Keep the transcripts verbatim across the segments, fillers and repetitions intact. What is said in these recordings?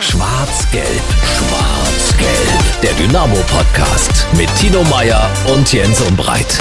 Schwarz-Gelb, Schwarz-Gelb. Der Dynamo-Podcast mit Tino Meyer und Jens Umbreit.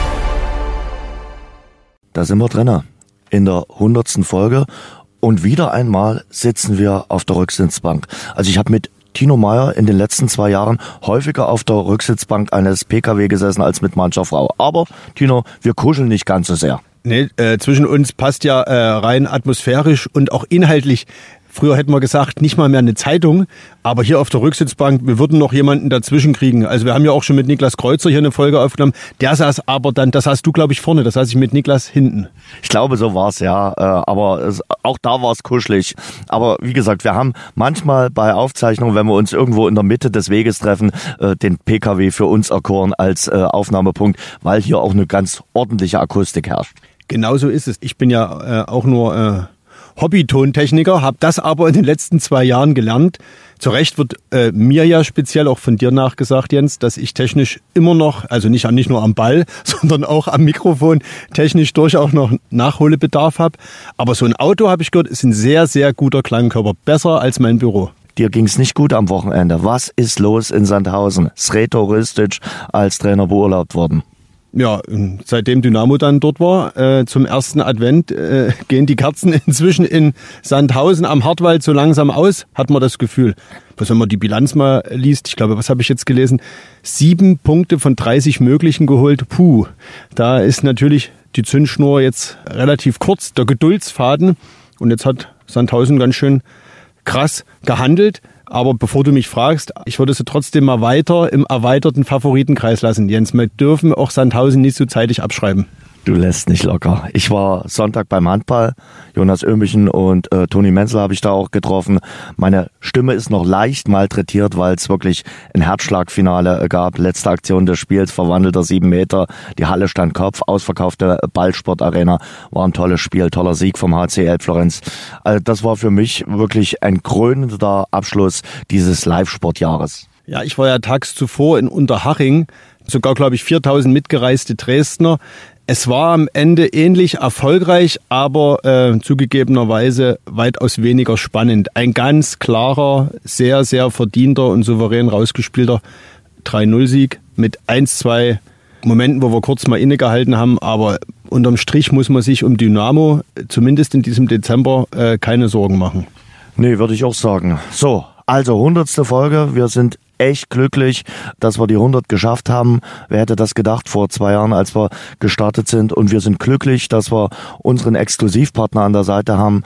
Da sind wir drin, in der hundertsten Folge. Und wieder einmal sitzen wir auf der Rücksitzbank. Also ich habe mit Tino Meyer in den letzten zwei Jahren häufiger auf der Rücksitzbank eines P K W gesessen als mit mancher Frau. Aber, Tino, wir kuscheln nicht ganz so sehr. Nee, äh, zwischen uns passt ja äh, rein atmosphärisch und auch inhaltlich. Früher hätten wir gesagt, nicht mal mehr eine Zeitung, aber hier auf der Rücksitzbank, wir würden noch jemanden dazwischen kriegen. Also wir haben ja auch schon mit Niklas Kreuzer hier eine Folge aufgenommen. Der saß aber dann, das saß du glaube ich vorne, das saß ich mit Niklas hinten. Ich glaube, so war's ja, aber es, auch da war's kuschelig. Aber wie gesagt, wir haben manchmal bei Aufzeichnungen, wenn wir uns irgendwo in der Mitte des Weges treffen, den P K W für uns erkoren als Aufnahmepunkt, weil hier auch eine ganz ordentliche Akustik herrscht. Genau so ist es. Ich bin ja äh, auch nur äh, Hobby-Tontechniker, habe das aber in den letzten zwei Jahren gelernt. Zu Recht wird äh, mir ja speziell auch von dir nachgesagt, Jens, dass ich technisch immer noch, also nicht, nicht nur am Ball, sondern auch am Mikrofon technisch durchaus noch Nachholbedarf habe. Aber so ein Auto, habe ich gehört, ist ein sehr, sehr guter Klangkörper. Besser als mein Büro. Dir ging's nicht gut am Wochenende. Was ist los in Sandhausen? Sreto Ristic als Trainer beurlaubt worden. Ja, seitdem Dynamo dann dort war, äh, zum ersten Advent, äh, gehen die Kerzen inzwischen in Sandhausen am Hartwald so langsam aus, hat man das Gefühl. Was, wenn man die Bilanz mal liest, ich glaube, was habe ich jetzt gelesen? Sieben Punkte von dreißig möglichen geholt. Puh, da ist natürlich die Zündschnur jetzt relativ kurz, der Geduldsfaden. Und jetzt hat Sandhausen ganz schön krass gehandelt. Aber bevor du mich fragst, ich würde sie trotzdem mal weiter im erweiterten Favoritenkreis lassen. Jens, wir dürfen auch Sandhausen nicht so zeitig abschreiben. Du lässt nicht locker. Ich war Sonntag beim Handball. Jonas Ömichen und äh, Toni Menzel habe ich da auch getroffen. Meine Stimme ist noch leicht malträtiert, weil es wirklich ein Herzschlagfinale gab. Letzte Aktion des Spiels, verwandelter sieben Meter. Die Halle stand Kopf, ausverkaufte Ballsportarena. War ein tolles Spiel, toller Sieg vom H C Elbflorenz. Also das war für mich wirklich ein krönender Abschluss dieses Live-Sportjahres. Ja, ich war ja tags zuvor in Unterhaching. Sogar, glaube ich, viertausend mitgereiste Dresdner. Es war am Ende ähnlich erfolgreich, aber äh, zugegebenerweise weitaus weniger spannend. Ein ganz klarer, sehr, sehr verdienter und souverän rausgespielter drei null Sieg mit eins, zwei Momenten, wo wir kurz mal innegehalten haben. Aber unterm Strich muss man sich um Dynamo, zumindest in diesem Dezember, äh, keine Sorgen machen. Nee, würde ich auch sagen. So, also hundertste Folge. Wir sind echt glücklich, dass wir die hundert geschafft haben. Wer hätte das gedacht vor zwei Jahren, als wir gestartet sind? Und wir sind glücklich, dass wir unseren Exklusivpartner an der Seite haben.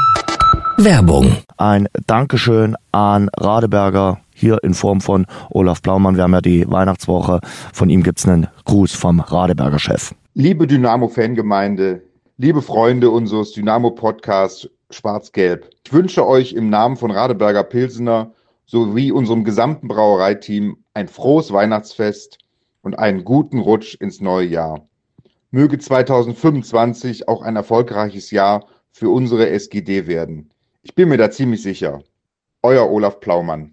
Werbung. Ein Dankeschön an Radeberger hier in Form von Olaf Plaumann. Wir haben ja die Weihnachtswoche. Von ihm gibt's einen Gruß vom Radeberger Chef. Liebe Dynamo-Fangemeinde, liebe Freunde unseres Dynamo-Podcasts Schwarz-Gelb. Ich wünsche euch im Namen von Radeberger Pilsener sowie unserem gesamten Brauereiteam ein frohes Weihnachtsfest und einen guten Rutsch ins neue Jahr. Möge zweitausendfünfundzwanzig auch ein erfolgreiches Jahr für unsere S G D werden. Ich bin mir da ziemlich sicher. Euer Olaf Plaumann.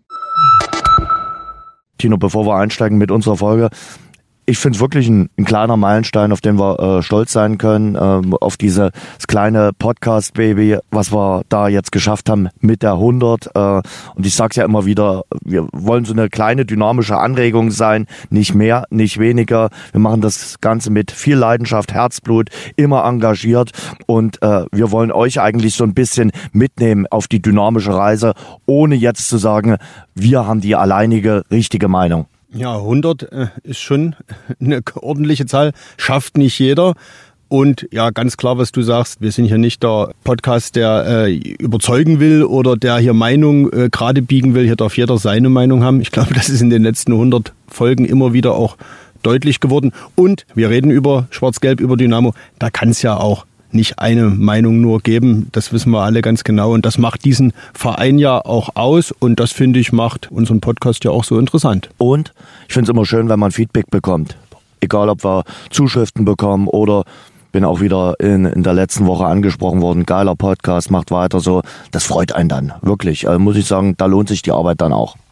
Tino, bevor wir einsteigen mit unserer Folge, ich finde es wirklich ein, ein kleiner Meilenstein, auf den wir äh, stolz sein können, ähm, auf dieses kleine Podcast-Baby, was wir da jetzt geschafft haben mit der hundert. Äh, und ich sag's ja immer wieder, wir wollen so eine kleine dynamische Anregung sein, nicht mehr, nicht weniger. Wir machen das Ganze mit viel Leidenschaft, Herzblut, immer engagiert und äh, wir wollen euch eigentlich so ein bisschen mitnehmen auf die dynamische Reise, ohne jetzt zu sagen, wir haben die alleinige richtige Meinung. Ja, hundert äh, ist schon eine ordentliche Zahl, schafft nicht jeder. Und ja, ganz klar, was du sagst, wir sind hier nicht der Podcast, der äh, überzeugen will oder der hier Meinung äh, gerade biegen will. Hier darf jeder seine Meinung haben. Ich glaube, das ist in den letzten hundert Folgen immer wieder auch deutlich geworden. Und wir reden über Schwarz-Gelb, über Dynamo. Da kann es ja auch nicht eine Meinung nur geben, das wissen wir alle ganz genau und das macht diesen Verein ja auch aus und das, finde ich, macht unseren Podcast ja auch so interessant. Und ich finde es immer schön, wenn man Feedback bekommt, egal ob wir Zuschriften bekommen oder bin auch wieder in, in der letzten Woche angesprochen worden, geiler Podcast, macht weiter so, das freut einen dann, wirklich, also muss ich sagen, da lohnt sich die Arbeit dann auch.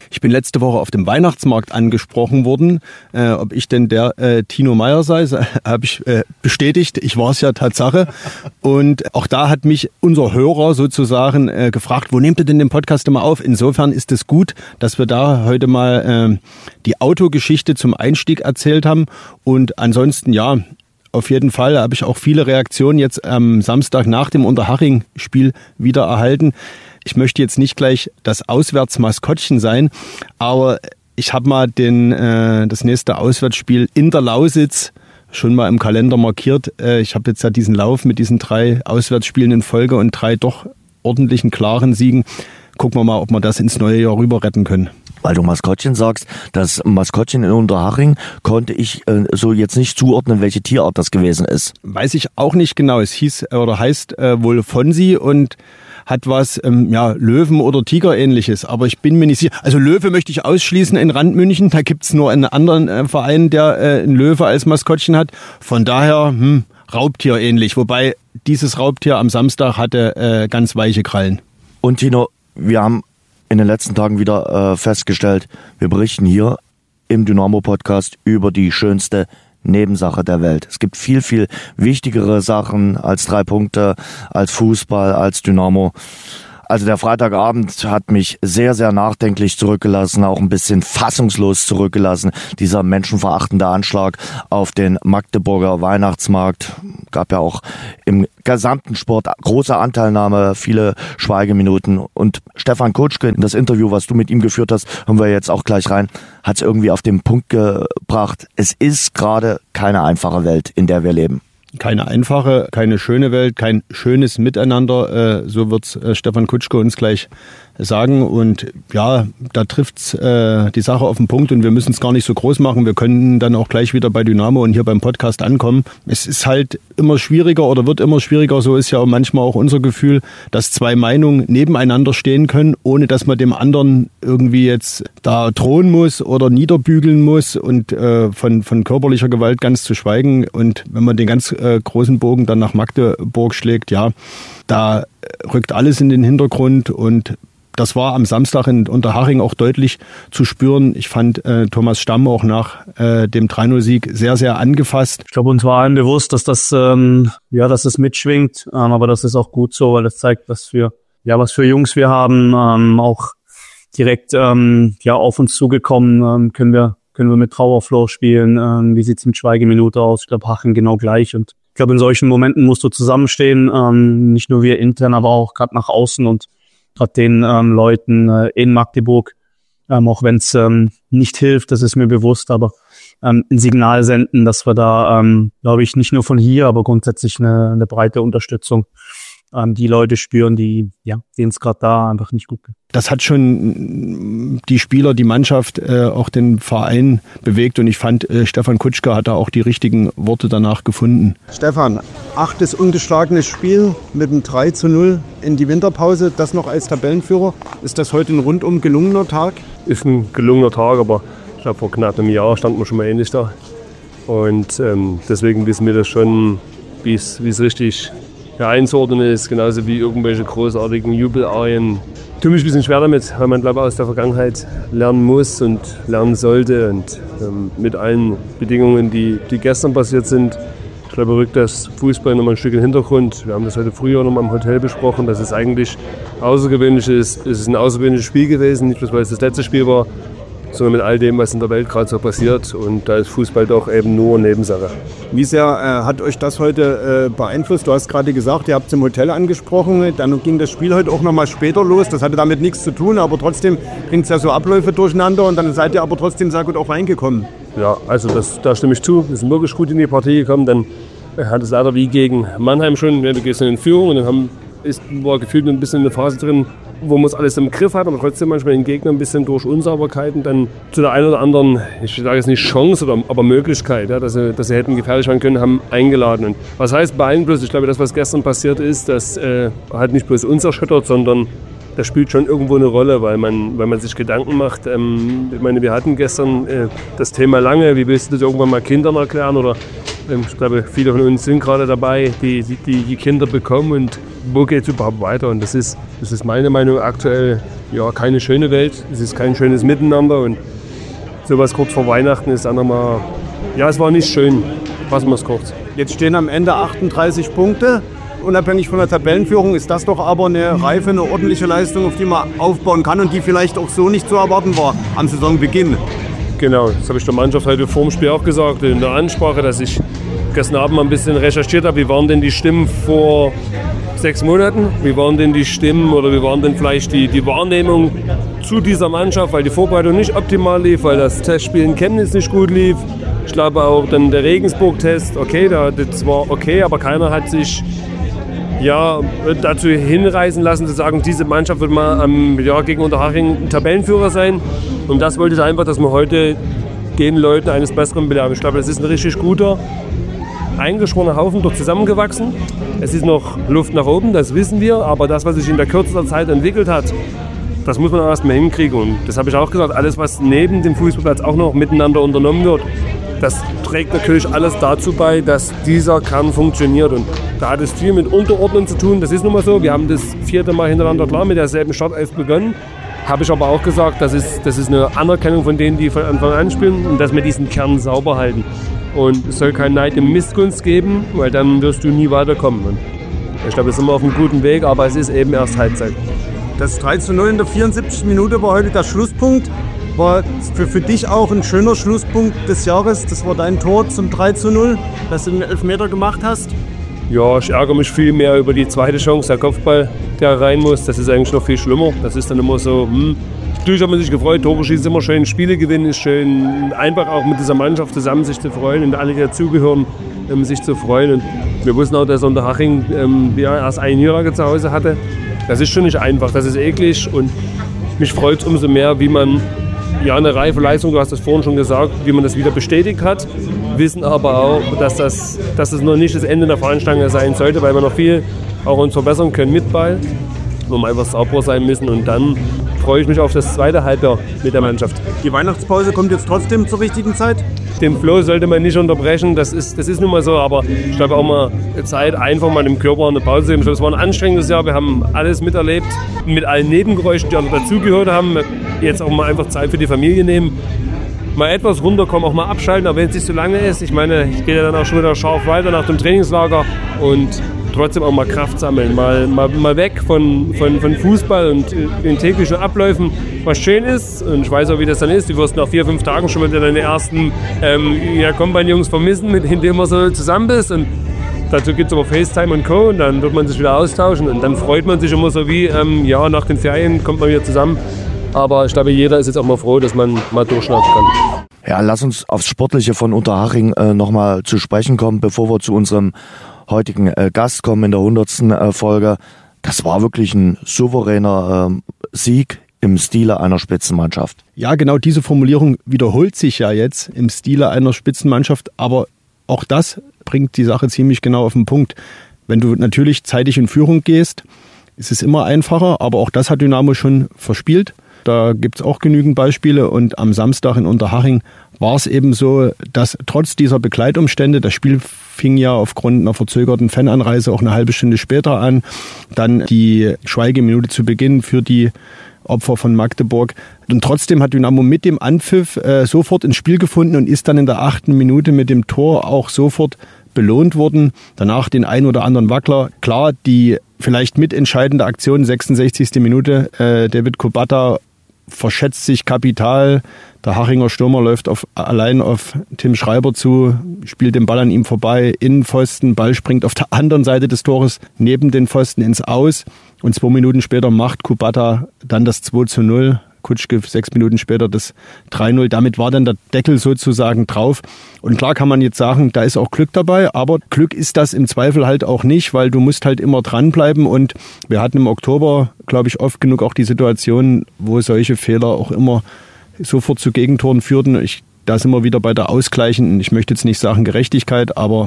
Ich bin letzte Woche auf dem Weihnachtsmarkt angesprochen worden, äh, ob ich denn der äh, Tino Meyer sei. Habe ich äh, bestätigt, ich war es ja Tatsache. Und auch da hat mich unser Hörer sozusagen äh, gefragt, wo nehmt ihr denn den Podcast immer auf? Insofern ist es gut, dass wir da heute mal äh, die Autogeschichte zum Einstieg erzählt haben. Und ansonsten, ja, auf jeden Fall habe ich auch viele Reaktionen jetzt am Samstag nach dem Unterhaching-Spiel wieder erhalten. Ich möchte jetzt nicht gleich das Auswärtsmaskottchen sein, aber ich habe mal den, äh, das nächste Auswärtsspiel in der Lausitz schon mal im Kalender markiert. Äh, ich habe jetzt ja diesen Lauf mit diesen drei Auswärtsspielen in Folge und drei doch ordentlichen, klaren Siegen. Gucken wir mal, ob wir das ins neue Jahr rüber retten können. Weil du Maskottchen sagst, das Maskottchen in Unterhaching konnte ich äh, so jetzt nicht zuordnen, welche Tierart das gewesen ist. Weiß ich auch nicht genau. Es hieß oder heißt äh, wohl Fonsi und hat was, ähm, ja, Löwen- oder Tiger-ähnliches. Aber ich bin mir nicht sicher. Also Löwe möchte ich ausschließen in Randmünchen. Da gibt's nur einen anderen äh, Verein, der äh, einen Löwe als Maskottchen hat. Von daher, hm, Raubtier ähnlich. Wobei dieses Raubtier am Samstag hatte äh, ganz weiche Krallen. Und Tino, wir haben in den letzten Tagen wieder äh, festgestellt, wir berichten hier im Dynamo-Podcast über die schönste Nebensache der Welt. Es gibt viel, viel wichtigere Sachen als drei Punkte, als Fußball, als Dynamo. Also der Freitagabend hat mich sehr, sehr nachdenklich zurückgelassen, auch ein bisschen fassungslos zurückgelassen. Dieser menschenverachtende Anschlag auf den Magdeburger Weihnachtsmarkt. Gab ja auch im gesamten Sport große Anteilnahme, viele Schweigeminuten. Und Stefan Kutschke, das Interview, was du mit ihm geführt hast, haben wir jetzt auch gleich rein, hat es irgendwie auf den Punkt gebracht. Es ist gerade keine einfache Welt, in der wir leben. Keine einfache, keine schöne Welt, kein schönes Miteinander, äh, so wird äh, Stefan Kutschke uns gleich sagen. Und ja, da trifft's äh, die Sache auf den Punkt und wir müssen es gar nicht so groß machen. Wir können dann auch gleich wieder bei Dynamo und hier beim Podcast ankommen. Es ist halt immer schwieriger oder wird immer schwieriger, so ist ja auch manchmal auch unser Gefühl, dass zwei Meinungen nebeneinander stehen können, ohne dass man dem anderen irgendwie jetzt da drohen muss oder niederbügeln muss und äh, von, von körperlicher Gewalt ganz zu schweigen. Und wenn man den ganz äh, großen Bogen dann nach Magdeburg schlägt, ja, da rückt alles in den Hintergrund und das war am Samstag in Unterhaching auch deutlich zu spüren. Ich fand äh, Thomas Stamm auch nach äh, dem drei null Sieg sehr, sehr angefasst. Ich glaube, uns war allen bewusst, dass das, ähm, ja, dass das mitschwingt. Ähm, aber das ist auch gut so, weil das zeigt, was für, ja, was für Jungs wir haben. Ähm, auch direkt, ähm, ja, auf uns zugekommen. Ähm, können wir, können wir mit Trauerflor spielen. Ähm, wie sieht's mit Schweigeminute aus? Ich glaube, Hachen genau gleich. Und ich glaube, in solchen Momenten musst du zusammenstehen. Ähm, nicht nur wir intern, aber auch gerade nach außen und gerade den ähm, Leuten äh, in Magdeburg, ähm, auch wenn es ähm, nicht hilft, das ist mir bewusst, aber ähm, ein Signal senden, dass wir da, ähm, glaube ich, nicht nur von hier, aber grundsätzlich eine, eine breite Unterstützung ähm, die Leute spüren, die, ja, denen es gerade da einfach nicht gut geht. Das hat schon die Spieler, die Mannschaft, äh, auch den Verein bewegt und ich fand, äh, Stefan Kutschke hat da auch die richtigen Worte danach gefunden. Stefan, achtes ungeschlagenes Spiel mit einem drei zu null in die Winterpause, das noch als Tabellenführer. Ist das heute ein rundum gelungener Tag? Ist ein gelungener Tag, aber ich glaube, vor knapp einem Jahr standen wir schon mal ähnlich da. Und ähm, deswegen wissen wir das schon, wie es richtig ja, einzuordnen ist, genauso wie irgendwelche großartigen Jubelarien. Ich tue mich ein bisschen schwer damit, weil man, glaube ich, aus der Vergangenheit lernen muss und lernen sollte. Und ähm, mit allen Bedingungen, die, die gestern passiert sind, ich glaube, rückt das Fußball nochmal ein Stück in den Hintergrund. Wir haben das heute früher noch mal im Hotel besprochen, dass es eigentlich außergewöhnlich ist. Es ist ein außergewöhnliches Spiel gewesen, nicht bloß weil es das letzte Spiel war, sondern mit all dem, was in der Welt gerade so passiert. Und da ist Fußball doch eben nur Nebensache. Wie sehr äh, hat euch das heute äh, beeinflusst? Du hast gerade gesagt, ihr habt es im Hotel angesprochen. Dann ging das Spiel heute auch noch mal später los. Das hatte damit nichts zu tun, aber trotzdem bringt es ja so Abläufe durcheinander. Und dann seid ihr aber trotzdem sehr gut auch reingekommen. Ja, also das, da stimme ich zu. Wir sind wirklich gut in die Partie gekommen. Dann hat es leider wie gegen Mannheim schon, wir gehen in Führung und dann haben, ist, war gefühlt ein bisschen eine Phase drin, wo man es alles im Griff hat, aber trotzdem manchmal den Gegner ein bisschen durch Unsauberkeiten dann zu der einen oder anderen, ich sage jetzt nicht Chance, oder, aber Möglichkeit, ja, dass, sie, dass sie hätten gefährlich werden können, haben eingeladen. Und was heißt beeinflusst? Ich glaube, das, was gestern passiert ist, das äh, hat nicht bloß uns erschüttert, sondern das spielt schon irgendwo eine Rolle, weil man, weil man sich Gedanken macht. Ähm, ich meine, wir hatten gestern äh, das Thema lange, wie willst du das irgendwann mal Kindern erklären? Oder ähm, ich glaube, viele von uns sind gerade dabei, die, die, die Kinder bekommen und wo geht es überhaupt weiter? Und das ist, das ist meine Meinung aktuell ja, keine schöne Welt. Es ist kein schönes Miteinander und sowas kurz vor Weihnachten ist dann nochmal, ja, es war nicht schön. Fassen wir es kurz. Jetzt stehen am Ende achtunddreißig Punkte. Unabhängig von der Tabellenführung ist das doch aber eine reife, eine ordentliche Leistung, auf die man aufbauen kann und die vielleicht auch so nicht zu erwarten war am Saisonbeginn. Genau, das habe ich der Mannschaft heute vor dem Spiel auch gesagt, in der Ansprache, dass ich gestern Abend mal ein bisschen recherchiert habe, wie waren denn die Stimmen vor sechs Monaten, wie waren denn die Stimmen oder wie waren denn vielleicht die, die Wahrnehmung zu dieser Mannschaft, weil die Vorbereitung nicht optimal lief, weil das Testspiel in Chemnitz nicht gut lief. Ich glaube auch dann der Regensburg-Test, okay, das war okay, aber keiner hat sich ja, dazu hinreißen lassen, zu sagen, diese Mannschaft wird mal am, ja, gegen Unterhaching Tabellenführer sein. Und das wollte ich einfach, dass wir heute den Leuten eines Besseren belehren. Ich glaube, das ist ein richtig guter, eingeschworener Haufen, dort zusammengewachsen. Es ist noch Luft nach oben, das wissen wir, aber das, was sich in der kürzester Zeit entwickelt hat, das muss man erst mal hinkriegen. Und das habe ich auch gesagt, alles, was neben dem Fußballplatz auch noch miteinander unternommen wird, das trägt natürlich alles dazu bei, dass dieser Kern funktioniert. Und da hat es viel mit Unterordnen zu tun. Das ist nun mal so. Wir haben das vierte Mal hintereinander klar mit derselben Startelf begonnen. Habe ich aber auch gesagt, das ist, das ist eine Anerkennung von denen, die von Anfang an spielen und dass wir diesen Kern sauber halten. Und es soll kein Neid im Missgunst geben, weil dann wirst du nie weiterkommen. Und ich glaube, wir sind auf einem guten Weg, aber es ist eben erst Halbzeit. Das drei zu null in der vierundsiebzigsten Minute war heute der Schlusspunkt. War für, für dich auch ein schöner Schlusspunkt des Jahres. Das war dein Tor zum drei zu null, das du den Elfmeter gemacht hast. Ja, ich ärgere mich viel mehr über die zweite Chance, der Kopfball, der rein muss. Das ist eigentlich noch viel schlimmer. Das ist dann immer so, hm. Natürlich hat man sich gefreut, Tore schießen ist immer schön, Spiele gewinnen ist schön. Einfach auch mit dieser Mannschaft zusammen sich zu freuen und alle, die dazugehören, ähm, sich zu freuen. Und wir wussten auch, dass Unterhaching ähm, ja, erst eine Niederlage zu Hause hatte. Das ist schon nicht einfach, das ist eklig und mich freut es umso mehr, wie man ja, eine reife Leistung, du hast es vorhin schon gesagt, wie man das wieder bestätigt hat. Wissen aber auch, dass das, dass das noch nicht das Ende der Veranstaltung sein sollte, weil wir noch viel auch uns verbessern können mit Ball, wo wir einfach sauber sein müssen. Und dann freue ich mich auf das zweite Halbjahr mit der Mannschaft. Die Weihnachtspause kommt jetzt trotzdem zur richtigen Zeit? Den Flow sollte man nicht unterbrechen, das ist, das ist nun mal so, aber ich glaube auch mal Zeit, einfach mal dem Körper eine Pause zu geben. Es war ein anstrengendes Jahr, wir haben alles miterlebt, mit allen Nebengeräuschen, die auch noch dazugehört haben. Jetzt auch mal einfach Zeit für die Familie nehmen, mal etwas runterkommen, auch mal abschalten, aber wenn es nicht so lange ist. Ich meine, ich gehe ja dann auch schon wieder scharf weiter nach dem Trainingslager und trotzdem auch mal Kraft sammeln, mal, mal, mal weg von, von, von Fußball und den täglichen Abläufen, was schön ist. Und ich weiß auch, wie das dann ist. Du wirst nach vier, fünf Tagen schon wieder deine ersten ähm, ja, Kompagnon vermissen, mit denen man so zusammen bist. Und dazu gibt es aber FaceTime und Co. Und dann wird man sich wieder austauschen. Und dann freut man sich immer so wie, ähm, ja, nach den Ferien kommt man wieder zusammen. Aber ich glaube, jeder ist jetzt auch mal froh, dass man mal durchschnaufen kann. Ja, lass uns aufs Sportliche von Unterhaching äh, nochmal zu sprechen kommen, bevor wir zu unserem heutigen äh, Gast kommen in der hundertsten Äh, Folge. Das war wirklich ein souveräner äh, Sieg im Stile einer Spitzenmannschaft. Ja, genau diese Formulierung wiederholt sich ja jetzt im Stile einer Spitzenmannschaft, aber auch das bringt die Sache ziemlich genau auf den Punkt. Wenn du natürlich zeitig in Führung gehst, ist es immer einfacher, aber auch das hat Dynamo schon verspielt. Da gibt es auch genügend Beispiele und am Samstag in Unterhaching war es eben so, dass trotz dieser Begleitumstände, das Spiel fing ja aufgrund einer verzögerten Fananreise auch eine halbe Stunde später an, dann die Schweigeminute zu Beginn für die Opfer von Magdeburg. Und trotzdem hat Dynamo mit dem Anpfiff äh, sofort ins Spiel gefunden und ist dann in der achten Minute mit dem Tor auch sofort belohnt worden. Danach den ein oder anderen Wackler. Klar, die vielleicht mitentscheidende Aktion, sechsundsechzigste Minute, äh, David Kubata verschätzt sich kapital. Der Hachinger Stürmer läuft auf, allein auf Tim Schreiber zu, spielt den Ball an ihm vorbei, Innenpfosten, Ball springt auf der anderen Seite des Tores neben den Pfosten ins Aus. Und zwei Minuten später macht Kubata dann das zwei zu null. Kutschke sechs Minuten später das drei null. Damit war dann der Deckel sozusagen drauf. Und klar kann man jetzt sagen, da ist auch Glück dabei, aber Glück ist das im Zweifel halt auch nicht, weil du musst halt immer dranbleiben. Und wir hatten im Oktober, glaube ich, oft genug auch die Situation, wo solche Fehler auch immer sofort zu Gegentoren führten. Ich, da sind wir wieder bei der ausgleichenden, ich möchte jetzt nicht sagen Gerechtigkeit, aber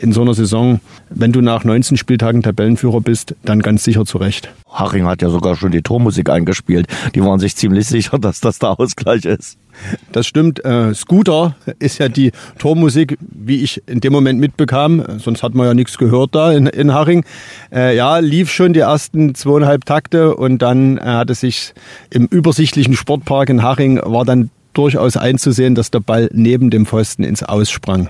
in so einer Saison, wenn du nach neunzehn Spieltagen Tabellenführer bist, dann ganz sicher zurecht. Haching hat ja sogar schon die Tormusik eingespielt. Die waren sich ziemlich sicher, dass das der Ausgleich ist. Das stimmt. Äh, Scooter ist ja die Tormusik, wie ich in dem Moment mitbekam. Sonst hat man ja nichts gehört da in, in Haching. Äh, ja, lief schon die ersten zweieinhalb Takte und dann äh, hat es sich im übersichtlichen Sportpark in Haching war dann durchaus einzusehen, dass der Ball neben dem Pfosten ins Aus sprang.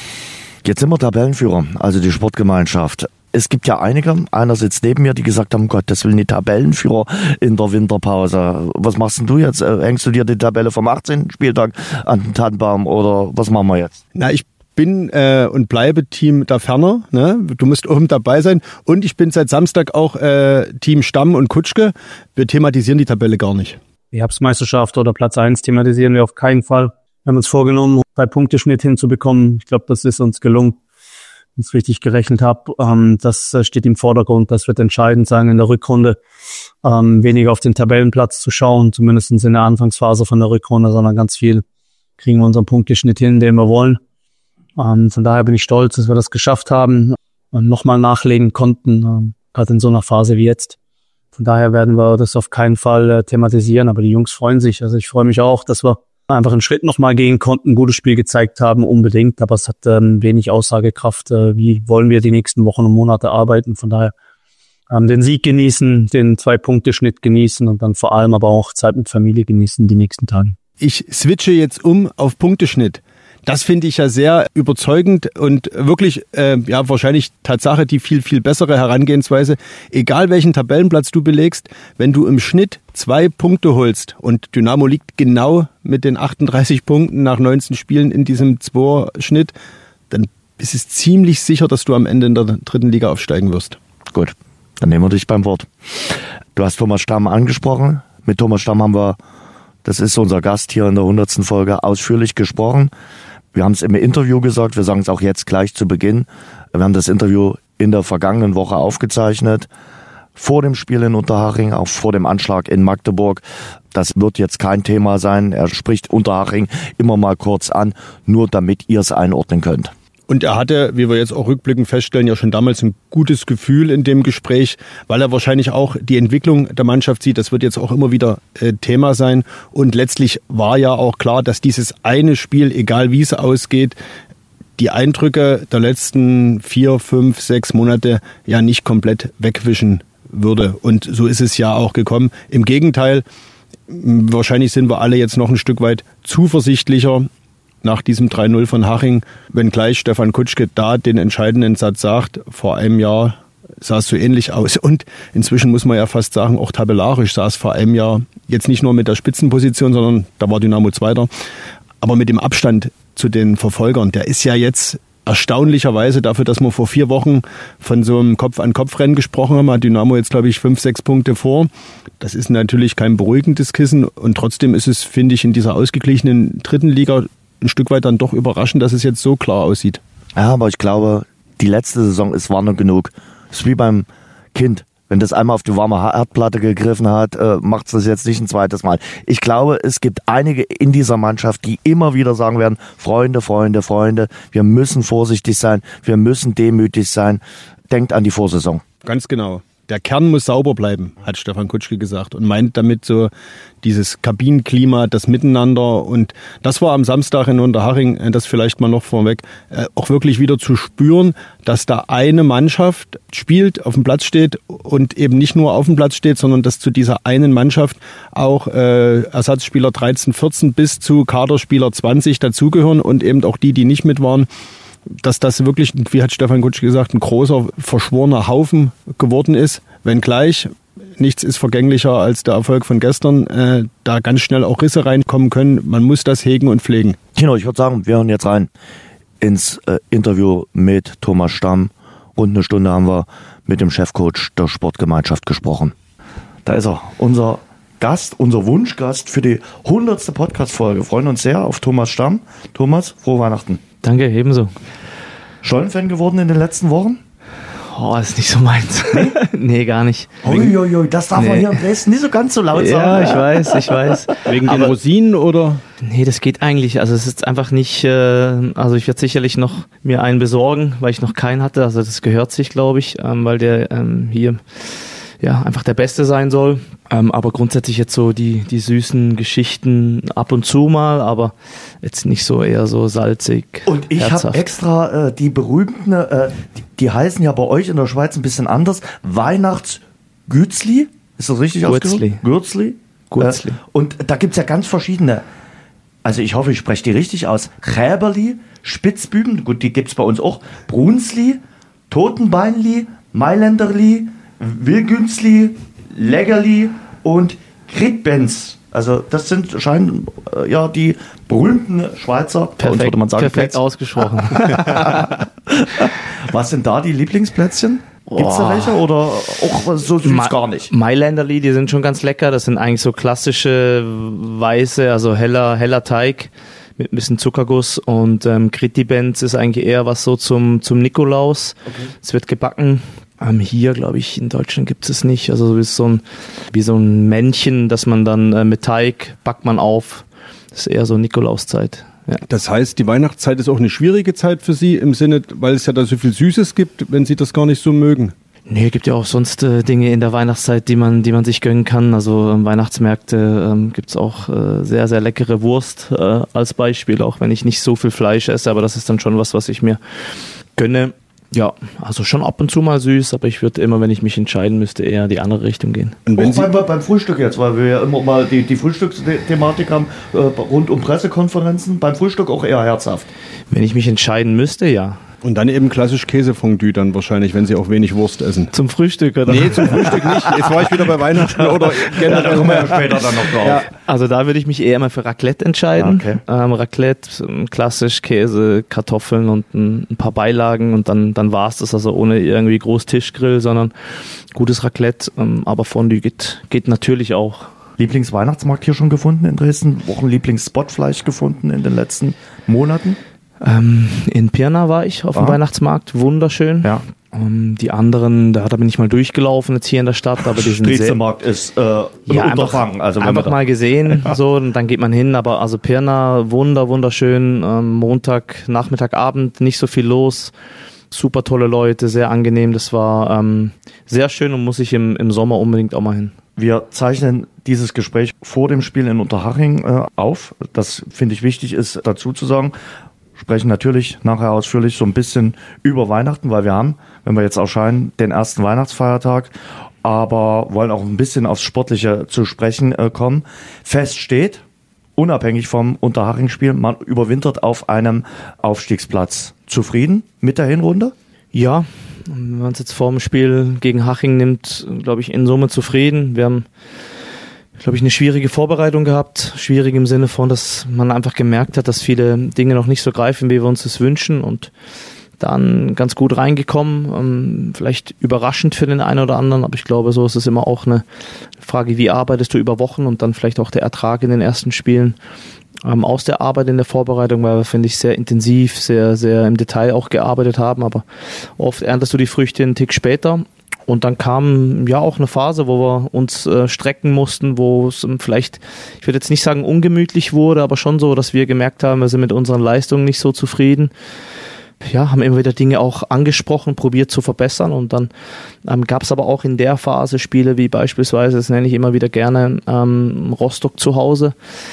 Jetzt sind wir Tabellenführer, also die Sportgemeinschaft. Es gibt ja einige, einer sitzt neben mir, die gesagt haben, Gott, das will die Tabellenführer in der Winterpause. Was machst denn du jetzt? Hängst du dir die Tabelle vom achtzehnten Spieltag an den Tannenbaum oder was machen wir jetzt? Na, ich bin äh, und bleibe Team da Ferner. Ne? Du musst oben dabei sein. Und ich bin seit Samstag auch äh, Team Stamm und Kutschke. Wir thematisieren die Tabelle gar nicht. Die Herbstmeisterschaft oder Platz eins thematisieren wir auf keinen Fall. Wir haben uns vorgenommen, drei Punkteschnitt hinzubekommen. Ich glaube, das ist uns gelungen. Wenn ich es richtig gerechnet habe, ähm, das steht im Vordergrund. Das wird entscheidend sein in der Rückrunde, ähm, weniger auf den Tabellenplatz zu schauen, zumindest in der Anfangsphase von der Rückrunde, sondern ganz viel kriegen wir unseren Punkteschnitt hin, den wir wollen. Ähm, von daher bin ich stolz, dass wir das geschafft haben und nochmal nachlegen konnten, ähm, gerade in so einer Phase wie jetzt. Von daher werden wir das auf keinen Fall äh, thematisieren, aber die Jungs freuen sich. Also ich freue mich auch, dass wir einfach einen Schritt nochmal gehen konnten, ein gutes Spiel gezeigt haben, unbedingt, aber es hat ähm, wenig Aussagekraft, äh, wie wollen wir die nächsten Wochen und Monate arbeiten. Von daher ähm, den Sieg genießen, den Zwei-Punkte-Schnitt genießen und dann vor allem aber auch Zeit mit Familie genießen die nächsten Tage. Ich switche jetzt um auf Punkteschnitt. Das finde ich ja sehr überzeugend und wirklich, äh, ja, wahrscheinlich Tatsache die viel, viel bessere Herangehensweise. Egal welchen Tabellenplatz du belegst, wenn du im Schnitt zwei Punkte holst und Dynamo liegt genau mit den achtunddreißig Punkten nach neunzehn Spielen in diesem Zwei-Schnitt, dann ist es ziemlich sicher, dass du am Ende in der dritten Liga aufsteigen wirst. Gut, dann nehmen wir dich beim Wort. Du hast Thomas Stamm angesprochen. Mit Thomas Stamm haben wir, das ist unser Gast hier in der hundertsten Folge, ausführlich gesprochen. Wir haben es im Interview gesagt, wir sagen es auch jetzt gleich zu Beginn. Wir haben das Interview in der vergangenen Woche aufgezeichnet, vor dem Spiel in Unterhaching, auch vor dem Anschlag in Magdeburg. Das wird jetzt kein Thema sein. Er spricht Unterhaching immer mal kurz an, nur damit ihr es einordnen könnt. Und er hatte, wie wir jetzt auch rückblickend feststellen, ja schon damals ein gutes Gefühl in dem Gespräch, weil er wahrscheinlich auch die Entwicklung der Mannschaft sieht. Das wird jetzt auch immer wieder äh, Thema sein. Und letztlich war ja auch klar, dass dieses eine Spiel, egal wie es ausgeht, die Eindrücke der letzten vier, fünf, sechs Monate ja nicht komplett wegwischen würde. Und so ist es ja auch gekommen. Im Gegenteil, wahrscheinlich sind wir alle jetzt noch ein Stück weit zuversichtlicher nach diesem drei null von Haching, wenngleich Stefan Kutschke da den entscheidenden Satz sagt, vor einem Jahr sah es so ähnlich aus. Und inzwischen muss man ja fast sagen, auch tabellarisch sah es vor einem Jahr jetzt nicht nur mit der Spitzenposition, sondern da war Dynamo Zweiter, aber mit dem Abstand zu den Verfolgern. Der ist ja jetzt erstaunlicherweise dafür, dass wir vor vier Wochen von so einem Kopf-an-Kopf-Rennen gesprochen haben, hat Dynamo jetzt, glaube ich, fünf, sechs Punkte vor. Das ist natürlich kein beruhigendes Kissen und trotzdem ist es, finde ich, in dieser ausgeglichenen dritten Liga ein Stück weit dann doch überraschend, dass es jetzt so klar aussieht. Ja, aber ich glaube, die letzte Saison ist Warnung genug. Es ist wie beim Kind. Wenn das einmal auf die warme Herdplatte gegriffen hat, äh, macht es das jetzt nicht ein zweites Mal. Ich glaube, es gibt einige in dieser Mannschaft, die immer wieder sagen werden, Freunde, Freunde, Freunde, wir müssen vorsichtig sein, wir müssen demütig sein. Denkt an die Vorsaison. Ganz genau. Der Kern muss sauber bleiben, hat Stefan Kutschke gesagt und meint damit so dieses Kabinenklima, das Miteinander und das war am Samstag in Unterhaching, das vielleicht mal noch vorweg, auch wirklich wieder zu spüren, dass da eine Mannschaft spielt, auf dem Platz steht und eben nicht nur auf dem Platz steht, sondern dass zu dieser einen Mannschaft auch äh, Ersatzspieler dreizehn, vierzehn bis zu Kaderspieler zwanzig dazugehören und eben auch die, die nicht mit waren, dass das wirklich, wie hat Stefan Kutschke gesagt, ein großer, verschworener Haufen geworden ist, wenngleich nichts ist vergänglicher als der Erfolg von gestern, äh, da ganz schnell auch Risse reinkommen können. Man muss das hegen und pflegen. Tino, ich würde sagen, wir hören jetzt rein ins äh, Interview mit Thomas Stamm. Rund eine Stunde haben wir mit dem Chefcoach der Sportgemeinschaft gesprochen. Da ist er, unser Gast, unser Wunschgast für die hundertste Podcast-Folge. Wir freuen uns sehr auf Thomas Stamm. Thomas, frohe Weihnachten. Danke, ebenso. Schollen-Fan geworden in den letzten Wochen? Oh, ist nicht so meins. Nee, gar nicht. Uiuiui, das darf Nee. man hier in Dresden nicht so ganz so laut sagen. Ja, ich weiß, ich weiß. Wegen den Aber- Rosinen oder? Nee, das geht eigentlich. Also es ist einfach nicht, äh, also ich werde sicherlich noch mir einen besorgen, weil ich noch keinen hatte. Also das gehört sich, glaube ich, ähm, weil der ähm, hier ja einfach der Beste sein soll. Ähm, aber grundsätzlich jetzt so die, die süßen Geschichten ab und zu mal, aber jetzt nicht so eher so salzig. Und ich habe herzhaft. extra äh, die berühmten, äh, die, die heißen ja bei euch in der Schweiz ein bisschen anders, Weihnachtsgützli, ist das richtig Gürzli. ausgesprochen? Gürzli. Gürzli. Äh, und da gibt's ja ganz verschiedene, also ich hoffe, ich spreche die richtig aus, Räberli, Spitzbüben, gut, die gibt's bei uns auch, Brunsli, Totenbeinli, Mailänderli, Wilgünzli, Läggerli und Kritbenz. Also das sind scheinen äh, ja die berühmten Schweizer, bei uns Perfekt, würde man sagen, perfekt Plätzchen. ausgesprochen. Was sind da die Lieblingsplätzchen? Gibt's da Boah. welche oder auch so süß Ma- gar nicht? Mailänderli, die sind schon ganz lecker. Das sind eigentlich so klassische weiße, also heller, heller Teig mit ein bisschen Zuckerguss. Und ähm, Krittibenz ist eigentlich eher was so zum, zum Nikolaus. Es wird gebacken. Ähm, hier, glaube ich, in Deutschland gibt es nicht. Also wie so ein, wie so ein Männchen, das man dann äh, mit Teig backt man auf. Das ist eher so Nikolauszeit. Ja. Das heißt, die Weihnachtszeit ist auch eine schwierige Zeit für Sie im Sinne, weil es ja da so viel Süßes gibt, wenn Sie das gar nicht so mögen. Nee, gibt ja auch sonst äh, Dinge in der Weihnachtszeit, die man, die man sich gönnen kann. Also ähm, Weihnachtsmärkte ähm, gibt's auch äh, sehr, sehr leckere Wurst äh, als Beispiel, auch wenn ich nicht so viel Fleisch esse, aber das ist dann schon was, was ich mir gönne. Ja, also schon ab und zu mal süß, aber ich würde immer, wenn ich mich entscheiden müsste, eher die andere Richtung gehen. Und wenn Auch Sie, beim, beim Frühstück jetzt, weil wir ja immer mal die, die Frühstücksthematik haben, äh, rund um Pressekonferenzen, beim Frühstück auch eher herzhaft. Wenn ich mich entscheiden müsste, ja. und dann eben klassisch Käsefondue dann wahrscheinlich, wenn Sie auch wenig Wurst essen. Zum Frühstück, oder? Nee, zum Frühstück nicht. Jetzt war ich wieder bei Weihnachten oder Ja, da generell. kommen wir ja später dann noch drauf. Ja. Also da würde ich mich eher mal für Raclette entscheiden. Okay. Ähm, Raclette, ähm, klassisch Käse, Kartoffeln und ein, ein paar Beilagen und dann, dann war's das, also ohne irgendwie groß Tischgrill, sondern gutes Raclette, ähm, aber Fondue geht, geht natürlich auch. Lieblingsweihnachtsmarkt hier schon gefunden in Dresden? Wochenlieblingsspot vielleicht gefunden in den letzten Monaten? Ähm, in Pirna war ich auf dem Ah. Weihnachtsmarkt, wunderschön. Ja. Ähm, die anderen, da, da bin ich mal durchgelaufen jetzt hier in der Stadt, aber die sind sehr, Strezermarkt ist äh, ein ja, Unterfangen. einfach, Also wenn einfach wir da- mal gesehen, so, und dann geht man hin, aber also Pirna, wunder, wunderschön, ähm, Montag, Nachmittag, Abend, nicht so viel los, super tolle Leute, sehr angenehm, das war ähm, sehr schön und muss ich im, im Sommer unbedingt auch mal hin. Wir zeichnen dieses Gespräch vor dem Spiel in Unterhaching äh, auf. Das finde ich wichtig ist dazu zu sagen. Sprechen natürlich nachher ausführlich so ein bisschen über Weihnachten, weil wir haben, wenn wir jetzt erscheinen, den ersten Weihnachtsfeiertag, aber wollen auch ein bisschen aufs Sportliche zu sprechen äh, kommen. Fest steht, unabhängig vom Unterhaching-Spiel, man überwintert auf einem Aufstiegsplatz. Zufrieden mit der Hinrunde? Ja, wenn man es jetzt vor dem Spiel gegen Haching nimmt, glaube ich, in Summe zufrieden. Wir haben, glaube ich, eine schwierige Vorbereitung gehabt. Schwierig im Sinne von, dass man einfach gemerkt hat, dass viele Dinge noch nicht so greifen, wie wir uns das wünschen. Und dann ganz gut reingekommen. Ähm, vielleicht überraschend für den einen oder anderen, aber ich glaube, so ist es immer auch eine Frage, wie arbeitest du über Wochen und dann vielleicht auch der Ertrag in den ersten Spielen. Ähm, aus der Arbeit in der Vorbereitung, weil wir, finde ich, sehr intensiv, sehr, sehr im Detail auch gearbeitet haben, aber oft erntest du die Früchte einen Tick später. Und dann kam ja auch eine Phase, wo wir uns äh, strecken mussten, wo es ähm, vielleicht, ich würde jetzt nicht sagen ungemütlich wurde, aber schon so, dass wir gemerkt haben, wir sind mit unseren Leistungen nicht so zufrieden. Ja, haben immer wieder Dinge auch angesprochen, probiert zu verbessern und dann ähm, gab es aber auch in der Phase Spiele wie beispielsweise, das nenne ich immer wieder gerne, ähm, Rostock zu Hause.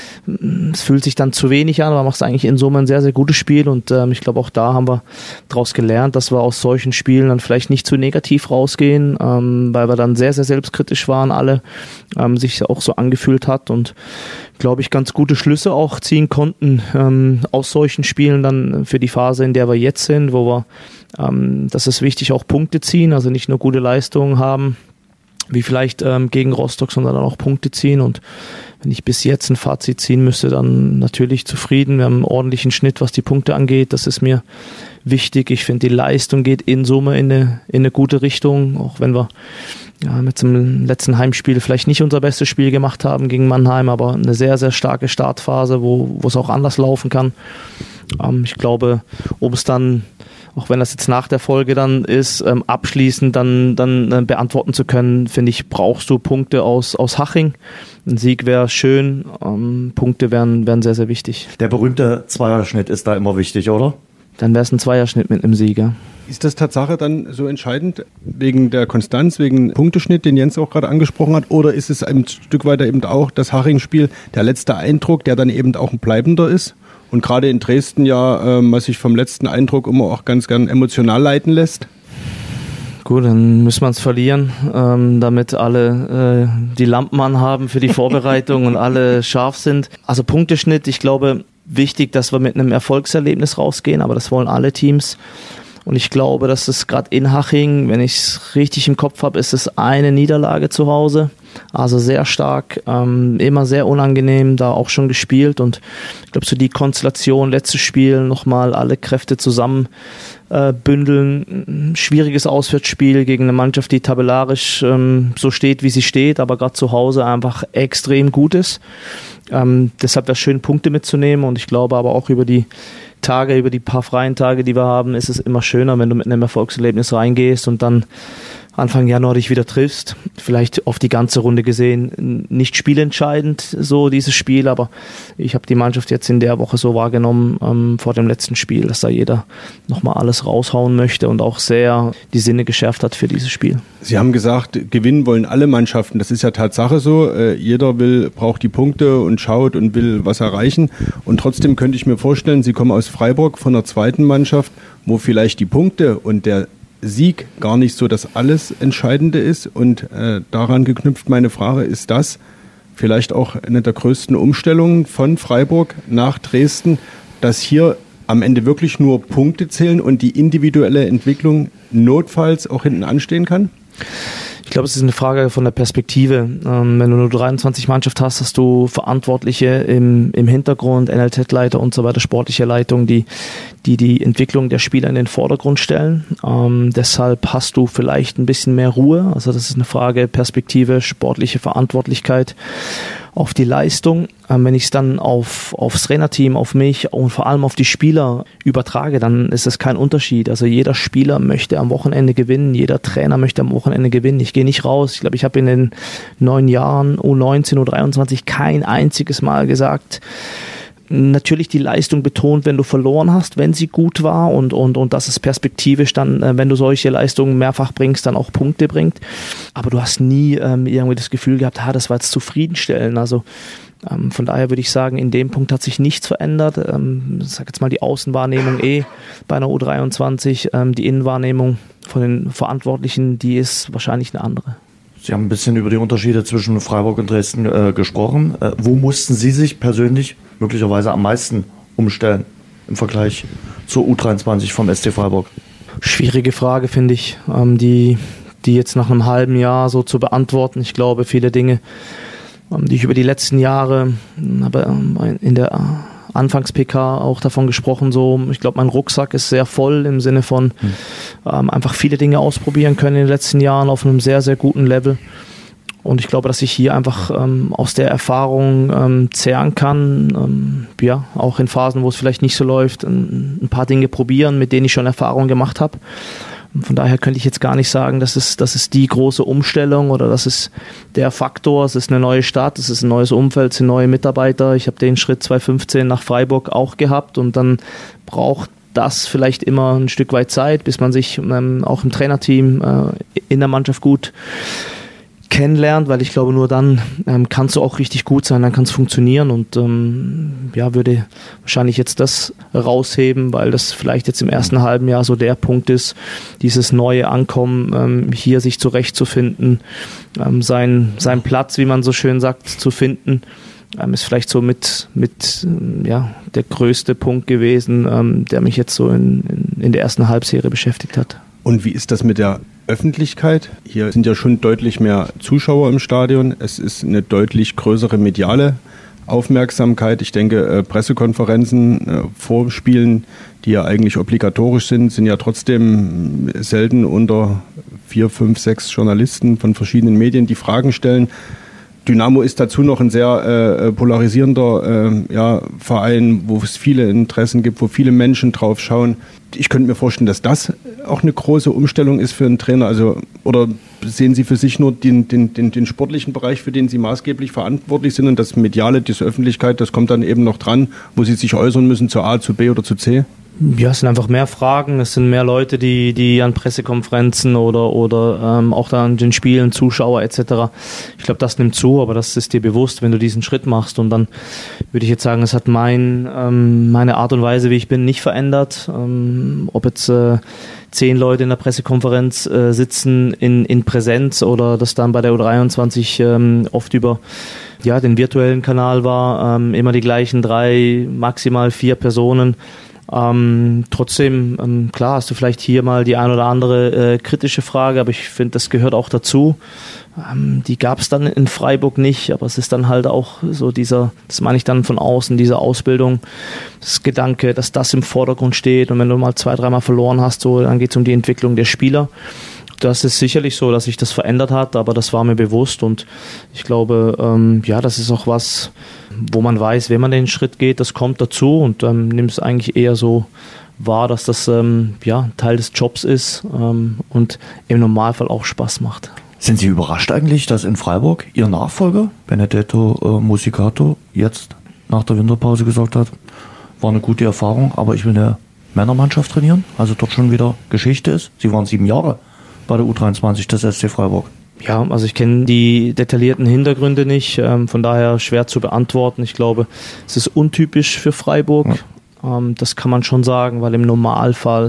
Es fühlt sich dann zu wenig an, aber macht eigentlich in Summe ein sehr, sehr gutes Spiel und ähm, ich glaube auch da haben wir daraus gelernt, dass wir aus solchen Spielen dann vielleicht nicht zu negativ rausgehen, ähm, weil wir dann sehr, sehr selbstkritisch waren alle, ähm, sich auch so angefühlt hat und glaube ich ganz gute Schlüsse auch ziehen konnten ähm, aus solchen Spielen dann für die Phase, in der wir jetzt sind, wo wir, ähm, das ist wichtig, auch Punkte ziehen, also nicht nur gute Leistungen haben, wie vielleicht ähm, gegen Rostock, sondern dann auch Punkte ziehen und wenn ich bis jetzt ein Fazit ziehen müsste, dann natürlich zufrieden. Wir haben einen ordentlichen Schnitt, was die Punkte angeht. Das ist mir wichtig. Ich finde, die Leistung geht in Summe in eine, in eine gute Richtung, auch wenn wir ja, mit dem letzten Heimspiel vielleicht nicht unser bestes Spiel gemacht haben gegen Mannheim, aber eine sehr, sehr starke Startphase, wo, wo es auch anders laufen kann. Ähm, ich glaube, ob es dann, auch wenn das jetzt nach der Folge dann ist, ähm, abschließend dann, dann äh, beantworten zu können, finde ich, brauchst du Punkte aus, aus Haching. Ein Sieg wäre schön, ähm, Punkte wären, wären sehr, sehr wichtig. Der berühmte Zweierschnitt ist da immer wichtig, oder? Dann wäre es ein Zweierschnitt mit einem Sieger. Ist das Tatsache dann so entscheidend wegen der Konstanz, wegen Punkteschnitt, den Jens auch gerade angesprochen hat? Oder ist es ein Stück weiter eben auch das Haching-Spiel, der letzte Eindruck, der dann eben auch ein bleibender ist? Und gerade in Dresden ja, ähm, was sich vom letzten Eindruck immer auch ganz gern emotional leiten lässt? Gut, dann müssen wir es verlieren, ähm, damit alle äh, die Lampen anhaben für die Vorbereitung und alle scharf sind. Also Punkteschnitt, ich glaube, wichtig, dass wir mit einem Erfolgserlebnis rausgehen, aber das wollen alle Teams. Und ich glaube, dass es gerade in Haching, wenn ich es richtig im Kopf habe, ist es eine Niederlage zu Hause. Also sehr stark, ähm, immer sehr unangenehm, da auch schon gespielt. Und ich glaube, so die Konstellation, letztes Spiel, nochmal alle Kräfte zusammen äh, bündeln. Ein schwieriges Auswärtsspiel gegen eine Mannschaft, die tabellarisch ähm, so steht, wie sie steht, aber gerade zu Hause einfach extrem gut ist. Ähm, deshalb wäre es schön, Punkte mitzunehmen. Und ich glaube aber auch über die Tage, über die paar freien Tage, die wir haben, ist es immer schöner, wenn du mit einem Erfolgserlebnis reingehst und dann Anfang Januar dich wieder triffst. Vielleicht auf die ganze Runde gesehen nicht spielentscheidend so dieses Spiel, aber ich habe die Mannschaft jetzt in der Woche so wahrgenommen ähm, vor dem letzten Spiel, dass da jeder nochmal alles raushauen möchte und auch sehr die Sinne geschärft hat für dieses Spiel. Sie haben gesagt, gewinnen wollen alle Mannschaften. Das ist ja Tatsache so. Äh, jeder will, braucht die Punkte und schaut und will was erreichen. Und trotzdem könnte ich mir vorstellen, Sie kommen aus Freiburg von der zweiten Mannschaft, wo vielleicht die Punkte und der Sieg gar nicht so das alles Entscheidende ist. Und äh, daran geknüpft meine Frage, ist das vielleicht auch eine der größten Umstellungen von Freiburg nach Dresden, dass hier am Ende wirklich nur Punkte zählen und die individuelle Entwicklung notfalls auch hinten anstehen kann? Ich glaube, es ist eine Frage von der Perspektive. Ähm, wenn du nur dreiundzwanzig Mannschaft hast, hast du Verantwortliche im, im Hintergrund, N L Z-Leiter und so weiter, sportliche Leitung, die, die die Entwicklung der Spieler in den Vordergrund stellen. Ähm, deshalb hast du vielleicht ein bisschen mehr Ruhe. Also das ist eine Frage Perspektive, sportliche Verantwortlichkeit auf die Leistung. Ähm, wenn ich es dann auf, aufs Trainerteam, auf mich und vor allem auf die Spieler übertrage, dann ist es kein Unterschied. Also jeder Spieler möchte am Wochenende gewinnen, jeder Trainer möchte am Wochenende gewinnen. Ich gehe nicht raus. Ich glaube, ich habe in den neun Jahren U neunzehn, U dreiundzwanzig kein einziges Mal gesagt, natürlich die Leistung betont, wenn du verloren hast, wenn sie gut war und, und, und dass es perspektivisch dann, äh, wenn du solche Leistungen mehrfach bringst, dann auch Punkte bringt. Aber du hast nie ähm, irgendwie das Gefühl gehabt, ha, das war jetzt zufriedenstellend. Also ähm, von daher würde ich sagen, in dem Punkt hat sich nichts verändert. Ähm, ich sag jetzt mal die Außenwahrnehmung eh bei einer U dreiundzwanzig, ähm, die Innenwahrnehmung von den Verantwortlichen, die ist wahrscheinlich eine andere. Sie haben ein bisschen über die Unterschiede zwischen Freiburg und Dresden äh, gesprochen. Äh, wo mussten Sie sich persönlich möglicherweise am meisten umstellen im Vergleich zur U dreiundzwanzig vom S C Freiburg? Schwierige Frage, finde ich, ähm, die, die jetzt nach einem halben Jahr so zu beantworten. Ich glaube, viele Dinge, ähm, die ich über die letzten Jahre, aber ähm, in der Anfangs-P K auch davon gesprochen, so, ich glaube, mein Rucksack ist sehr voll im Sinne von hm. ähm, einfach viele Dinge ausprobieren können in den letzten Jahren auf einem sehr, sehr guten Level. Und ich glaube, dass ich hier einfach ähm, aus der Erfahrung ähm, zehren kann, ähm, ja, auch in Phasen, wo es vielleicht nicht so läuft, ein, ein paar Dinge probieren, mit denen ich schon Erfahrung gemacht habe. Und von daher könnte ich jetzt gar nicht sagen, das ist, das ist die große Umstellung oder das ist der Faktor, es ist eine neue Stadt, es ist ein neues Umfeld, es sind neue Mitarbeiter. Ich habe den Schritt zwanzig fünfzehn nach Freiburg auch gehabt und dann braucht das vielleicht immer ein Stück weit Zeit, bis man sich ähm, auch im Trainerteam, äh, in der Mannschaft gut kennenlernt, weil ich glaube, nur dann ähm, kannst du auch richtig gut sein, dann kann es funktionieren und ähm, ja, würde wahrscheinlich jetzt das rausheben, weil das vielleicht jetzt im ersten halben Jahr so der Punkt ist, dieses neue Ankommen, ähm, hier sich zurechtzufinden, ähm, sein, sein Platz, wie man so schön sagt, zu finden, ähm, ist vielleicht so mit, mit ähm, ja, der größte Punkt gewesen, ähm, der mich jetzt so in, in, in der ersten Halbserie beschäftigt hat. Und wie ist das mit der Öffentlichkeit? Hier sind ja schon deutlich mehr Zuschauer im Stadion. Es ist eine deutlich größere mediale Aufmerksamkeit. Ich denke, äh, Pressekonferenzen äh, vor Spielen, die ja eigentlich obligatorisch sind, sind ja trotzdem selten unter vier, fünf, sechs Journalisten von verschiedenen Medien, die Fragen stellen. Dynamo ist dazu noch ein sehr äh, polarisierender äh, ja, Verein, wo es viele Interessen gibt, wo viele Menschen drauf schauen. Ich könnte mir vorstellen, dass das auch eine große Umstellung ist für einen Trainer. Also, oder sehen Sie für sich nur den, den, den, den sportlichen Bereich, für den Sie maßgeblich verantwortlich sind, und das Mediale, diese Öffentlichkeit, das kommt dann eben noch dran, wo Sie sich äußern müssen zu A, zu B oder zu C? Ja, es sind einfach mehr Fragen, es sind mehr Leute, die, die an Pressekonferenzen oder, oder ähm, auch dann an den Spielen, Zuschauer et cetera. Ich glaube, das nimmt zu, aber das ist dir bewusst, wenn du diesen Schritt machst. Und dann würde ich jetzt sagen, es hat mein, ähm, meine Art und Weise, wie ich bin, nicht verändert. Ähm, ob jetzt äh, zehn Leute in der Pressekonferenz äh, sitzen in, in Präsenz oder das dann bei der U dreiundzwanzig ähm, oft über ja, den virtuellen Kanal war, ähm, immer die gleichen drei, maximal vier Personen. Ähm, trotzdem, ähm, klar, hast du vielleicht hier mal die ein oder andere äh, kritische Frage, aber ich finde, das gehört auch dazu. Ähm, die gab es dann in Freiburg nicht, aber es ist dann halt auch so dieser, das meine ich dann von außen, diese Ausbildung, das Gedanke, dass das im Vordergrund steht, und wenn du mal zwei, dreimal verloren hast, so, dann geht es um die Entwicklung der Spieler. Das ist sicherlich so, dass sich das verändert hat, aber das war mir bewusst, und ich glaube, ähm, ja, das ist auch was, wo man weiß, wenn man den Schritt geht, das kommt dazu, und ähm, nimmt es eigentlich eher so wahr, dass das ähm, ja, Teil des Jobs ist ähm, und im Normalfall auch Spaß macht. Sind Sie überrascht eigentlich, dass in Freiburg Ihr Nachfolger, Benedetto äh, Musicato, jetzt nach der Winterpause gesagt hat, war eine gute Erfahrung, aber ich will eine Männermannschaft trainieren, also dort schon wieder Geschichte ist? Sie waren sieben Jahre bei der U dreiundzwanzig des S C Freiburg. Ja, also ich kenne die detaillierten Hintergründe nicht, ähm, von daher schwer zu beantworten. Ich glaube, es ist untypisch für Freiburg, ja. ähm, das kann man schon sagen, weil im Normalfall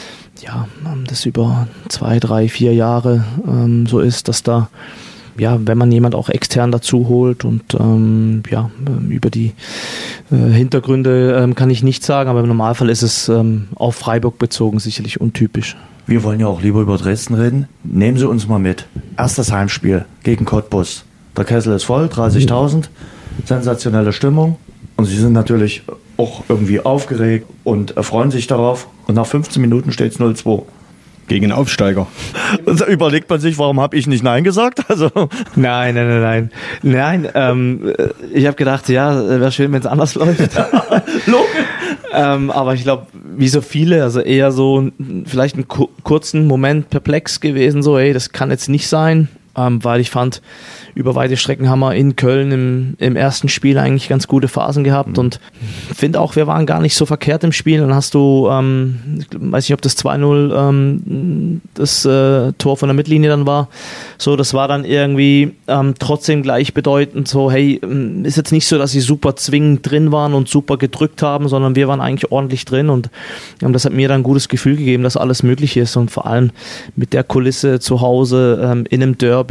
ja, das über zwei, drei, vier Jahre ähm, so ist, dass da, ja, wenn man jemand auch extern dazu holt, und ähm, ja, über die äh, Hintergründe ähm, kann ich nichts sagen, aber im Normalfall ist es ähm, auf Freiburg bezogen sicherlich untypisch. Wir wollen ja auch lieber über Dresden reden. Nehmen Sie uns mal mit. Erstes Heimspiel gegen Cottbus. Der Kessel ist voll, dreißigtausend. Sensationelle Stimmung. Und Sie sind natürlich auch irgendwie aufgeregt und freuen sich darauf. Und nach fünfzehn Minuten steht es null zwei. Gegen Aufsteiger. Da überlegt man sich, warum habe ich nicht Nein gesagt? Also Nein, nein, nein, nein. Nein, ähm, ich habe gedacht, ja, wäre schön, wenn es anders läuft. Logisch. ähm, aber ich glaube, wie so viele, also eher so vielleicht einen ku- kurzen Moment perplex gewesen, so, ey, das kann jetzt nicht sein. Ähm, weil ich fand, über weite Strecken haben wir in Köln im, im ersten Spiel eigentlich ganz gute Phasen gehabt, mhm. und finde auch, wir waren gar nicht so verkehrt im Spiel. Dann hast du, ähm, ich weiß nicht, ob das zwei null ähm, das äh, Tor von der Mittellinie dann war, so, das war dann irgendwie ähm, trotzdem gleichbedeutend, so, hey, ist jetzt nicht so, dass sie super zwingend drin waren und super gedrückt haben, sondern wir waren eigentlich ordentlich drin, und ähm, das hat mir dann ein gutes Gefühl gegeben, dass alles möglich ist, und vor allem mit der Kulisse zu Hause ähm, in einem Derby,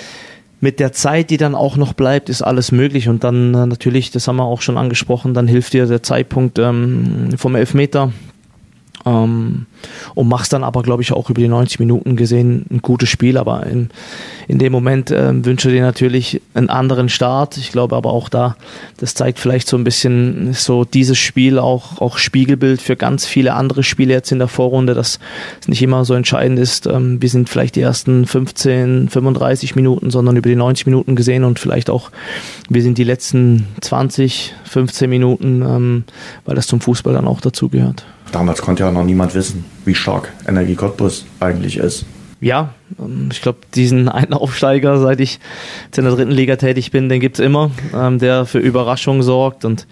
mit der Zeit, die dann auch noch bleibt, ist alles möglich. Und dann äh, natürlich, das haben wir auch schon angesprochen, dann hilft dir der Zeitpunkt ähm, vom Elfmeter. Ähm, und machst dann aber, glaube ich, auch über die neunzig Minuten gesehen ein gutes Spiel, aber in, in dem Moment äh, wünsche dir natürlich einen anderen Start. Ich glaube aber auch da, das zeigt vielleicht so ein bisschen so dieses Spiel auch, auch Spiegelbild für ganz viele andere Spiele jetzt in der Vorrunde, dass es nicht immer so entscheidend ist, ähm, wir sind vielleicht die ersten fünfzehn, fünfunddreißig Minuten, sondern über die neunzig Minuten gesehen, und vielleicht auch wir sind die letzten zwanzig, fünfzehn Minuten, ähm, weil das zum Fußball dann auch dazu gehört. Damals konnte ja noch niemand wissen, wie stark Energie Cottbus eigentlich ist. Ja, ich glaube, diesen einen Aufsteiger, seit ich jetzt in der dritten Liga tätig bin, den gibt's immer, ähm, der für Überraschung sorgt, und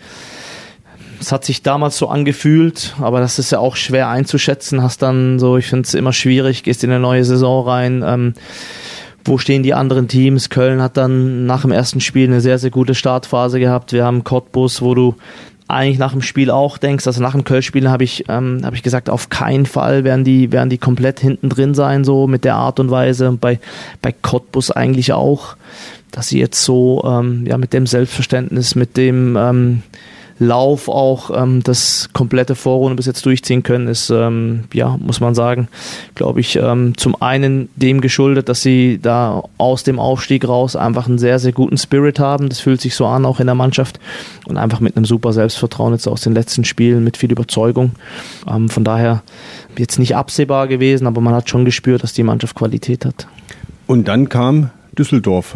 es hat sich damals so angefühlt, aber das ist ja auch schwer einzuschätzen, hast dann so, ich finde es immer schwierig, gehst in eine neue Saison rein, ähm, wo stehen die anderen Teams? Köln hat dann nach dem ersten Spiel eine sehr, sehr gute Startphase gehabt, wir haben Cottbus, wo du eigentlich nach dem Spiel auch denkst, also nach dem Köln-Spiel habe ich, ähm, hab ich gesagt, auf keinen Fall werden die, werden die komplett hinten drin sein, so mit der Art und Weise. Und bei, bei Cottbus eigentlich auch, dass sie jetzt so ähm, ja, mit dem Selbstverständnis, mit dem ähm, Lauf auch ähm, das komplette Vorrunde bis jetzt durchziehen können, ist, ähm, ja, muss man sagen, glaube ich, ähm, zum einen dem geschuldet, dass sie da aus dem Aufstieg raus einfach einen sehr, sehr guten Spirit haben. Das fühlt sich so an, auch in der Mannschaft, und einfach mit einem super Selbstvertrauen jetzt aus den letzten Spielen, mit viel Überzeugung. Ähm, von daher jetzt nicht absehbar gewesen, aber man hat schon gespürt, dass die Mannschaft Qualität hat. Und dann kam Düsseldorf.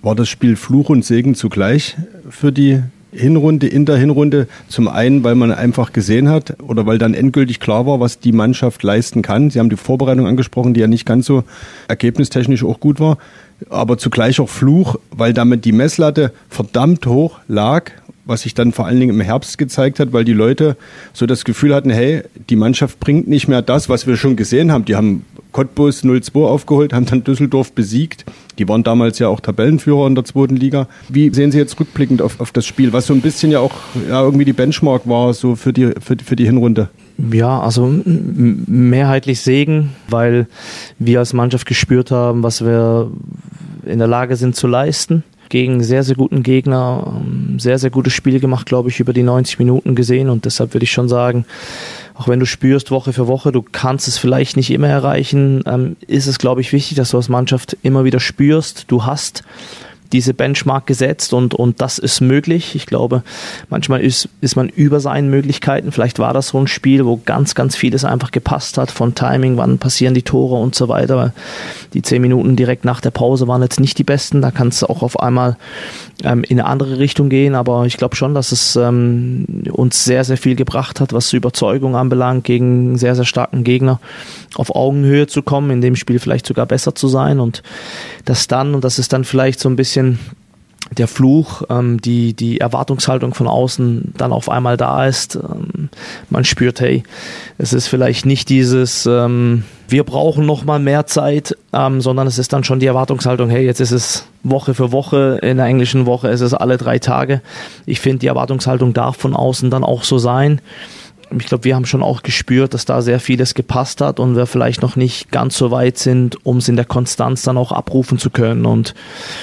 war das Spiel Fluch und Segen zugleich für die Hinrunde, in der Hinrunde. Zum einen, weil man einfach gesehen hat oder weil dann endgültig klar war, was die Mannschaft leisten kann. Sie haben die Vorbereitung angesprochen, die ja nicht ganz so ergebnistechnisch auch gut war. Aber zugleich auch Fluch, weil damit die Messlatte verdammt hoch lag, was sich dann vor allen Dingen im Herbst gezeigt hat, weil die Leute so das Gefühl hatten, hey, die Mannschaft bringt nicht mehr das, was wir schon gesehen haben. Die haben Cottbus null zwei aufgeholt, haben dann Düsseldorf besiegt. Die waren damals ja auch Tabellenführer in der zweiten Liga. Wie sehen Sie jetzt rückblickend auf, auf das Spiel, was so ein bisschen ja auch ja, irgendwie die Benchmark war so für die, für, für die Hinrunde? Ja, also mehrheitlich Segen, weil wir als Mannschaft gespürt haben, was wir in der Lage sind zu leisten. Gegen sehr, sehr guten Gegner, sehr, sehr gutes Spiel gemacht, glaube ich, über die neunzig Minuten gesehen. Und deshalb würde ich schon sagen, auch wenn du spürst Woche für Woche, du kannst es vielleicht nicht immer erreichen, ähm, ist es, glaube ich, wichtig, dass du als Mannschaft immer wieder spürst, du hast diese Benchmark gesetzt und, und das ist möglich. Ich glaube, manchmal ist, ist man über seinen Möglichkeiten. Vielleicht war das so ein Spiel, wo ganz, ganz vieles einfach gepasst hat, von Timing, wann passieren die Tore und so weiter. Die zehn Minuten direkt nach der Pause waren jetzt nicht die besten. Da kann es auch auf einmal ähm, in eine andere Richtung gehen. Aber ich glaube schon, dass es ähm, uns sehr, sehr viel gebracht hat, was Überzeugung anbelangt, gegen einen sehr, sehr starken Gegner auf Augenhöhe zu kommen, in dem Spiel vielleicht sogar besser zu sein. Und das dann, und das ist dann vielleicht so ein bisschen der Fluch, ähm, die, die Erwartungshaltung von außen dann auf einmal da ist. Ähm, man spürt, hey, es ist vielleicht nicht dieses, ähm, wir brauchen noch mal mehr Zeit, ähm, sondern es ist dann schon die Erwartungshaltung, hey, jetzt ist es Woche für Woche, in der englischen Woche ist es alle drei Tage. Ich finde, die Erwartungshaltung darf von außen dann auch so sein. Ich glaube, wir haben schon auch gespürt, dass da sehr vieles gepasst hat und wir vielleicht noch nicht ganz so weit sind, um es in der Konstanz dann auch abrufen zu können. Und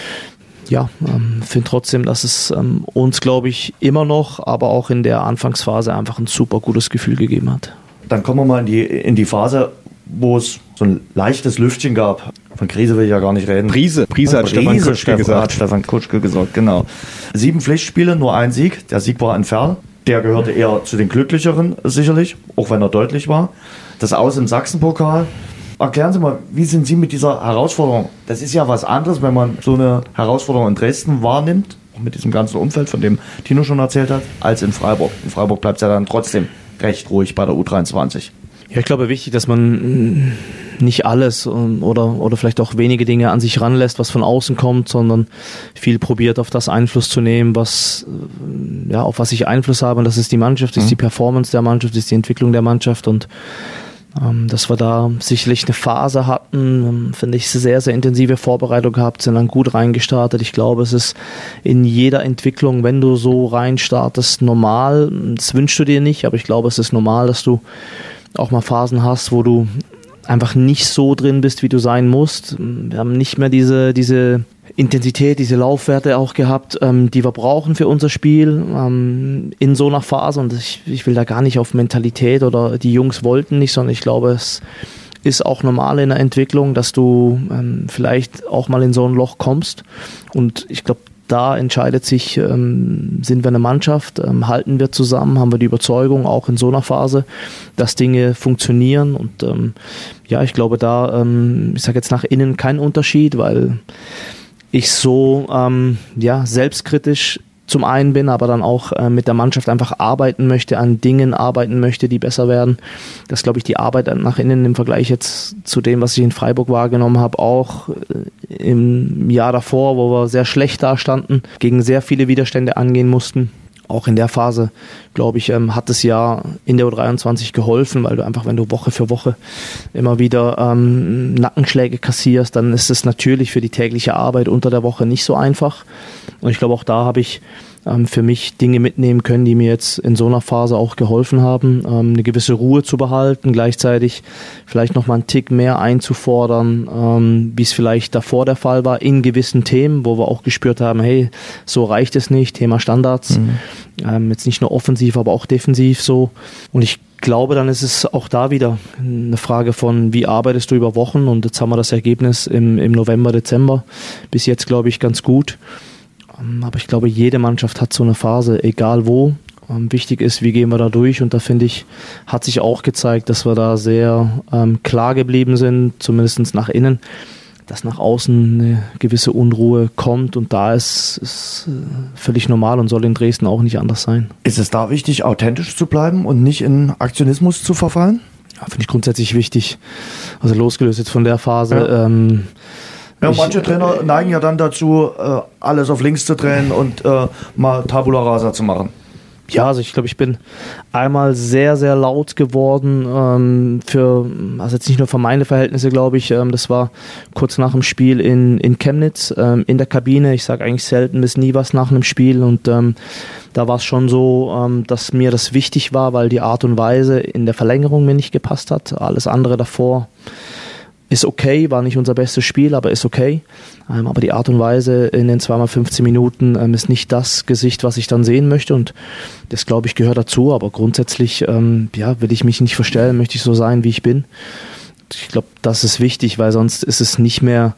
ja, ähm, finde trotzdem, dass es ähm, uns, glaube ich, immer noch, aber auch in der Anfangsphase einfach ein super gutes Gefühl gegeben hat. Dann kommen wir mal in die, in die Phase, wo es so ein leichtes Lüftchen gab. Von Krise will ich ja gar nicht reden. Prise, Prise hat Stefan Kutschke Stefan, gesagt. Hat Stefan Kutschke gesagt, genau. Sieben Pflichtspiele, nur ein Sieg. Der Sieg war in Verl. Der gehörte eher zu den Glücklicheren, sicherlich, auch wenn er deutlich war. Das Aus im Sachsenpokal. Erklären Sie mal, wie sind Sie mit dieser Herausforderung? Das ist ja was anderes, wenn man so eine Herausforderung in Dresden wahrnimmt, auch mit diesem ganzen Umfeld, von dem Tino schon erzählt hat, als in Freiburg. In Freiburg bleibt es ja dann trotzdem recht ruhig bei der U dreiundzwanzig. Ja, ich glaube, wichtig, dass man nicht alles oder, oder vielleicht auch wenige Dinge an sich ranlässt, was von außen kommt, sondern viel probiert, auf das Einfluss zu nehmen, was, ja, auf was ich Einfluss habe. Und das ist die Mannschaft, das ist die Performance der Mannschaft, das ist die Entwicklung der Mannschaft. Und ähm, dass wir da sicherlich eine Phase hatten, ähm, finde ich, sehr, sehr intensive Vorbereitung gehabt, sind dann gut reingestartet. Ich glaube, es ist in jeder Entwicklung, wenn du so reinstartest, normal. Das wünschst du dir nicht, aber ich glaube, es ist normal, dass du auch mal Phasen hast, wo du einfach nicht so drin bist, wie du sein musst. Wir haben nicht mehr diese, diese Intensität, diese Laufwerte auch gehabt, ähm, die wir brauchen für unser Spiel ähm, in so einer Phase. Und ich, ich will da gar nicht auf Mentalität oder die Jungs wollten nicht, sondern ich glaube, es ist auch normal in der Entwicklung, dass du ähm, vielleicht auch mal in so ein Loch kommst. Und ich glaube, da entscheidet sich, ähm, sind wir eine Mannschaft, ähm, halten wir zusammen, haben wir die Überzeugung, auch in so einer Phase, dass Dinge funktionieren. Und ähm, ja, ich glaube da, ähm, ich sage jetzt nach innen kein Unterschied, weil ich so ähm, ja, selbstkritisch zum einen bin, aber dann auch äh, mit der Mannschaft einfach arbeiten möchte, an Dingen arbeiten möchte, die besser werden. Das glaube ich, die Arbeit nach innen im Vergleich jetzt zu dem, was ich in Freiburg wahrgenommen habe, auch äh, im Jahr davor, wo wir sehr schlecht dastanden, gegen sehr viele Widerstände angehen mussten. Auch in der Phase, glaube ich, ähm, hat es ja in der U dreiundzwanzig geholfen, weil du einfach, wenn du Woche für Woche immer wieder ähm, Nackenschläge kassierst, dann ist es natürlich für die tägliche Arbeit unter der Woche nicht so einfach. Und ich glaube, auch da habe ich ähm, für mich Dinge mitnehmen können, die mir jetzt in so einer Phase auch geholfen haben, ähm, eine gewisse Ruhe zu behalten, gleichzeitig vielleicht nochmal einen Tick mehr einzufordern, ähm, wie es vielleicht davor der Fall war, in gewissen Themen, wo wir auch gespürt haben, hey, so reicht es nicht, Thema Standards, mhm. ähm, jetzt nicht nur offensiv, aber auch defensiv so. Und ich glaube, dann ist es auch da wieder eine Frage von, wie arbeitest du über Wochen, und jetzt haben wir das Ergebnis im, im November, Dezember, bis jetzt glaube ich ganz gut. Aber ich glaube, jede Mannschaft hat so eine Phase, egal wo. Wichtig ist, wie gehen wir da durch, und da finde ich, hat sich auch gezeigt, dass wir da sehr ähm, klar geblieben sind, zumindest nach innen. dass nach außen eine gewisse Unruhe kommt und da ist, ist völlig normal und soll in Dresden auch nicht anders sein. Ist es da wichtig, authentisch zu bleiben und nicht in Aktionismus zu verfallen? Ja, finde ich grundsätzlich wichtig. Also losgelöst jetzt von der Phase. Ja. Ähm, Ja, ich, manche Trainer neigen ja dann dazu, äh, alles auf links zu drehen und äh, mal Tabula Rasa zu machen. Ja, also ich glaube, ich bin einmal sehr, sehr laut geworden, ähm, für, also jetzt nicht nur für meine Verhältnisse, glaube ich, ähm, das war kurz nach dem Spiel in, in Chemnitz, ähm, in der Kabine. Ich sage eigentlich selten bis nie was nach einem Spiel und ähm, da war es schon so, ähm, dass mir das wichtig war, weil die Art und Weise in der Verlängerung mir nicht gepasst hat. Alles andere davor ist okay, war nicht unser bestes Spiel, aber ist okay. Ähm, aber die Art und Weise in den zweimal fünfzehn Minuten ähm, ist nicht das Gesicht, was ich dann sehen möchte und das, glaube ich, gehört dazu. Aber grundsätzlich ähm, ja, will ich mich nicht verstellen, möchte ich so sein, wie ich bin. Ich glaube, das ist wichtig, weil sonst ist es nicht mehr,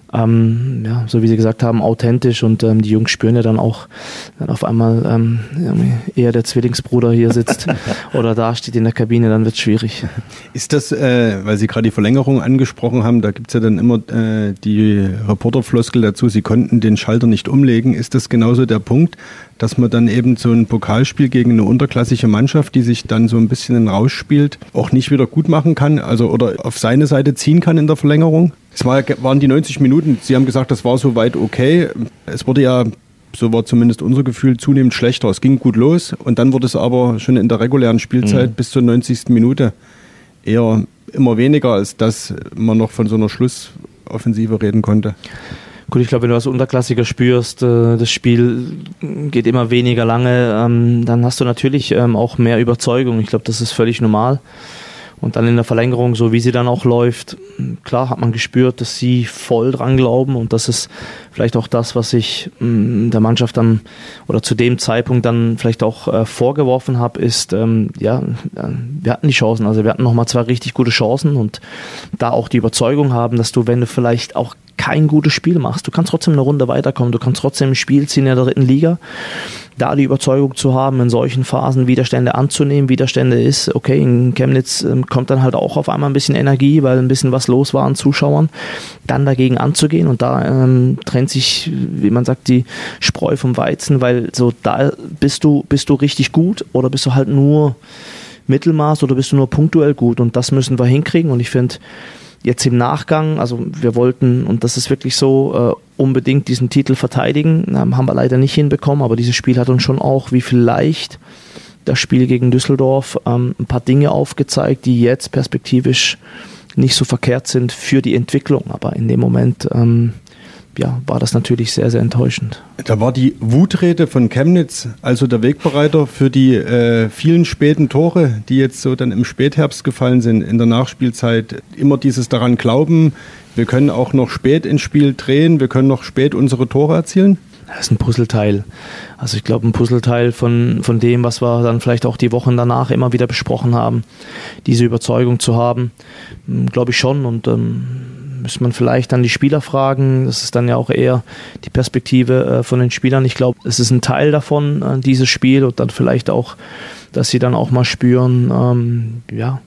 ähm, ja, so wie Sie gesagt haben, authentisch und ähm, die Jungs spüren ja dann auch, wenn auf einmal ähm, eher der Zwillingsbruder hier sitzt oder da steht in der Kabine, dann wird es schwierig. Ist das, äh, weil Sie gerade die Verlängerung angesprochen haben, da gibt es ja dann immer äh, die Reporterfloskel dazu, Sie konnten den Schalter nicht umlegen. Ist das genauso der Punkt, dass man dann eben so ein Pokalspiel gegen eine unterklassige Mannschaft, die sich dann so ein bisschen rausspielt, auch nicht wieder gut machen kann, also oder auf seine Seite ziehen kann in der Verlängerung? Es war, waren die neunzig Minuten, Sie haben gesagt, das war soweit okay. Es wurde ja, so war zumindest unser Gefühl, zunehmend schlechter. Es ging gut los und dann wurde es aber schon in der regulären Spielzeit mhm. bis zur neunzigsten Minute eher immer weniger, als dass man noch von so einer Schlussoffensive reden konnte. Gut, ich glaube, wenn du als Unterklassiker spürst, das Spiel geht immer weniger lange, dann hast du natürlich auch mehr Überzeugung. Ich glaube, das ist völlig normal. Und dann in der Verlängerung, so wie sie dann auch läuft, klar hat man gespürt, dass sie voll dran glauben und das ist vielleicht auch das, was ich mh, der Mannschaft dann oder zu dem Zeitpunkt dann vielleicht auch äh, vorgeworfen habe, ist, ähm, ja, wir hatten die Chancen, also wir hatten nochmal zwei richtig gute Chancen und da auch die Überzeugung haben, dass du, wenn du vielleicht auch kein gutes Spiel machst, du kannst trotzdem eine Runde weiterkommen, du kannst trotzdem ein Spiel ziehen in der dritten Liga, da die Überzeugung zu haben, in solchen Phasen Widerstände anzunehmen. Widerstände ist, okay, in Chemnitz ähm, kommt dann halt auch auf einmal ein bisschen Energie, weil ein bisschen was los war an Zuschauern, dann dagegen anzugehen und da ähm, trennt sich, wie man sagt, die Spreu vom Weizen, weil so da bist du, bist du richtig gut oder bist du halt nur Mittelmaß oder bist du nur punktuell gut und das müssen wir hinkriegen und ich finde, jetzt im Nachgang, also wir wollten, und das ist wirklich so, äh, unbedingt diesen Titel verteidigen, ähm, haben wir leider nicht hinbekommen, aber dieses Spiel hat uns schon auch, wie vielleicht das Spiel gegen Düsseldorf, ähm, ein paar Dinge aufgezeigt, die jetzt perspektivisch nicht so verkehrt sind für die Entwicklung, aber in dem Moment ähm, ja, war das natürlich sehr, sehr enttäuschend. Da war die Wutrede von Chemnitz, also der Wegbereiter für die äh, vielen späten Tore, die jetzt so dann im Spätherbst gefallen sind, in der Nachspielzeit. Immer dieses daran glauben, wir können auch noch spät ins Spiel drehen, wir können noch spät unsere Tore erzielen. Das ist ein Puzzleteil. Also ich glaube, ein Puzzleteil von, von dem, was wir dann vielleicht auch die Wochen danach immer wieder besprochen haben. Diese Überzeugung zu haben, glaube ich schon und ähm, müsste man vielleicht dann die Spieler fragen. Das ist dann ja auch eher die Perspektive äh, von den Spielern. Ich glaube, es ist ein Teil davon, äh, dieses Spiel und dann vielleicht auch, dass sie dann auch mal spüren, ähm, ja,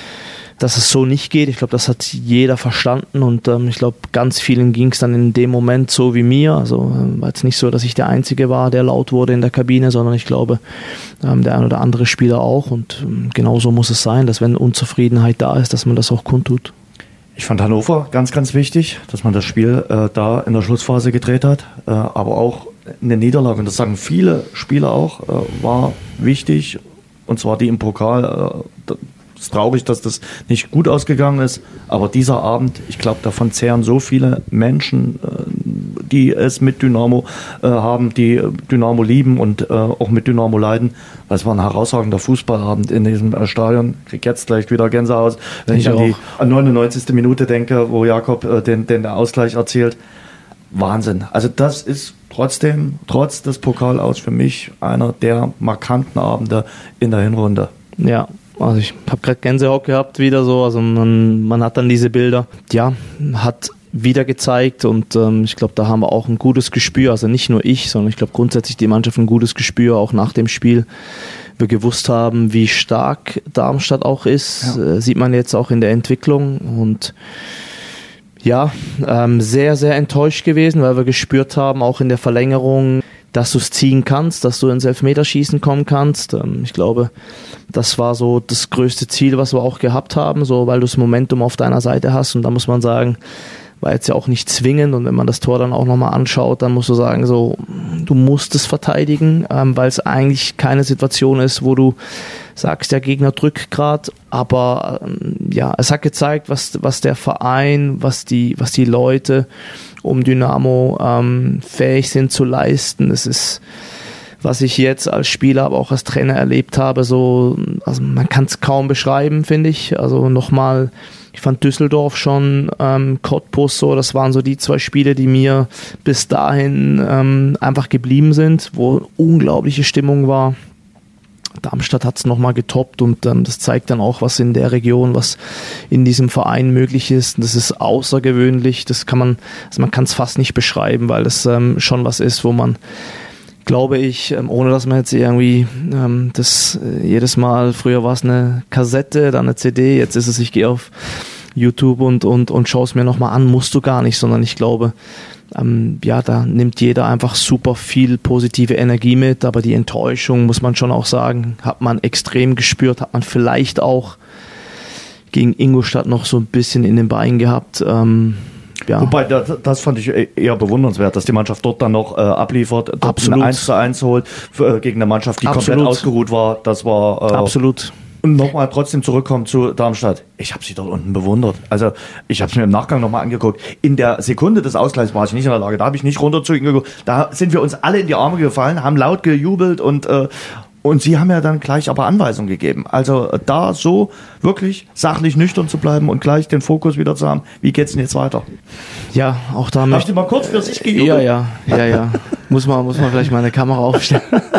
dass es so nicht geht. Ich glaube, das hat jeder verstanden und ähm, ich glaube, ganz vielen ging es dann in dem Moment so wie mir. Also äh, war jetzt nicht so, dass ich der Einzige war, der laut wurde in der Kabine, sondern ich glaube, ähm, der ein oder andere Spieler auch und ähm, genau so muss es sein, dass wenn Unzufriedenheit da ist, dass man das auch kundtut. Ich fand Hannover ganz, ganz wichtig, dass man das Spiel äh, da in der Schlussphase gedreht hat. Äh, aber auch eine Niederlage, und das sagen viele Spieler auch, äh, war wichtig. Und zwar die im Pokal. Äh, es ist traurig, dass das nicht gut ausgegangen ist. Aber dieser Abend, ich glaube, davon zehren so viele Menschen, äh, die es mit Dynamo äh, haben, die Dynamo lieben und äh, auch mit Dynamo leiden. Weil es war ein herausragender Fußballabend in diesem äh, Stadion. Ich krieg jetzt gleich wieder Gänsehaut, wenn ich, ich an die an neunundneunzigste Minute denke, wo Jakob äh, den, den Ausgleich erzielt. Wahnsinn. Also das ist trotzdem, trotz des Pokalaus für mich einer der markanten Abende in der Hinrunde. Ja, also ich habe gerade Gänsehaut gehabt wieder so, also man, man hat dann diese Bilder, ja, hat wieder gezeigt und ähm, ich glaube, da haben wir auch ein gutes Gespür, also nicht nur ich, sondern ich glaube grundsätzlich die Mannschaft ein gutes Gespür, auch nach dem Spiel. Wir gewusst haben, wie stark Darmstadt auch ist, ja. äh, sieht man jetzt auch in der Entwicklung und Ja, ähm, sehr, sehr enttäuscht gewesen, weil wir gespürt haben, auch in der Verlängerung, dass du es ziehen kannst, dass du ins Elfmeterschießen kommen kannst. Ähm, ich glaube, das war so das größte Ziel, was wir auch gehabt haben, so weil du das Momentum auf deiner Seite hast. Und da muss man sagen, war jetzt ja auch nicht zwingend. Und wenn man das Tor dann auch nochmal anschaut, dann musst du sagen, so, du musst es verteidigen, ähm, weil es eigentlich keine Situation ist, wo du sagst, der Gegner drückt gerade. Aber ähm, ja, es hat gezeigt, was, was der Verein, was die, was die Leute um Dynamo ähm, fähig sind zu leisten. Es ist, was ich jetzt als Spieler, aber auch als Trainer erlebt habe, so, also man kann es kaum beschreiben, finde ich. Also nochmal, ich fand Düsseldorf schon, ähm, Cottbus so, das waren so die zwei Spiele, die mir bis dahin ähm, einfach geblieben sind, wo unglaubliche Stimmung war. Darmstadt hat es nochmal getoppt und ähm, das zeigt dann auch, was in der Region, was in diesem Verein möglich ist. Das ist außergewöhnlich, das kann man, also man kann es fast nicht beschreiben, weil es ähm, schon was ist, wo man, glaube ich, ähm, ohne dass man jetzt irgendwie ähm, das äh, jedes Mal, früher war es eine Kassette, dann eine C D, jetzt ist es, ich gehe auf YouTube und, und, und schaue es mir nochmal an, musst du gar nicht, sondern ich glaube, Ähm, ja, da nimmt jeder einfach super viel positive Energie mit, aber die Enttäuschung, muss man schon auch sagen, hat man extrem gespürt, hat man vielleicht auch gegen Ingolstadt noch so ein bisschen in den Beinen gehabt. Ähm, ja. Wobei, das, das fand ich eher bewundernswert, dass die Mannschaft dort dann noch äh, abliefert, dort Absolut. ein eins zu eins holt für, äh, gegen eine Mannschaft, die Absolut. komplett ausgeruht war. Das war äh, Absolut. Und nochmal trotzdem zurückkommen zu Darmstadt. Ich habe sie dort unten bewundert. Also ich habe es mir im Nachgang nochmal angeguckt. In der Sekunde des Ausgleichs war ich nicht in der Lage. Da habe ich nicht runter zu ihnen geguckt. Da sind wir uns alle in die Arme gefallen, haben laut gejubelt und äh, und sie haben ja dann gleich aber Anweisungen gegeben. Also äh, da so wirklich sachlich nüchtern zu bleiben und gleich den Fokus wieder zu haben. Wie geht's denn jetzt weiter? Ja, auch da Hast möchte du mal kurz für sich gejubelt? Ja, ja, ja, ja. muss man, muss man vielleicht mal eine Kamera aufstellen.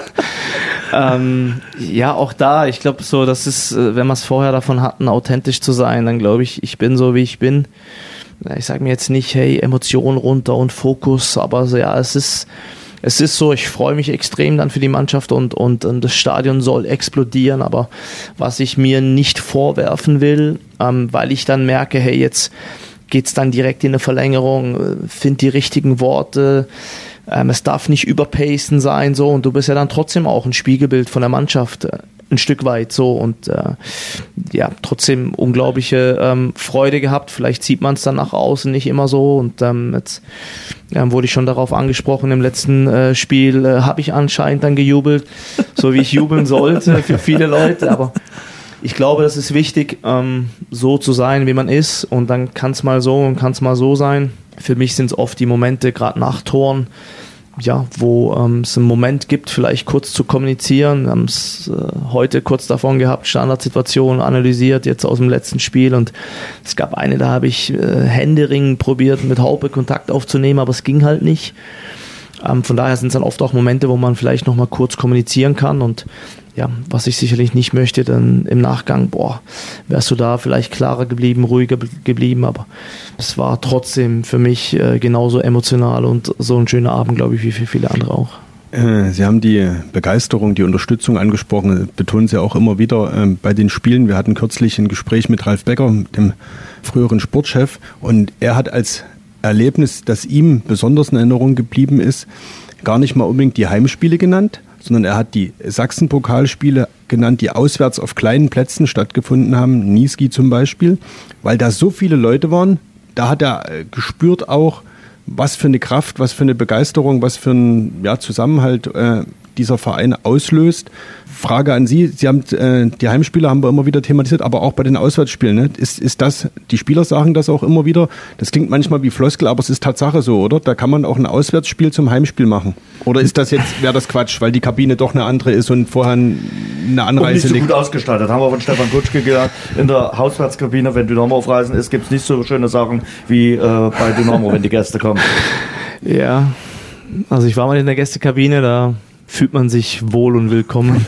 ähm, ja, auch da, ich glaube so, das ist, wenn wir es vorher davon hatten, authentisch zu sein, dann glaube ich, ich bin so, wie ich bin. Ich sage mir jetzt nicht, hey, Emotionen runter und Fokus, aber so, ja, es ist, es ist so, ich freue mich extrem dann für die Mannschaft und, und, und das Stadion soll explodieren, aber was ich mir nicht vorwerfen will, ähm, weil ich dann merke, hey, jetzt geht's dann direkt in eine Verlängerung, find die richtigen Worte, ähm, es darf nicht überpacen sein, so, und du bist ja dann trotzdem auch ein Spiegelbild von der Mannschaft, äh, ein Stück weit so, und äh, ja, trotzdem unglaubliche ähm, Freude gehabt. Vielleicht sieht man es dann nach außen nicht immer so, und ähm, jetzt ähm, wurde ich schon darauf angesprochen, im letzten äh, Spiel äh, habe ich anscheinend dann gejubelt, so wie ich jubeln sollte für viele Leute, aber ich glaube, das ist wichtig, ähm, so zu sein, wie man ist, und dann kann es mal so und kann es mal so sein. Für mich sind es oft die Momente, gerade nach Toren, ja, wo ähm, es einen Moment gibt, vielleicht kurz zu kommunizieren. Wir haben es äh, heute kurz davon gehabt, Standardsituation analysiert, jetzt aus dem letzten Spiel, und es gab eine, da habe ich äh, händeringend probiert, mit Haupe Kontakt aufzunehmen, aber es ging halt nicht. Ähm, von daher sind es dann oft auch Momente, wo man vielleicht nochmal kurz kommunizieren kann, und ja, was ich sicherlich nicht möchte, dann im Nachgang, boah, wärst du da vielleicht klarer geblieben, ruhiger geblieben, aber es war trotzdem für mich äh, genauso emotional und so ein schöner Abend, glaube ich, wie für viele andere auch. Sie haben die Begeisterung, die Unterstützung angesprochen, betonen Sie auch immer wieder äh, bei den Spielen. Wir hatten kürzlich ein Gespräch mit Ralf Becker, dem früheren Sportchef, und er hat als Erlebnis, das ihm besonders in Erinnerung geblieben ist, gar nicht mal unbedingt die Heimspiele genannt, sondern er hat die Sachsen-Pokalspiele genannt, die auswärts auf kleinen Plätzen stattgefunden haben, Niesky zum Beispiel, weil da so viele Leute waren. Da hat er gespürt auch, was für eine Kraft, was für eine Begeisterung, was für ein ja, Zusammenhalt äh, dieser Verein auslöst. Frage an Sie, Sie haben äh, die Heimspiele haben wir immer wieder thematisiert, aber auch bei den Auswärtsspielen, ne? Ist, ist das, die Spieler sagen das auch immer wieder, das klingt manchmal wie Floskel, aber es ist Tatsache so, oder? Da kann man auch ein Auswärtsspiel zum Heimspiel machen. Oder ist das jetzt, wäre das Quatsch, weil die Kabine doch eine andere ist und vorher eine Anreise und nicht so liegt? gut ausgestaltet. Haben wir von Stefan Kutschke gelernt. In der Hauswärtskabine, wenn Dynamo auf Reisen ist, gibt es nicht so schöne Sachen wie äh, bei Dynamo, wenn die Gäste kommen. Ja, also ich war mal in der Gästekabine, da fühlt man sich wohl und willkommen.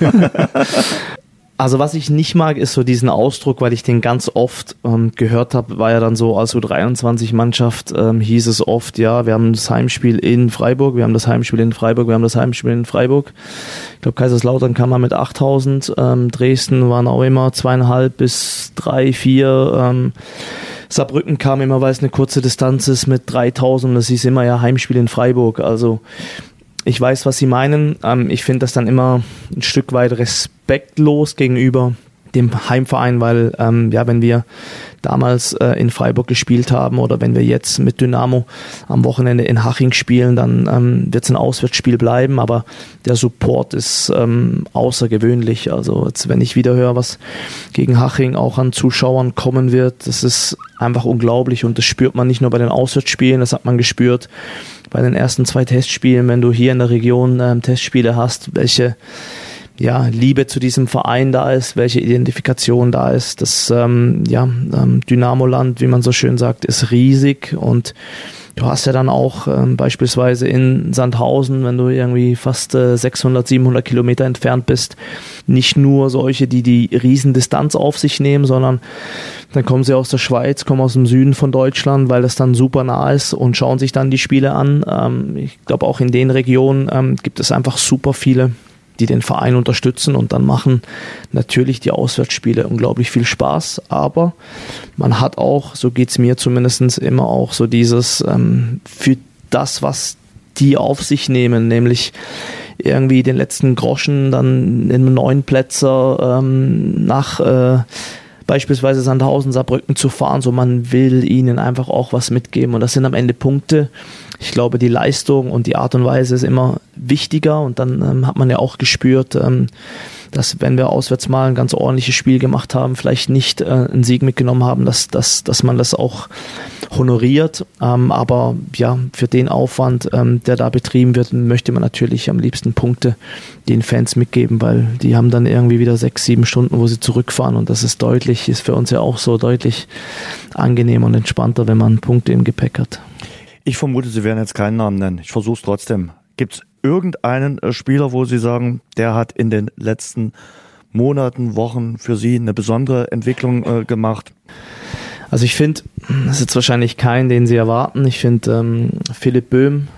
Also was ich nicht mag, ist so diesen Ausdruck, weil ich den ganz oft ähm, gehört habe, war ja dann so als U dreiundzwanzig-Mannschaft ähm, hieß es oft, ja, wir haben das Heimspiel in Freiburg, wir haben das Heimspiel in Freiburg, wir haben das Heimspiel in Freiburg. Ich glaube, Kaiserslautern kam mal mit achttausend, ähm, Dresden waren auch immer zweieinhalb bis drei, vier. Ähm, Saarbrücken kam immer, weil es eine kurze Distanz ist mit dreitausend. Das ist immer ja Heimspiel in Freiburg. Also ich weiß, was Sie meinen. Ähm, ich finde das dann immer ein Stück weit respektlos gegenüber dem Heimverein, weil ähm, ja, wenn wir damals äh, in Freiburg gespielt haben oder wenn wir jetzt mit Dynamo am Wochenende in Haching spielen, dann ähm, wird es ein Auswärtsspiel bleiben, aber der Support ist ähm, außergewöhnlich. Also jetzt, wenn ich wieder höre, was gegen Haching auch an Zuschauern kommen wird, das ist einfach unglaublich und das spürt man nicht nur bei den Auswärtsspielen, das hat man gespürt bei den ersten zwei Testspielen, wenn du hier in der Region ähm, Testspiele hast, welche ja, Liebe zu diesem Verein da ist, welche Identifikation da ist. Das ähm, ja, ähm, Dynamo-Land, wie man so schön sagt, ist riesig und du hast ja dann auch ähm, beispielsweise in Sandhausen, wenn du irgendwie fast äh, sechshundert, siebenhundert Kilometer entfernt bist, nicht nur solche, die die Riesendistanz auf sich nehmen, sondern dann kommen sie aus der Schweiz, kommen aus dem Süden von Deutschland, weil das dann super nah ist und schauen sich dann die Spiele an. Ähm, ich glaube, auch in den Regionen ähm, gibt es einfach super viele, die den Verein unterstützen und dann machen natürlich die Auswärtsspiele unglaublich viel Spaß, aber man hat auch, so geht's mir zumindest immer auch so dieses ähm, für das, was die auf sich nehmen, nämlich irgendwie den letzten Groschen dann in einem neuen Plätzer ähm, nach äh, beispielsweise Sandhausen, Saarbrücken zu fahren, so man will ihnen einfach auch was mitgeben und das sind am Ende Punkte. Ich glaube, die Leistung und die Art und Weise ist immer wichtiger und dann ähm, hat man ja auch gespürt, ähm, dass wenn wir auswärts mal ein ganz ordentliches Spiel gemacht haben, vielleicht nicht äh, einen Sieg mitgenommen haben, dass, dass, dass man das auch honoriert, ähm, aber ja, für den Aufwand, ähm, der da betrieben wird, möchte man natürlich am liebsten Punkte den Fans mitgeben, weil die haben dann irgendwie wieder sechs, sieben Stunden, wo sie zurückfahren und das ist deutlich, ist für uns ja auch so deutlich angenehmer und entspannter, wenn man Punkte im Gepäck hat. Ich vermute, Sie werden jetzt keinen Namen nennen. Ich versuche es trotzdem. Gibt es irgendeinen Spieler, wo Sie sagen, der hat in den letzten Monaten, Wochen für Sie eine besondere Entwicklung äh, gemacht? Also ich finde, das ist jetzt wahrscheinlich kein, den Sie erwarten. Ich finde, ähm, Philipp Böhm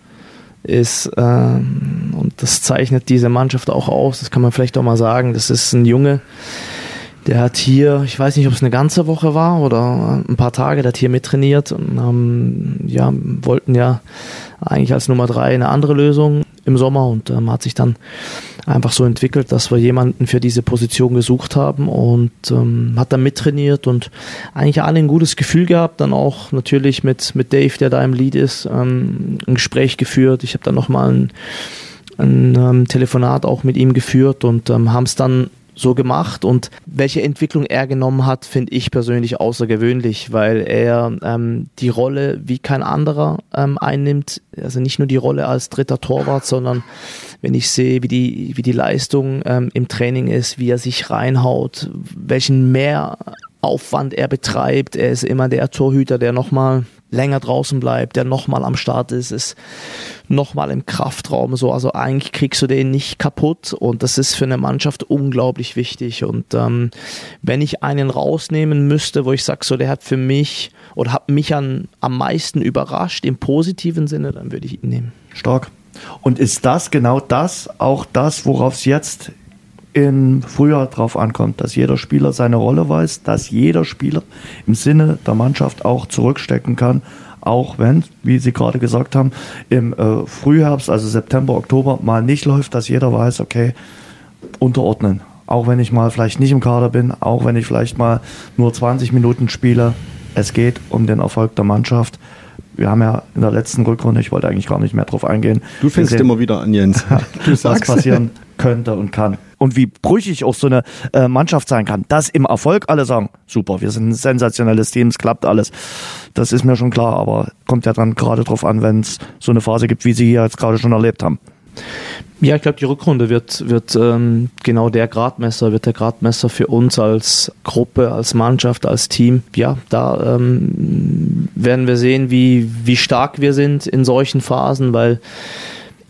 ist, ähm, und das zeichnet diese Mannschaft auch aus, das kann man vielleicht auch mal sagen, das ist ein Junge, der hat hier, ich weiß nicht, ob es eine ganze Woche war oder ein paar Tage, der hat hier mittrainiert und ähm, ja, wollten ja eigentlich als Nummer drei eine andere Lösung im Sommer und ähm, hat sich dann einfach so entwickelt, dass wir jemanden für diese Position gesucht haben und ähm, hat dann mittrainiert und eigentlich alle ein gutes Gefühl gehabt, dann auch natürlich mit, mit Dave, der da im Lead ist, ähm, ein Gespräch geführt. Ich habe dann nochmal ein, ein ähm, Telefonat auch mit ihm geführt und ähm, haben es dann so gemacht und welche Entwicklung er genommen hat, finde ich persönlich außergewöhnlich, weil er ähm, die Rolle wie kein anderer ähm, einnimmt, also nicht nur die Rolle als dritter Torwart, sondern wenn ich sehe, wie die, wie die Leistung ähm, im Training ist, wie er sich reinhaut, welchen Mehraufwand er betreibt, er ist immer der Torhüter, der nochmal länger draußen bleibt, der nochmal am Start ist, ist nochmal im Kraftraum so, also eigentlich kriegst du den nicht kaputt und das ist für eine Mannschaft unglaublich wichtig und ähm, wenn ich einen rausnehmen müsste, wo ich sage, so der hat für mich oder hat mich an, am meisten überrascht im positiven Sinne, dann würde ich ihn nehmen. Stark. Und ist das genau das, auch das, worauf es jetzt im Frühjahr drauf ankommt, dass jeder Spieler seine Rolle weiß, dass jeder Spieler im Sinne der Mannschaft auch zurückstecken kann, auch wenn, wie Sie gerade gesagt haben, im äh, Frühherbst, also September, Oktober, mal nicht läuft, dass jeder weiß, okay, unterordnen. Auch wenn ich mal vielleicht nicht im Kader bin, auch wenn ich vielleicht mal nur zwanzig Minuten spiele, es geht um den Erfolg der Mannschaft. Wir haben ja in der letzten Rückrunde, ich wollte eigentlich gar nicht mehr drauf eingehen. Du fängst gesehen, immer wieder an, Jens. Du sagst, was passieren könnte und kann. Und wie brüchig auch so eine äh, Mannschaft sein kann. Dass im Erfolg alle sagen, super, wir sind ein sensationelles Team, es klappt alles. Das ist mir schon klar, aber kommt ja dann gerade drauf an, wenn es so eine Phase gibt, wie Sie hier jetzt gerade schon erlebt haben. Ja, ich glaube, die Rückrunde wird, wird ähm, genau der Gradmesser, wird der Gradmesser für uns als Gruppe, als Mannschaft, als Team. Ja, da ähm, werden wir sehen, wie, wie stark wir sind in solchen Phasen, weil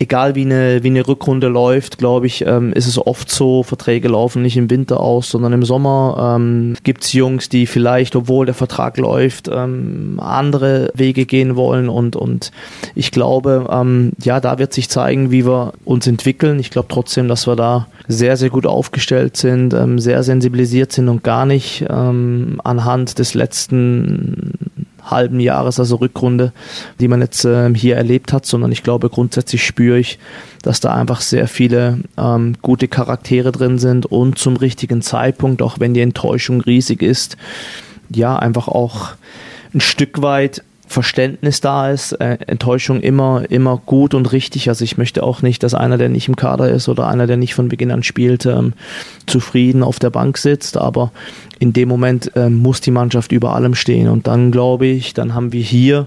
egal wie eine, wie eine Rückrunde läuft, glaube ich, ähm, ist es oft so, Verträge laufen nicht im Winter aus, sondern im Sommer. Ähm, gibt es Jungs, die vielleicht, obwohl der Vertrag läuft, ähm, andere Wege gehen wollen und, und ich glaube, ähm, ja, da wird sich zeigen, wie wir uns entwickeln. Ich glaube trotzdem, dass wir da sehr, sehr gut aufgestellt sind, ähm, sehr sensibilisiert sind und gar nicht ähm, anhand des letzten halben Jahres, also Rückrunde, die man jetzt ähm, hier erlebt hat, sondern ich glaube, grundsätzlich spüre ich, dass da einfach sehr viele ähm, gute Charaktere drin sind und zum richtigen Zeitpunkt, auch wenn die Enttäuschung riesig ist, ja, einfach auch ein Stück weit Verständnis da ist, äh, Enttäuschung immer, immer gut und richtig. Also ich möchte auch nicht, dass einer, der nicht im Kader ist oder einer, der nicht von Beginn an spielt, ähm, zufrieden auf der Bank sitzt, aber in dem Moment ähm, muss die Mannschaft über allem stehen und dann glaube ich, dann haben wir hier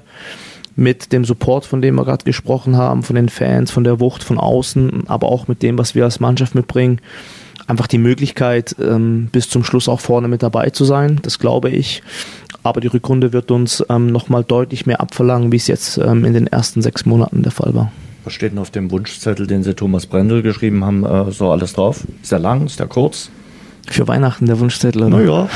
mit dem Support, von dem wir gerade gesprochen haben, von den Fans, von der Wucht von außen, aber auch mit dem, was wir als Mannschaft mitbringen, einfach die Möglichkeit, ähm, bis zum Schluss auch vorne mit dabei zu sein, das glaube ich. Aber die Rückrunde wird uns ähm, nochmal deutlich mehr abverlangen, wie es jetzt ähm, in den ersten sechs Monaten der Fall war. Was steht denn auf dem Wunschzettel, den Sie Thomas Brendel geschrieben haben, äh, so alles drauf? Ist der lang, ist der kurz? Für Weihnachten der Wunschzettel, oder? Naja,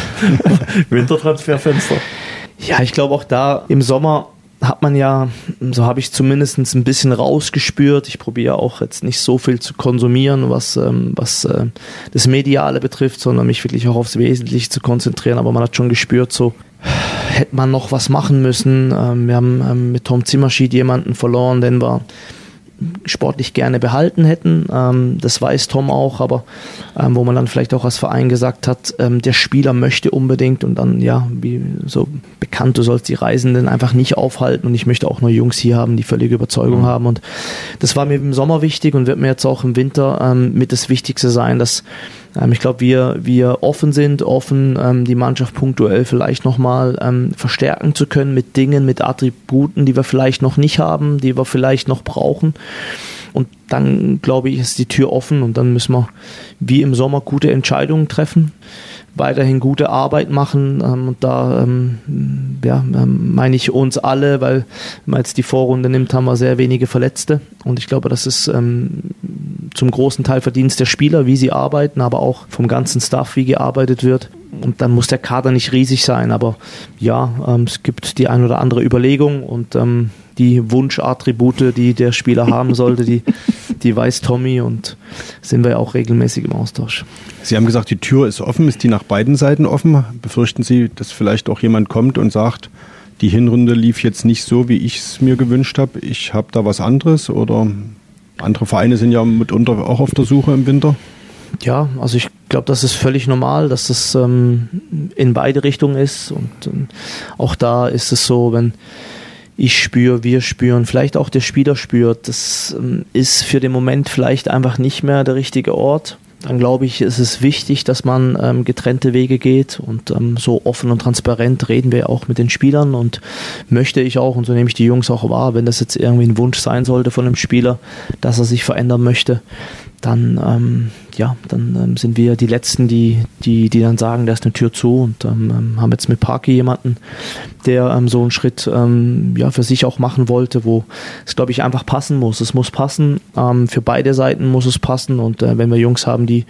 Wintertransferfenster. Ja, ich glaube auch da im Sommer hat man ja, so habe ich zumindest ein bisschen rausgespürt. Ich probiere auch jetzt nicht so viel zu konsumieren, was, ähm, was äh, das Mediale betrifft, sondern mich wirklich auch aufs Wesentliche zu konzentrieren. Aber man hat schon gespürt, so hätte man noch was machen müssen. Ähm, wir haben ähm, mit Tom Zimmerschied jemanden verloren, den wir sportlich gerne behalten hätten. Ähm, das weiß Tom auch, aber ähm, wo man dann vielleicht auch als Verein gesagt hat, ähm, der Spieler möchte unbedingt und dann, ja, wie so bekannt, du sollst die Reisenden einfach nicht aufhalten und ich möchte auch nur Jungs hier haben, die völlige Überzeugung mhm. haben und das war mir im Sommer wichtig und wird mir jetzt auch im Winter ähm, mit das Wichtigste sein, dass ähm, ich glaube, wir, wir offen sind, offen ähm, die Mannschaft punktuell vielleicht nochmal ähm, verstärken zu können mit Dingen, mit Attributen, die wir vielleicht noch nicht haben, die wir vielleicht noch brauchen. Und dann, glaube ich, ist die Tür offen und dann müssen wir wie im Sommer gute Entscheidungen treffen, weiterhin gute Arbeit machen ähm, und da ähm, ja, ähm, meine ich uns alle, weil wenn man jetzt die Vorrunde nimmt, haben wir sehr wenige Verletzte und ich glaube, das ist ähm, zum großen Teil Verdienst der Spieler, wie sie arbeiten, aber auch vom ganzen Staff, wie gearbeitet wird. Und dann muss der Kader nicht riesig sein, aber ja, ähm, es gibt die ein oder andere Überlegung und ähm, die Wunschattribute, die der Spieler haben sollte, die, die weiß Tommy und sind wir ja auch regelmäßig im Austausch. Sie haben gesagt, die Tür ist offen. Ist die nach beiden Seiten offen? Befürchten Sie, dass vielleicht auch jemand kommt und sagt, die Hinrunde lief jetzt nicht so, wie ich es mir gewünscht habe. Ich habe da was anderes oder andere Vereine sind ja mitunter auch auf der Suche im Winter. Ja, also ich glaube, das ist völlig normal, dass das ähm, in beide Richtungen ist und ähm, auch da ist es so, wenn ich spüre, wir spüren, vielleicht auch der Spieler spürt, das ähm, ist für den Moment vielleicht einfach nicht mehr der richtige Ort. Dann glaube ich, ist es wichtig, dass man ähm, getrennte Wege geht und ähm, so offen und transparent reden wir auch mit den Spielern und möchte ich auch, und so nehme ich die Jungs auch wahr, wenn das jetzt irgendwie ein Wunsch sein sollte von einem Spieler, dass er sich verändern möchte, dann, ähm, ja, dann ähm, sind wir die Letzten, die, die, die dann sagen, da ist eine Tür zu und ähm, haben jetzt mit Parky jemanden, der ähm, so einen Schritt ähm, ja, für sich auch machen wollte, wo es, glaube ich, einfach passen muss. Es muss passen, ähm, für beide Seiten muss es passen und äh, wenn wir Jungs haben, die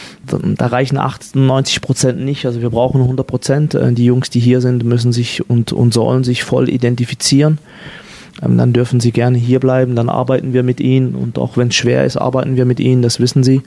da reichen achtundneunzig Prozent nicht, also wir brauchen hundert Prozent. Äh, die Jungs, die hier sind, müssen sich und, und sollen sich voll identifizieren. Dann dürfen sie gerne hier bleiben, dann arbeiten wir mit ihnen und auch wenn es schwer ist, arbeiten wir mit ihnen, das wissen sie.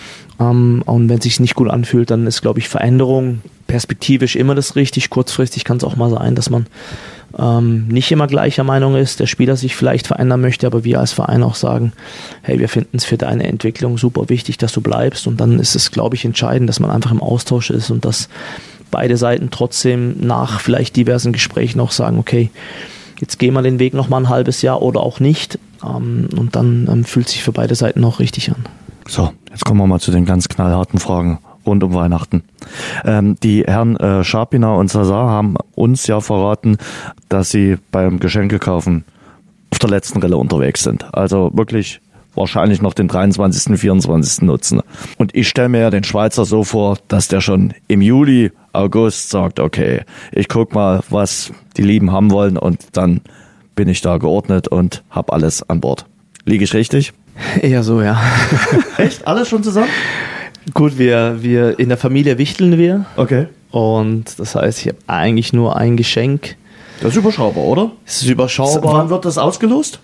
Und wenn es sich nicht gut anfühlt, dann ist, glaube ich, Veränderung perspektivisch immer das richtig. Kurzfristig kann es auch mal sein, dass man ähm, nicht immer gleicher Meinung ist, der Spieler sich vielleicht verändern möchte, aber wir als Verein auch sagen, hey, wir finden es für deine Entwicklung super wichtig, dass du bleibst und dann ist es, glaube ich, entscheidend, dass man einfach im Austausch ist und dass beide Seiten trotzdem nach vielleicht diversen Gesprächen auch sagen, okay, jetzt gehen wir den Weg noch mal ein halbes Jahr oder auch nicht. Ähm, und dann ähm, fühlt sich für beide Seiten auch richtig an. So, jetzt kommen wir mal zu den ganz knallharten Fragen rund um Weihnachten. Ähm, die Herren äh, Scharpiner und Sazar haben uns ja verraten, dass sie beim Geschenkekaufen auf der letzten Rille unterwegs sind. Also wirklich wahrscheinlich noch den dreiundzwanzigsten, vierundzwanzigsten nutzen. Und ich stelle mir ja den Schweizer so vor, dass der schon im Juli, August sagt, okay, ich guck mal, was die Lieben haben wollen und dann bin ich da geordnet und habe alles an Bord. Liege ich richtig? Eher so, ja. Echt? Alles schon zusammen? Gut, wir, wir in der Familie wichteln wir. Okay. Und das heißt, ich habe eigentlich nur ein Geschenk. Das ist überschaubar, oder? Es ist überschaubar. Wann wird das ausgelost?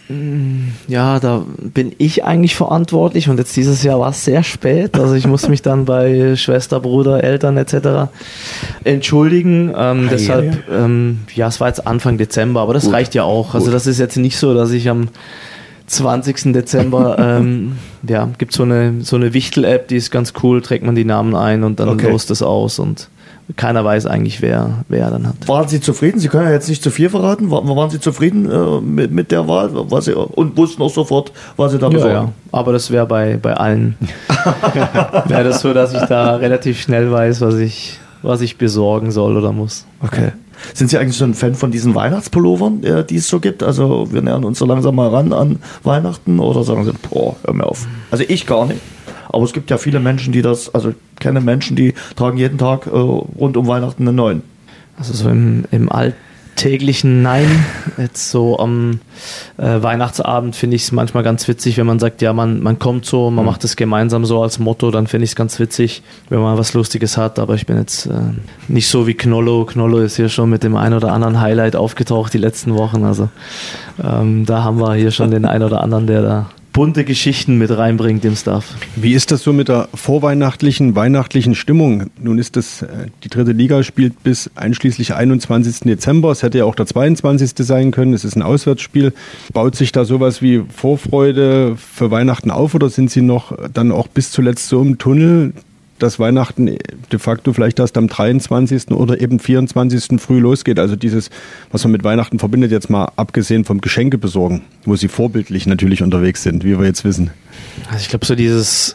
Ja, da bin ich eigentlich verantwortlich und jetzt dieses Jahr war es sehr spät. Also ich muss mich dann bei Schwester, Bruder, Eltern et cetera entschuldigen. Ähm, Ah, deshalb, ja, ähm, ja, es war jetzt Anfang Dezember, aber das Gut. reicht ja auch. Also Gut. das ist jetzt nicht so, dass ich am zwanzigsten Dezember, ähm, ja, gibt so eine so eine Wichtel-App, die ist ganz cool, trägt man die Namen ein und dann Okay. lost es aus und keiner weiß eigentlich, wer wer dann hat. Waren Sie zufrieden? Sie können ja jetzt nicht zu viel verraten. War- Waren Sie zufrieden äh, mit, mit der Wahl? War Sie, und wussten auch sofort, was Sie da Ja, besorgen? ja, aber das wäre bei, bei allen, wäre das so, dass ich da relativ schnell weiß, was ich, was ich besorgen soll oder muss. Okay. Sind Sie eigentlich so ein Fan von diesen Weihnachtspullovern, äh, die es so gibt? Also wir nähern uns so langsam mal ran an Weihnachten oder sagen Sie, boah, hör mir auf. Also ich gar nicht. Aber es gibt ja viele Menschen, die das, also ich kenne Menschen, die tragen jeden Tag äh, rund um Weihnachten einen neuen. Also so im, im alltäglichen Nein, jetzt so am äh, Weihnachtsabend finde ich es manchmal ganz witzig, wenn man sagt, ja, man, man kommt so, man macht es gemeinsam so als Motto, dann finde ich es ganz witzig, wenn man was Lustiges hat, aber ich bin jetzt äh, nicht so wie Knollo. Knollo ist hier schon mit dem ein oder anderen Highlight aufgetaucht die letzten Wochen, also ähm, da haben wir hier schon den ein oder anderen, der da bunte Geschichten mit reinbringt im Staff. Wie ist das so mit der vorweihnachtlichen, weihnachtlichen Stimmung? Nun ist das, äh, die dritte Liga spielt bis einschließlich einundzwanzigsten Dezember. Es hätte ja auch der zweiundzwanzigste sein können. Es ist ein Auswärtsspiel. Baut sich da sowas wie Vorfreude für Weihnachten auf oder sind Sie noch dann auch bis zuletzt so im Tunnel, dass Weihnachten de facto vielleicht erst am dreiundzwanzigsten oder eben vierundzwanzigsten früh losgeht? Also dieses, was man mit Weihnachten verbindet, jetzt mal abgesehen vom Geschenke besorgen, wo Sie vorbildlich natürlich unterwegs sind, wie wir jetzt wissen. Also ich glaube, so dieses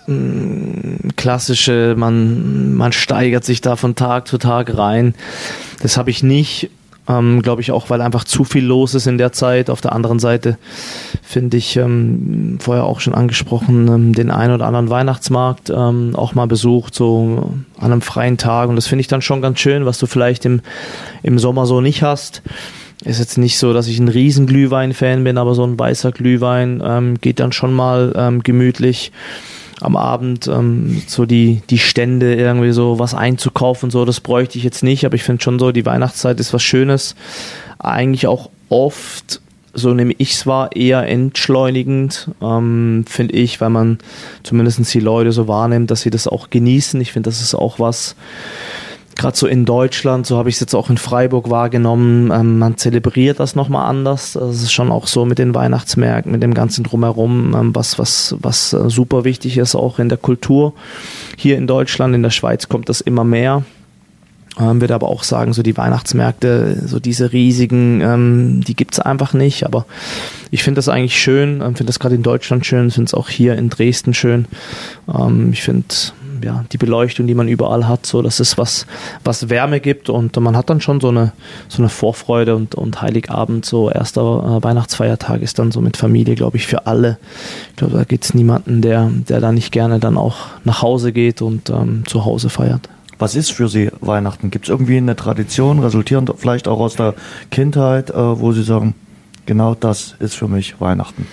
mh, klassische, man, man steigert sich da von Tag zu Tag rein, das habe ich nicht. Ähm, glaube ich auch, weil einfach zu viel los ist in der Zeit. Auf der anderen Seite finde ich, ähm, vorher auch schon angesprochen, ähm, den einen oder anderen Weihnachtsmarkt ähm, auch mal besucht, so an einem freien Tag. Und das finde ich dann schon ganz schön, was du vielleicht im, im Sommer so nicht hast. Ist jetzt nicht so, dass ich ein riesen Glühwein-Fan bin, aber so ein weißer Glühwein ähm, geht dann schon mal ähm, gemütlich am Abend ähm, so die, die Stände irgendwie so was einzukaufen und so, das bräuchte ich jetzt nicht, aber ich finde schon so, die Weihnachtszeit ist was Schönes. Eigentlich auch oft, so nehme ich es wahr, eher entschleunigend, ähm, finde ich, weil man zumindest die Leute so wahrnimmt, dass sie das auch genießen. Ich finde, das ist auch was, gerade so in Deutschland, so habe ich es jetzt auch in Freiburg wahrgenommen, ähm, man zelebriert das nochmal anders. Das ist schon auch so mit den Weihnachtsmärkten, mit dem ganzen Drumherum, ähm, was, was, was äh, super wichtig ist, auch in der Kultur. Hier in Deutschland, in der Schweiz kommt das immer mehr. Ähm, würde aber auch sagen, so die Weihnachtsmärkte, so diese riesigen, ähm, die gibt's einfach nicht. Aber ich finde das eigentlich schön, ähm, finde das gerade in Deutschland schön, finde es auch hier in Dresden schön. Ähm, ich finde ja, die Beleuchtung, die man überall hat, so, das ist was, was Wärme gibt und man hat dann schon so eine, so eine Vorfreude und, und Heiligabend, so erster äh, Weihnachtsfeiertag ist dann so mit Familie, glaube ich, für alle. Ich glaube, da gibt's niemanden, der, der da nicht gerne dann auch nach Hause geht und ähm, zu Hause feiert. Was ist für Sie Weihnachten? Gibt es irgendwie eine Tradition, resultierend vielleicht auch aus der Kindheit, äh, wo Sie sagen, genau das ist für mich Weihnachten?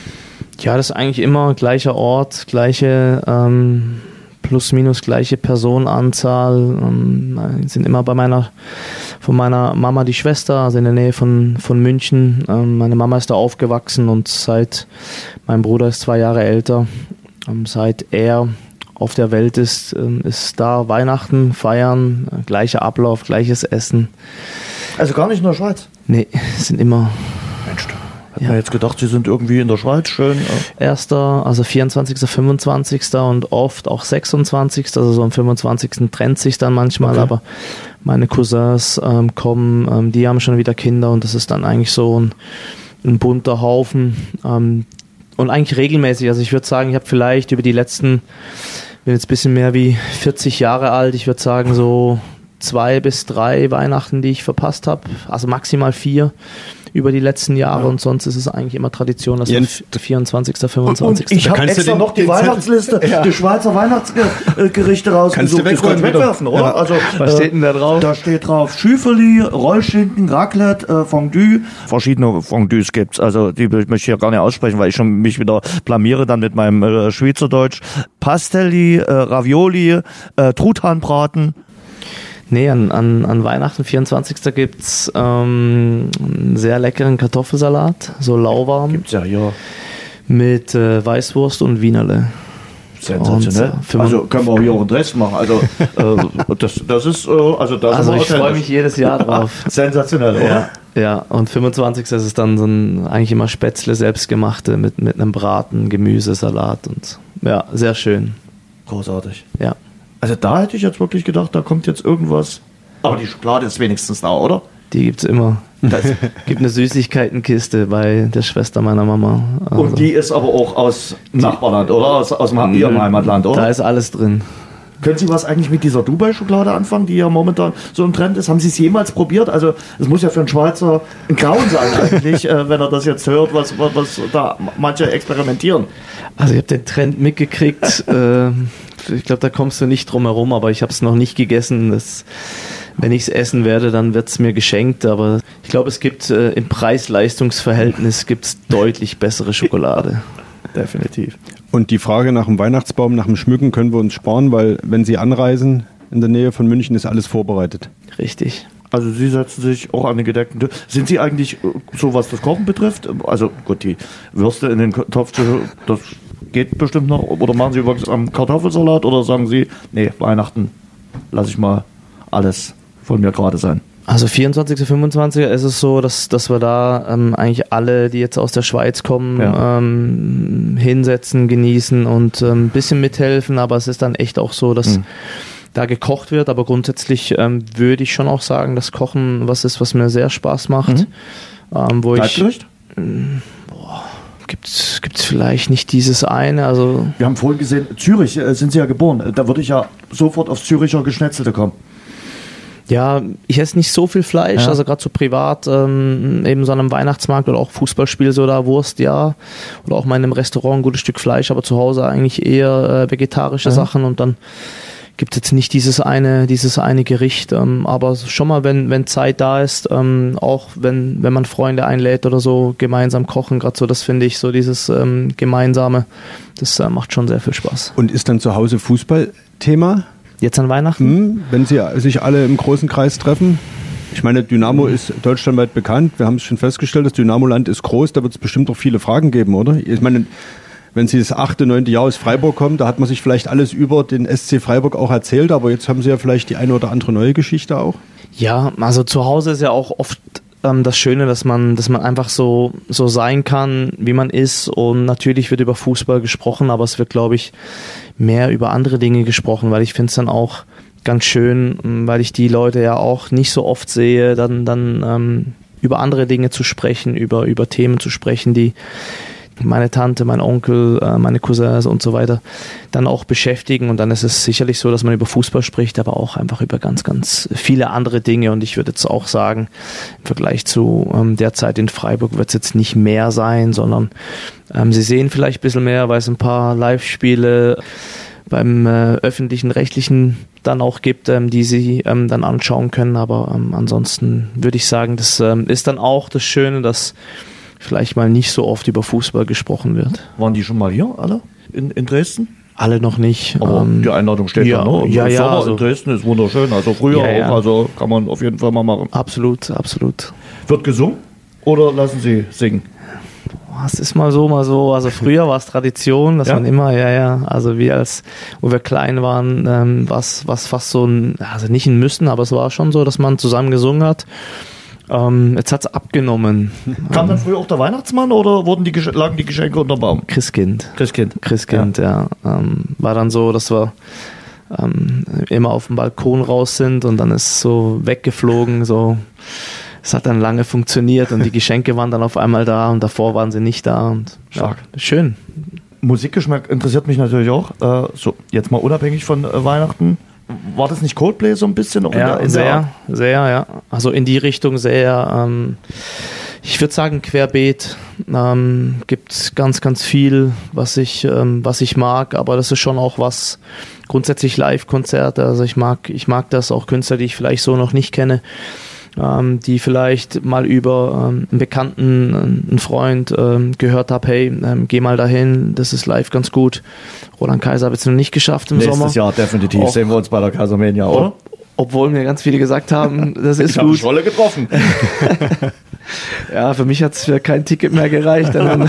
Ja, das ist eigentlich immer gleicher Ort, gleiche ähm, plus minus gleiche Personenanzahl. Ähm, sind immer bei meiner von meiner Mama die Schwester, also in der Nähe von, von München. Ähm, meine Mama ist da aufgewachsen und seit mein Bruder ist zwei Jahre älter, ähm, seit er auf der Welt ist, ähm, ist da Weihnachten, Feiern, äh, gleicher Ablauf, gleiches Essen. Also gar nicht in der Schweiz? Nee, es sind immer Mensch, hätte ja. man jetzt gedacht, Sie sind irgendwie in der Schweiz schön. Äh. Erster, also vierundzwanzigster, fünfundzwanzigster und oft auch sechsundzwanzigster Also so am fünfundzwanzigsten trennt sich dann manchmal, okay. Aber meine Cousins ähm, kommen, ähm, die haben schon wieder Kinder und das ist dann eigentlich so ein, ein bunter Haufen. Ähm, und eigentlich regelmäßig, also ich würde sagen, ich habe vielleicht über die letzten, bin jetzt ein bisschen mehr wie vierzig Jahre alt, ich würde sagen so zwei bis drei Weihnachten, die ich verpasst habe, also maximal vier, über die letzten Jahre ja. und sonst ist es eigentlich immer Tradition, dass Jens, der vierundzwanzigsten fünfundzwanzigsten Und ich habe extra noch die Weihnachtsliste, ja. die Schweizer Weihnachtsgerichte rausgesucht. Kannst du wegwerfen, oder? Ja. Also, was äh, steht denn da drauf? Da steht drauf Schüffeli, Rollschinken, Raclette, äh, Fondue. Verschiedene Fondues gibt's. Also die möchte ich hier gar nicht aussprechen, weil ich schon mich wieder blamiere dann mit meinem äh, Schweizerdeutsch. Pastelli, äh, Ravioli, äh, Truthahnbraten. Nee, an, an, an Weihnachten, vierundzwanzigsten gibt's ähm, einen sehr leckeren Kartoffelsalat, so lauwarm. Gibt's ja, ja. Mit äh, Weißwurst und Wienerle. Sensationell. Und, äh, also können wir auch hier auch einen Rest machen. Also äh, das, das ist, äh, also das Also ich freue mich jedes Jahr drauf. Sensationell, oder? Ja, ja. Und fünfundzwanzigsten ist es dann so ein, eigentlich immer Spätzle, selbstgemachte mit, mit einem Braten, Gemüsesalat und ja, sehr schön. Großartig. Ja. Also da hätte ich jetzt wirklich gedacht, da kommt jetzt irgendwas. Aber die Schokolade ist wenigstens da, oder? Die gibt's immer. Es gibt eine Süßigkeitenkiste bei der Schwester meiner Mama. Also und die ist aber auch aus Nachbarland, oder? Aus, aus dem, ihrem Heimatland, oder? Da ist alles drin. Können Sie was eigentlich mit dieser Dubai-Schokolade anfangen, die ja momentan so im Trend ist? Haben Sie es jemals probiert? Also es muss ja für einen Schweizer ein Grauen sein eigentlich, äh, wenn er das jetzt hört, was, was, was da manche experimentieren. Also ich habe den Trend mitgekriegt. äh, ich glaube, da kommst du nicht drum herum, aber ich habe es noch nicht gegessen. Das, wenn ich es essen werde, dann wird es mir geschenkt. Aber ich glaube, es gibt äh, im Preis-Leistungs-Verhältnis gibt's deutlich bessere Schokolade. Definitiv. Und die Frage nach dem Weihnachtsbaum, nach dem Schmücken können wir uns sparen, weil wenn Sie anreisen in der Nähe von München, ist alles vorbereitet. Richtig. Also Sie setzen sich auch an den gedeckten Tisch. Sind Sie eigentlich, so was das Kochen betrifft, also gut, die Würste in den Topf, das geht bestimmt noch, oder machen Sie übrigens am Kartoffelsalat oder sagen Sie, nee, Weihnachten lasse ich mal alles von mir gerade sein? Also vierundzwanzigsten fünfundzwanzigsten ist es so, dass, dass wir da ähm, eigentlich alle, die jetzt aus der Schweiz kommen, ja. ähm, hinsetzen, genießen und ein ähm, bisschen mithelfen, aber es ist dann echt auch so, dass mhm. da gekocht wird, aber grundsätzlich ähm, würde ich schon auch sagen, dass Kochen was ist, was mir sehr Spaß macht. Mhm. Ähm, wo ich ähm, boah, gibt's gibt's vielleicht nicht dieses eine, also wir haben vorhin gesehen, Zürich äh, sind Sie ja geboren, da würde ich ja sofort aufs Züricher Geschnetzelte kommen. Ja, ich esse nicht so viel Fleisch, ja. also gerade so privat, ähm, eben so an einem Weihnachtsmarkt oder auch Fußballspiel so da Wurst, ja. Oder auch mal in einem Restaurant ein gutes Stück Fleisch, aber zu Hause eigentlich eher äh, vegetarische ja. Sachen und dann gibt es jetzt nicht dieses eine, dieses eine Gericht, ähm, aber schon mal, wenn, wenn Zeit da ist, ähm, auch wenn, wenn man Freunde einlädt oder so, gemeinsam kochen, gerade so, das finde ich, so dieses ähm, Gemeinsame, das äh, macht schon sehr viel Spaß. Und ist dann zu Hause Fußball-Thema? Jetzt an Weihnachten? Hm, wenn Sie sich alle im großen Kreis treffen. Ich meine, Dynamo mhm. ist deutschlandweit bekannt. Wir haben es schon festgestellt, das Dynamo-Land ist groß. Da wird es bestimmt auch viele Fragen geben, oder? Ich meine, wenn Sie das achte, neunte Jahr aus Freiburg kommen, da hat man sich vielleicht alles über den S C Freiburg auch erzählt. Aber jetzt haben Sie ja vielleicht die eine oder andere neue Geschichte auch. Ja, also zu Hause ist ja auch oft ähm, das Schöne, dass man, dass man einfach so, so sein kann, wie man ist. Und natürlich wird über Fußball gesprochen, aber es wird, glaube ich, mehr über andere Dinge gesprochen, weil ich finde es dann auch ganz schön, weil ich die Leute ja auch nicht so oft sehe, dann, dann ähm, über andere Dinge zu sprechen, über, über Themen zu sprechen, die meine Tante, mein Onkel, äh, meine Cousins und so weiter dann auch beschäftigen. Und dann ist es sicherlich so, dass man über Fußball spricht, aber auch einfach über ganz, ganz viele andere Dinge. Und ich würde jetzt auch sagen, im Vergleich zu ähm, der Zeit in Freiburg wird es jetzt nicht mehr sein, sondern ähm, Sie sehen vielleicht ein bisschen mehr, weil es ein paar Live-Spiele beim äh, öffentlichen, rechtlichen dann auch gibt, ähm, die Sie ähm, dann anschauen können. Aber ähm, ansonsten würde ich sagen, das ähm, ist dann auch das Schöne, dass vielleicht mal nicht so oft über Fußball gesprochen wird. Waren die schon mal hier, alle? In, in Dresden? Alle noch nicht. Aber ähm, die Einladung steht ja, ja, ne? Ja, ja. Sommer Also, in Dresden ist wunderschön. Also früher ja, ja. auch, also kann man auf jeden Fall mal machen. Absolut, absolut. Wird gesungen oder lassen Sie singen? Es ist mal so, mal so. Also früher war es Tradition, dass ja. man immer, ja, ja, also wir als, wo wir klein waren, ähm, was, was fast so ein, also nicht ein Müssen, aber es war schon so, dass man zusammen gesungen hat. Ähm, jetzt hat es abgenommen. Kam dann früher auch der Weihnachtsmann oder wurden die Gesch- lagen die Geschenke unterm Baum? Christkind. Christkind. Christkind, ja. ja. Ähm, war dann so, dass wir ähm, immer auf dem Balkon raus sind und dann ist so weggeflogen, so. Es hat dann lange funktioniert und die Geschenke waren dann auf einmal da und davor waren sie nicht da. Und stark. Ja, schön. Musikgeschmack interessiert mich natürlich auch. Äh, so, jetzt mal unabhängig von äh, Weihnachten. War das nicht Coldplay so ein bisschen? Auch Ja, in der, in sehr, der sehr, ja. Also in die Richtung sehr. Ähm, Ich würde sagen, querbeet. Ähm, gibt ganz, ganz viel, was ich, ähm, was ich mag, aber das ist schon auch was, grundsätzlich Live-Konzerte, also ich mag, ich mag das, auch Künstler, die ich vielleicht so noch nicht kenne, ähm, die vielleicht mal über ähm, einen Bekannten, einen Freund ähm, gehört habe, hey, ähm, geh mal dahin, das ist live ganz gut. Roland Kaiser habe ich es noch nicht geschafft im Nächstes Sommer. Nächstes Jahr definitiv, auch, sehen wir uns bei der Kaisermania, oder? Ob, obwohl mir ganz viele gesagt haben, das ist ich gut. Ich habe Scholle getroffen. Ja, für mich hat es für kein Ticket mehr gereicht. Dann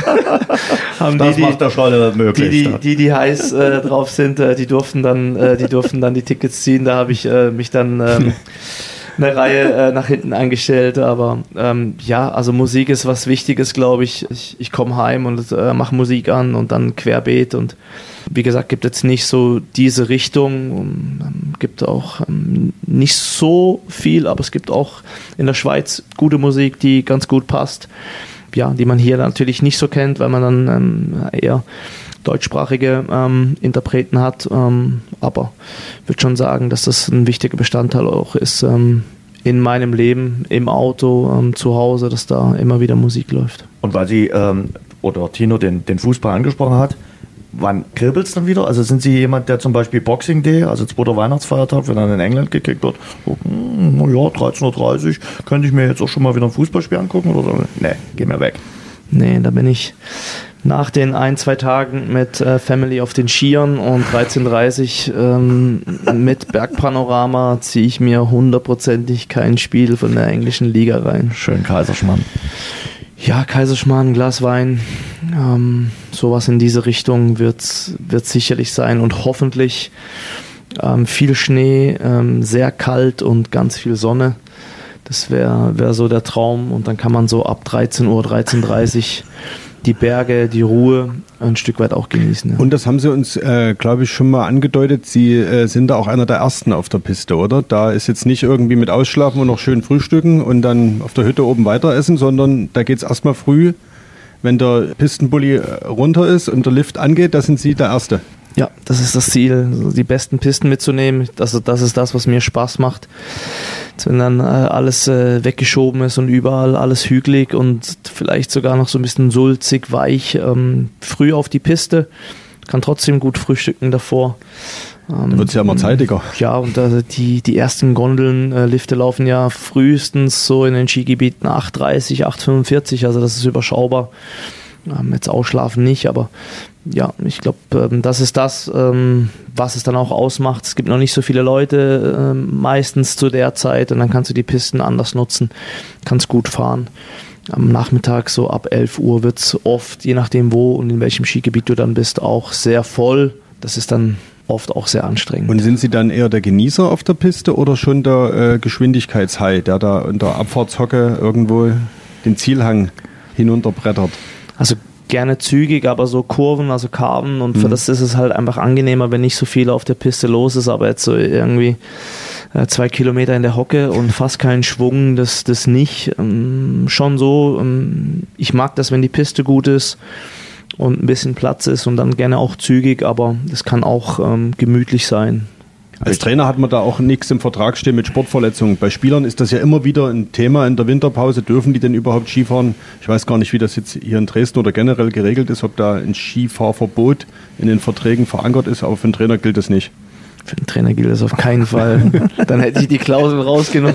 haben das die, macht der Scholle möglich. Die, die, die, die heiß äh, drauf sind, äh, die durften dann, äh, die durften dann die Tickets ziehen. Da habe ich äh, mich dann ähm, eine Reihe äh, nach hinten eingestellt. Aber ähm, ja, also Musik ist was Wichtiges, glaube ich. Ich, ich komme heim und äh, mache Musik an und dann querbeet. Und wie gesagt, gibt jetzt nicht so diese Richtung. Und, ähm, gibt auch ähm, nicht so viel, aber es gibt auch in der Schweiz gute Musik, die ganz gut passt. Ja, die man hier natürlich nicht so kennt, weil man dann ähm, eher deutschsprachige ähm, Interpreten hat. Ähm, aber ich würde schon sagen, dass das ein wichtiger Bestandteil auch ist ähm, in meinem Leben, im Auto, ähm, zu Hause, dass da immer wieder Musik läuft. Und weil Sie ähm, oder Tino den, den Fußball angesprochen hat, wann kribbelt es dann wieder? Also sind Sie jemand, der zum Beispiel Boxing Day, also zweiter Weihnachtsfeiertag, wenn dann in England gekickt wird, so, hm, na ja, dreizehn Uhr dreißig, könnte ich mir jetzt auch schon mal wieder ein Fußballspiel angucken oder so? Nee, geh mir weg. Nee, da bin ich nach den ein, zwei Tagen mit äh, Family auf den Skiern und dreizehn Uhr dreißig ähm, mit Bergpanorama ziehe ich mir hundertprozentig kein Spiel von der englischen Liga rein. Schön Kaiserschmarrn. Ja, Kaiserschmarrn, ein Glas Wein, ähm, sowas in diese Richtung wird es sicherlich sein und hoffentlich ähm, viel Schnee, ähm, sehr kalt und ganz viel Sonne. Das wäre wär so der Traum und dann kann man so ab dreizehn Uhr, dreizehn Uhr dreißig die Berge, die Ruhe ein Stück weit auch genießen. Ja. Und das haben Sie uns, äh, glaube ich, schon mal angedeutet. Sie äh, sind da auch einer der Ersten auf der Piste, oder? Da ist jetzt nicht irgendwie mit Ausschlafen und noch schön frühstücken und dann auf der Hütte oben weiter essen, sondern da geht es erstmal früh, wenn der Pistenbully runter ist und der Lift angeht, da sind Sie der Erste. Ja, das ist das Ziel, die besten Pisten mitzunehmen. Das, das ist das, was mir Spaß macht. Wenn dann äh, alles äh, weggeschoben ist und überall alles hügelig und vielleicht sogar noch so ein bisschen sulzig, weich, ähm, früh auf die Piste, kann trotzdem gut frühstücken davor. Ähm, da wird es ja immer zeitiger. Ja, und äh, die, die ersten Gondeln, äh, Lifte laufen ja frühestens so in den Skigebieten acht Uhr dreißig, acht Uhr fünfundvierzig, also das ist überschaubar. Ähm, jetzt ausschlafen nicht, aber ja, ich glaube, ähm, das ist das, ähm, was es dann auch ausmacht. Es gibt noch nicht so viele Leute ähm, meistens zu der Zeit und dann kannst du die Pisten anders nutzen, kannst gut fahren. Am Nachmittag so ab elf Uhr wird es oft, je nachdem wo und in welchem Skigebiet du dann bist, auch sehr voll. Das ist dann oft auch sehr anstrengend. Und sind Sie dann eher der Genießer auf der Piste oder schon der äh, Geschwindigkeitshai, der da in der Abfahrtshocke irgendwo den Zielhang hinunterbrettert? Also gerne zügig, aber so Kurven, also Karben und für mhm. das ist es halt einfach angenehmer, wenn nicht so viel auf der Piste los ist, aber jetzt so irgendwie äh, zwei Kilometer in der Hocke und fast keinen Schwung, das, das nicht. Ähm, schon so, ähm, ich mag das, wenn die Piste gut ist und ein bisschen Platz ist und dann gerne auch zügig, aber das kann auch ähm, gemütlich sein. Als Trainer hat man da auch nichts im Vertrag stehen mit Sportverletzungen. Bei Spielern ist das ja immer wieder ein Thema in der Winterpause. Dürfen die denn überhaupt Skifahren? Ich weiß gar nicht, wie das jetzt hier in Dresden oder generell geregelt ist, ob da ein Skifahrverbot in den Verträgen verankert ist, aber für den Trainer gilt das nicht. Für den Trainer gilt das auf keinen Fall. Dann hätte ich die Klausel rausgenommen.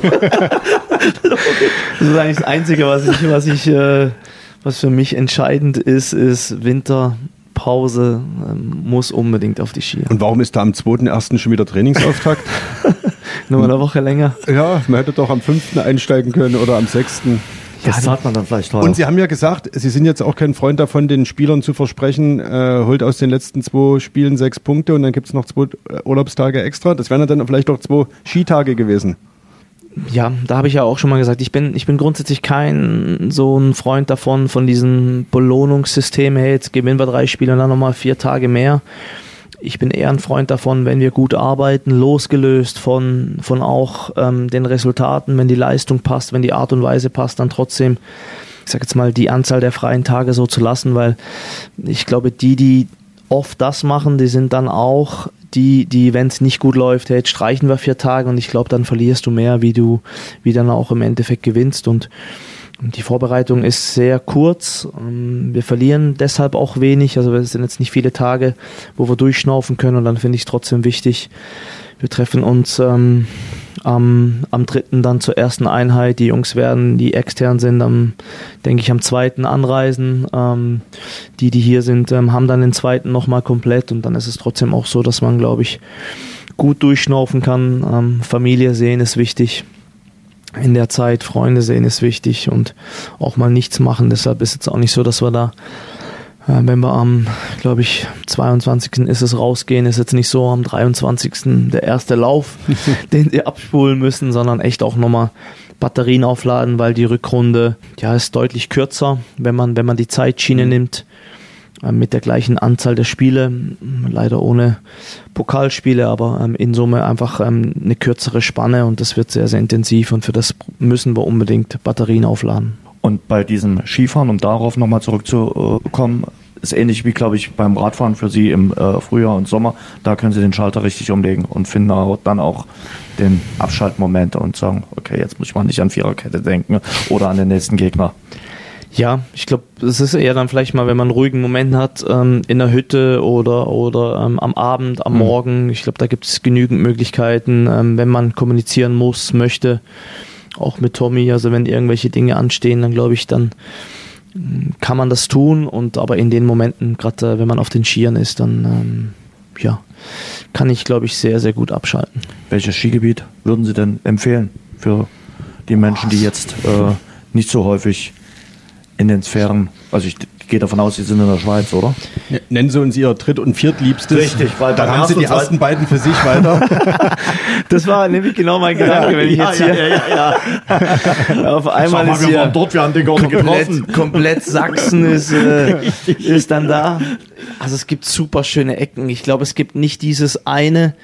Das ist eigentlich das Einzige, was ich, was ich, äh, was für mich entscheidend ist, ist Winter. Pause ähm, muss unbedingt auf die Skier. Und warum ist da am zweiten ersten schon wieder Trainingsauftakt? Nur eine Woche länger. Ja, man hätte doch am fünften einsteigen können oder am sechsten Das ja, sagt man dann vielleicht auch. Und Sie haben ja gesagt, Sie sind jetzt auch kein Freund davon, den Spielern zu versprechen, äh, holt aus den letzten zwei Spielen sechs Punkte und dann gibt es noch zwei Urlaubstage extra. Das wären dann vielleicht auch zwei Skitage gewesen. Ja, da habe ich ja auch schon mal gesagt, ich bin, ich bin grundsätzlich kein so ein Freund davon, von diesem Belohnungssystem, hey, jetzt gewinnen wir drei Spiele und dann nochmal vier Tage mehr. Ich bin eher ein Freund davon, wenn wir gut arbeiten, losgelöst von, von auch ähm, den Resultaten, wenn die Leistung passt, wenn die Art und Weise passt, dann trotzdem, ich sage jetzt mal, die Anzahl der freien Tage so zu lassen, weil ich glaube, die, die oft das machen, die sind dann auch die, die wenn es nicht gut läuft, hey, jetzt streichen wir vier Tage und ich glaube, dann verlierst du mehr, wie du, wie dann auch im Endeffekt gewinnst und Die Vorbereitung ist sehr kurz. Wir verlieren deshalb auch wenig. Also es sind jetzt nicht viele Tage, wo wir durchschnaufen können. Und dann finde ich es trotzdem wichtig. Wir treffen uns ähm, am, am dritten dann zur ersten Einheit. Die Jungs werden, die extern sind, am, denke ich, am zweiten anreisen. Ähm, die, die hier sind, ähm, haben dann den zweiten nochmal komplett. Und dann ist es trotzdem auch so, dass man, glaube ich, gut durchschnaufen kann. Ähm, Familie sehen ist wichtig. In der Zeit Freunde sehen ist wichtig und auch mal nichts machen. Deshalb ist es auch nicht so, dass wir da, äh, wenn wir am, glaube ich, zweiundzwanzigsten ist es rausgehen, ist jetzt nicht so am dreiundzwanzigsten der erste Lauf, den sie abspulen müssen, sondern echt auch nochmal Batterien aufladen, weil die Rückrunde ja ist deutlich kürzer, wenn man, wenn man die Zeitschiene nimmt. Mit der gleichen Anzahl der Spiele, leider ohne Pokalspiele, aber ähm, in Summe einfach ähm, eine kürzere Spanne und das wird sehr, sehr intensiv und für das müssen wir unbedingt Batterien aufladen. Und bei diesem Skifahren, um darauf nochmal zurückzukommen, ist ähnlich wie, glaube ich, beim Radfahren für Sie im äh, Frühjahr und Sommer, da können Sie den Schalter richtig umlegen und finden auch, dann auch den Abschaltmoment und sagen, okay, jetzt muss ich mal nicht an Viererkette denken oder an den nächsten Gegner. Ja, ich glaube, es ist eher dann vielleicht mal, wenn man einen ruhigen Moment hat, ähm, in der Hütte oder, oder ähm, am Abend, am mhm. Morgen. Ich glaube, da gibt es genügend Möglichkeiten, ähm, wenn man kommunizieren muss, möchte, auch mit Tommy. Also wenn irgendwelche Dinge anstehen, dann glaube ich, dann ähm, kann man das tun. Und aber in den Momenten, gerade äh, wenn man auf den Skiern ist, dann ähm, ja, kann ich, glaube ich, sehr, sehr gut abschalten. Welches Skigebiet würden Sie denn empfehlen für die Menschen, die jetzt äh, nicht so häufig in den Sphären, also ich gehe davon aus, Sie sind in der Schweiz, oder? Nennen Sie uns Ihr dritt- und viertliebstes. Richtig, weil dann haben Sie die ersten beiden für sich weiter. Das war nämlich genau mein Gedanke, wenn ich jetzt hier ja, ja, ja. auf einmal mal, ist wir hier waren dort, wir haben den Garten getroffen. komplett, komplett Sachsen ist, äh, ist dann da. Also es gibt super schöne Ecken. Ich glaube, es gibt nicht dieses eine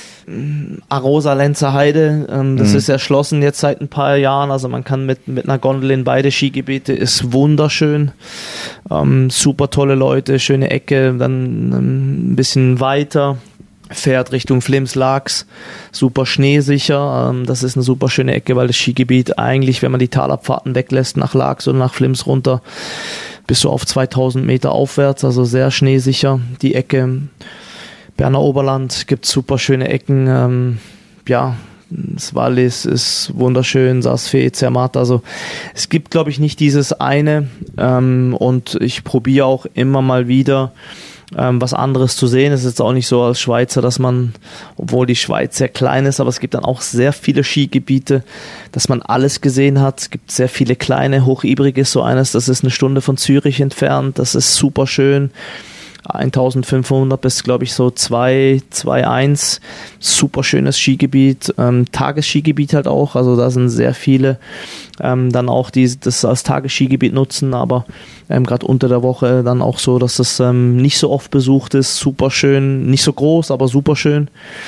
Arosa Lenzer Heide, ähm, das mhm. ist erschlossen jetzt seit ein paar Jahren, also man kann mit, mit einer Gondel in beide Skigebiete, ist wunderschön, ähm, super tolle Leute, schöne Ecke, dann ähm, ein bisschen weiter, fährt Richtung Flims-Laax, super schneesicher, ähm, das ist eine super schöne Ecke, weil das Skigebiet eigentlich, wenn man die Talabfahrten weglässt, nach Laax oder nach Flims runter, bis so auf zweitausend Meter aufwärts, also sehr schneesicher, die Ecke. Berner Oberland gibt super schöne Ecken, ähm, ja, das Wallis ist wunderschön, Saas-Fee, Zermatt, also es gibt, glaube ich, nicht dieses eine ähm, und ich probiere auch immer mal wieder ähm, was anderes zu sehen. Es ist jetzt auch nicht so als Schweizer, dass man, obwohl die Schweiz sehr klein ist, aber es gibt dann auch sehr viele Skigebiete, dass man alles gesehen hat. Es gibt sehr viele kleine, Hochibrig ist so eines, das ist eine Stunde von Zürich entfernt, das ist super schön. eintausendfünfhundert bis, glaube ich, so zwei, zwei eins. Super schönes Skigebiet, ähm, Tagesskigebiet halt auch. Also da sind sehr viele ähm, dann auch, die das als Tagesskigebiet nutzen, aber ähm, gerade unter der Woche dann auch so, dass das ähm, nicht so oft besucht ist. Super schön, nicht so groß, aber super schön.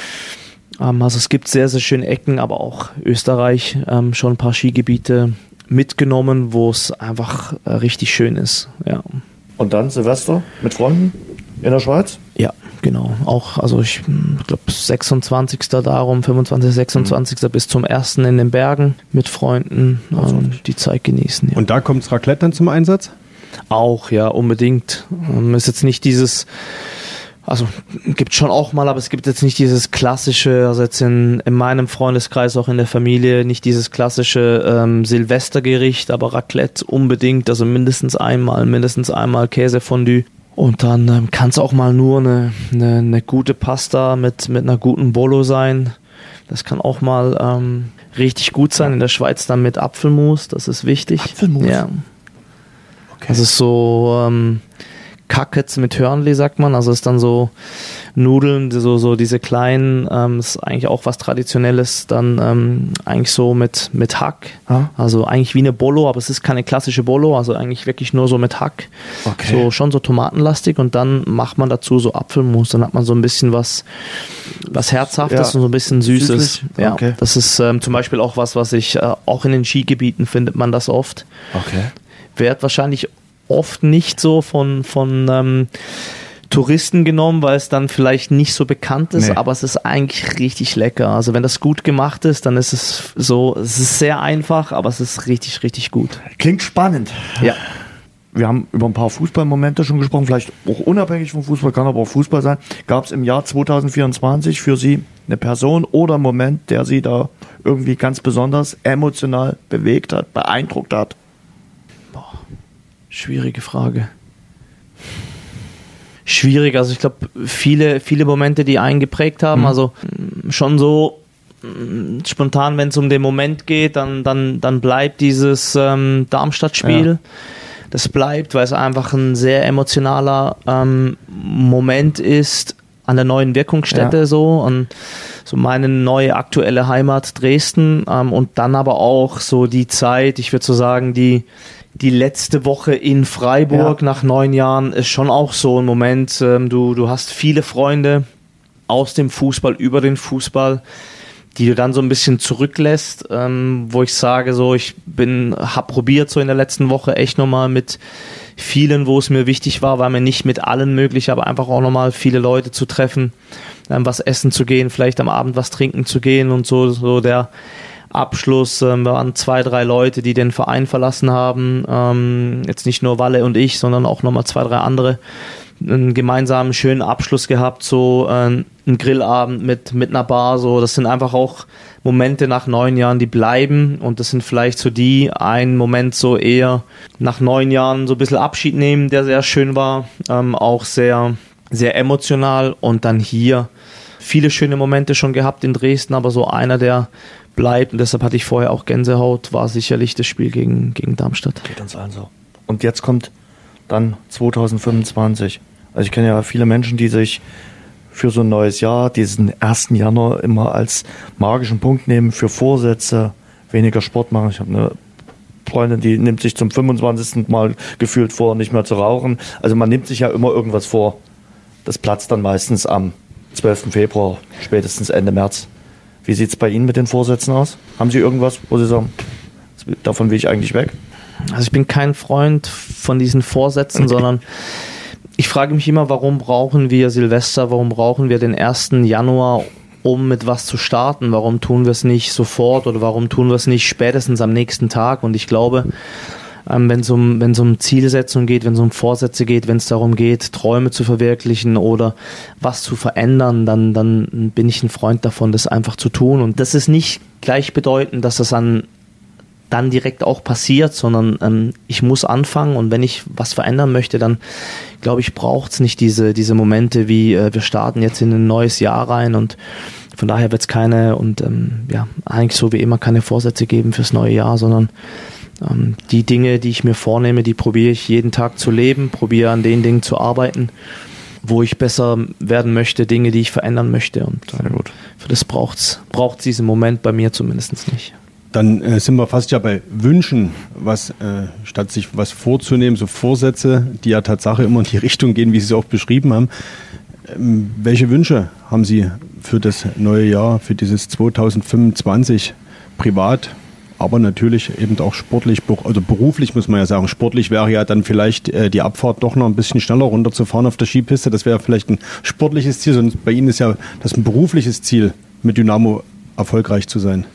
Ähm, also es gibt sehr, sehr schöne Ecken, aber auch Österreich ähm, schon ein paar Skigebiete mitgenommen, wo es einfach äh, richtig schön ist. Ja. Und dann Silvester mit Freunden in der Schweiz? Ja, genau. Auch, also ich glaube sechsundzwanzigsten darum, fünfundzwanzigsten, sechsundzwanzigsten Mhm. bis zum ersten in den Bergen mit Freunden ähm, die Zeit genießen. Ja. Und da kommt das Raclette dann zum Einsatz? Auch, ja, unbedingt. Ähm, ist jetzt nicht dieses, also gibt schon auch mal, aber es gibt jetzt nicht dieses klassische, also jetzt in, in meinem Freundeskreis, auch in der Familie, nicht dieses klassische ähm, Silvestergericht, aber Raclette unbedingt, also mindestens einmal, mindestens einmal Käsefondue. Und dann ähm, kann es auch mal nur eine, eine, eine gute Pasta mit, mit einer guten Bolo sein. Das kann auch mal ähm, richtig gut sein. In der Schweiz dann mit Apfelmus, das ist wichtig. Apfelmus? Ja. Okay. Das ist so ähm, Kackets mit Hörnli, sagt man. Also ist dann so Nudeln, so, so diese kleinen, ähm, ist eigentlich auch was Traditionelles, dann ähm, eigentlich so mit, mit Hack. Ah. Also eigentlich wie eine Bolo, aber es ist keine klassische Bolo, also eigentlich wirklich nur so mit Hack. Okay. So schon so tomatenlastig und dann macht man dazu so Apfelmus. Dann hat man so ein bisschen was, was Herzhaftes Ja. und so ein bisschen Süßes. Süßlich? Ja, Okay. das ist ähm, zum Beispiel auch was, was ich, äh, auch in den Skigebieten findet man das oft. Okay. Wird wahrscheinlich oft nicht so von, von ähm, Touristen genommen, weil es dann vielleicht nicht so bekannt ist, Nee. aber es ist eigentlich richtig lecker. Also wenn das gut gemacht ist, dann ist es so, es ist sehr einfach, aber es ist richtig, richtig gut. Klingt spannend. Ja. Wir haben über ein paar Fußballmomente schon gesprochen, vielleicht auch unabhängig vom Fußball, kann aber auch Fußball sein. Gab es im Jahr zwanzig vierundzwanzig für Sie eine Person oder einen Moment, der Sie da irgendwie ganz besonders emotional bewegt hat, beeindruckt hat? Schwierige Frage. Schwierig, also ich glaube, viele, viele Momente, die einen geprägt haben, Mhm. also mh, schon so mh, spontan, wenn es um den Moment geht, dann, dann, dann bleibt dieses ähm, Darmstadt-Spiel. Ja. Das bleibt, weil es einfach ein sehr emotionaler ähm, Moment ist an der neuen Wirkungsstätte, Ja. so, an so meine neue aktuelle Heimat Dresden, ähm, und dann aber auch so die Zeit, ich würde so sagen, die die letzte Woche in Freiburg Ja. nach neun Jahren ist schon auch so ein Moment. Ähm, du, du hast viele Freunde aus dem Fußball, über den Fußball, die du dann so ein bisschen zurücklässt, ähm, wo ich sage, so ich bin, hab probiert so in der letzten Woche echt nochmal mit vielen, wo es mir wichtig war, war mir nicht mit allen möglich, aber einfach auch nochmal viele Leute zu treffen, ähm, was essen zu gehen, vielleicht am Abend was trinken zu gehen und so, so der Abschluss, ähm, wir waren zwei, drei Leute, die den Verein verlassen haben, ähm, jetzt nicht nur Walle und ich, sondern auch nochmal zwei, drei andere, einen gemeinsamen schönen Abschluss gehabt, so äh, ein Grillabend mit, mit einer Bar, so, das sind einfach auch Momente nach neun Jahren, die bleiben, und das sind vielleicht so die, ein Moment so eher nach neun Jahren so ein bisschen Abschied nehmen, der sehr schön war, ähm, auch sehr, sehr emotional, und dann hier viele schöne Momente schon gehabt in Dresden, aber so einer, der bleibt, und deshalb hatte ich vorher auch Gänsehaut, war sicherlich das Spiel gegen, gegen Darmstadt. Geht uns allen so. Und jetzt kommt dann zwanzig fünfundzwanzig. Also ich kenne ja viele Menschen, die sich für so ein neues Jahr, diesen ersten Januar immer als magischen Punkt nehmen, für Vorsätze, weniger Sport machen. Ich habe eine Freundin, die nimmt sich zum fünfundzwanzigsten Mal gefühlt vor, nicht mehr zu rauchen. Also man nimmt sich ja immer irgendwas vor. Das platzt dann meistens am zwölften Februar, spätestens Ende März. Wie sieht es bei Ihnen mit den Vorsätzen aus? Haben Sie irgendwas, wo Sie sagen, davon will ich eigentlich weg? Also ich bin kein Freund von diesen Vorsätzen, sondern ich frage mich immer, warum brauchen wir Silvester, warum brauchen wir den ersten Januar, um mit was zu starten? Warum tun wir es nicht sofort oder warum tun wir es nicht spätestens am nächsten Tag? Und ich glaube, ähm, wenn es um, wenn es um Zielsetzung geht, wenn es um Vorsätze geht, wenn es darum geht, Träume zu verwirklichen oder was zu verändern, dann, dann bin ich ein Freund davon, das einfach zu tun. Und das ist nicht gleichbedeutend, dass das an dann direkt auch passiert, sondern ähm, ich muss anfangen, und wenn ich was verändern möchte, dann glaube ich, braucht es nicht diese, diese Momente wie äh, wir starten jetzt in ein neues Jahr rein, und von daher wird es keine und ähm, ja, eigentlich so wie immer keine Vorsätze geben fürs neue Jahr, sondern ähm, die Dinge, die ich mir vornehme, die probiere ich jeden Tag zu leben, probiere an den Dingen zu arbeiten, wo ich besser werden möchte, Dinge, die ich verändern möchte, und Sehr gut. für das braucht es braucht's diesen Moment bei mir zumindest nicht. Dann äh, sind wir fast ja bei Wünschen, was äh, statt sich was vorzunehmen, so Vorsätze, die ja Tatsache immer in die Richtung gehen, wie Sie es auch beschrieben haben. Ähm, welche Wünsche haben Sie für das neue Jahr, für dieses zwanzig fünfundzwanzig privat, aber natürlich eben auch sportlich, also beruflich muss man ja sagen. Sportlich wäre ja dann vielleicht äh, die Abfahrt doch noch ein bisschen schneller runterzufahren auf der Skipiste. Das wäre vielleicht ein sportliches Ziel, sondern bei Ihnen ist ja das ein berufliches Ziel, mit Dynamo erfolgreich zu sein.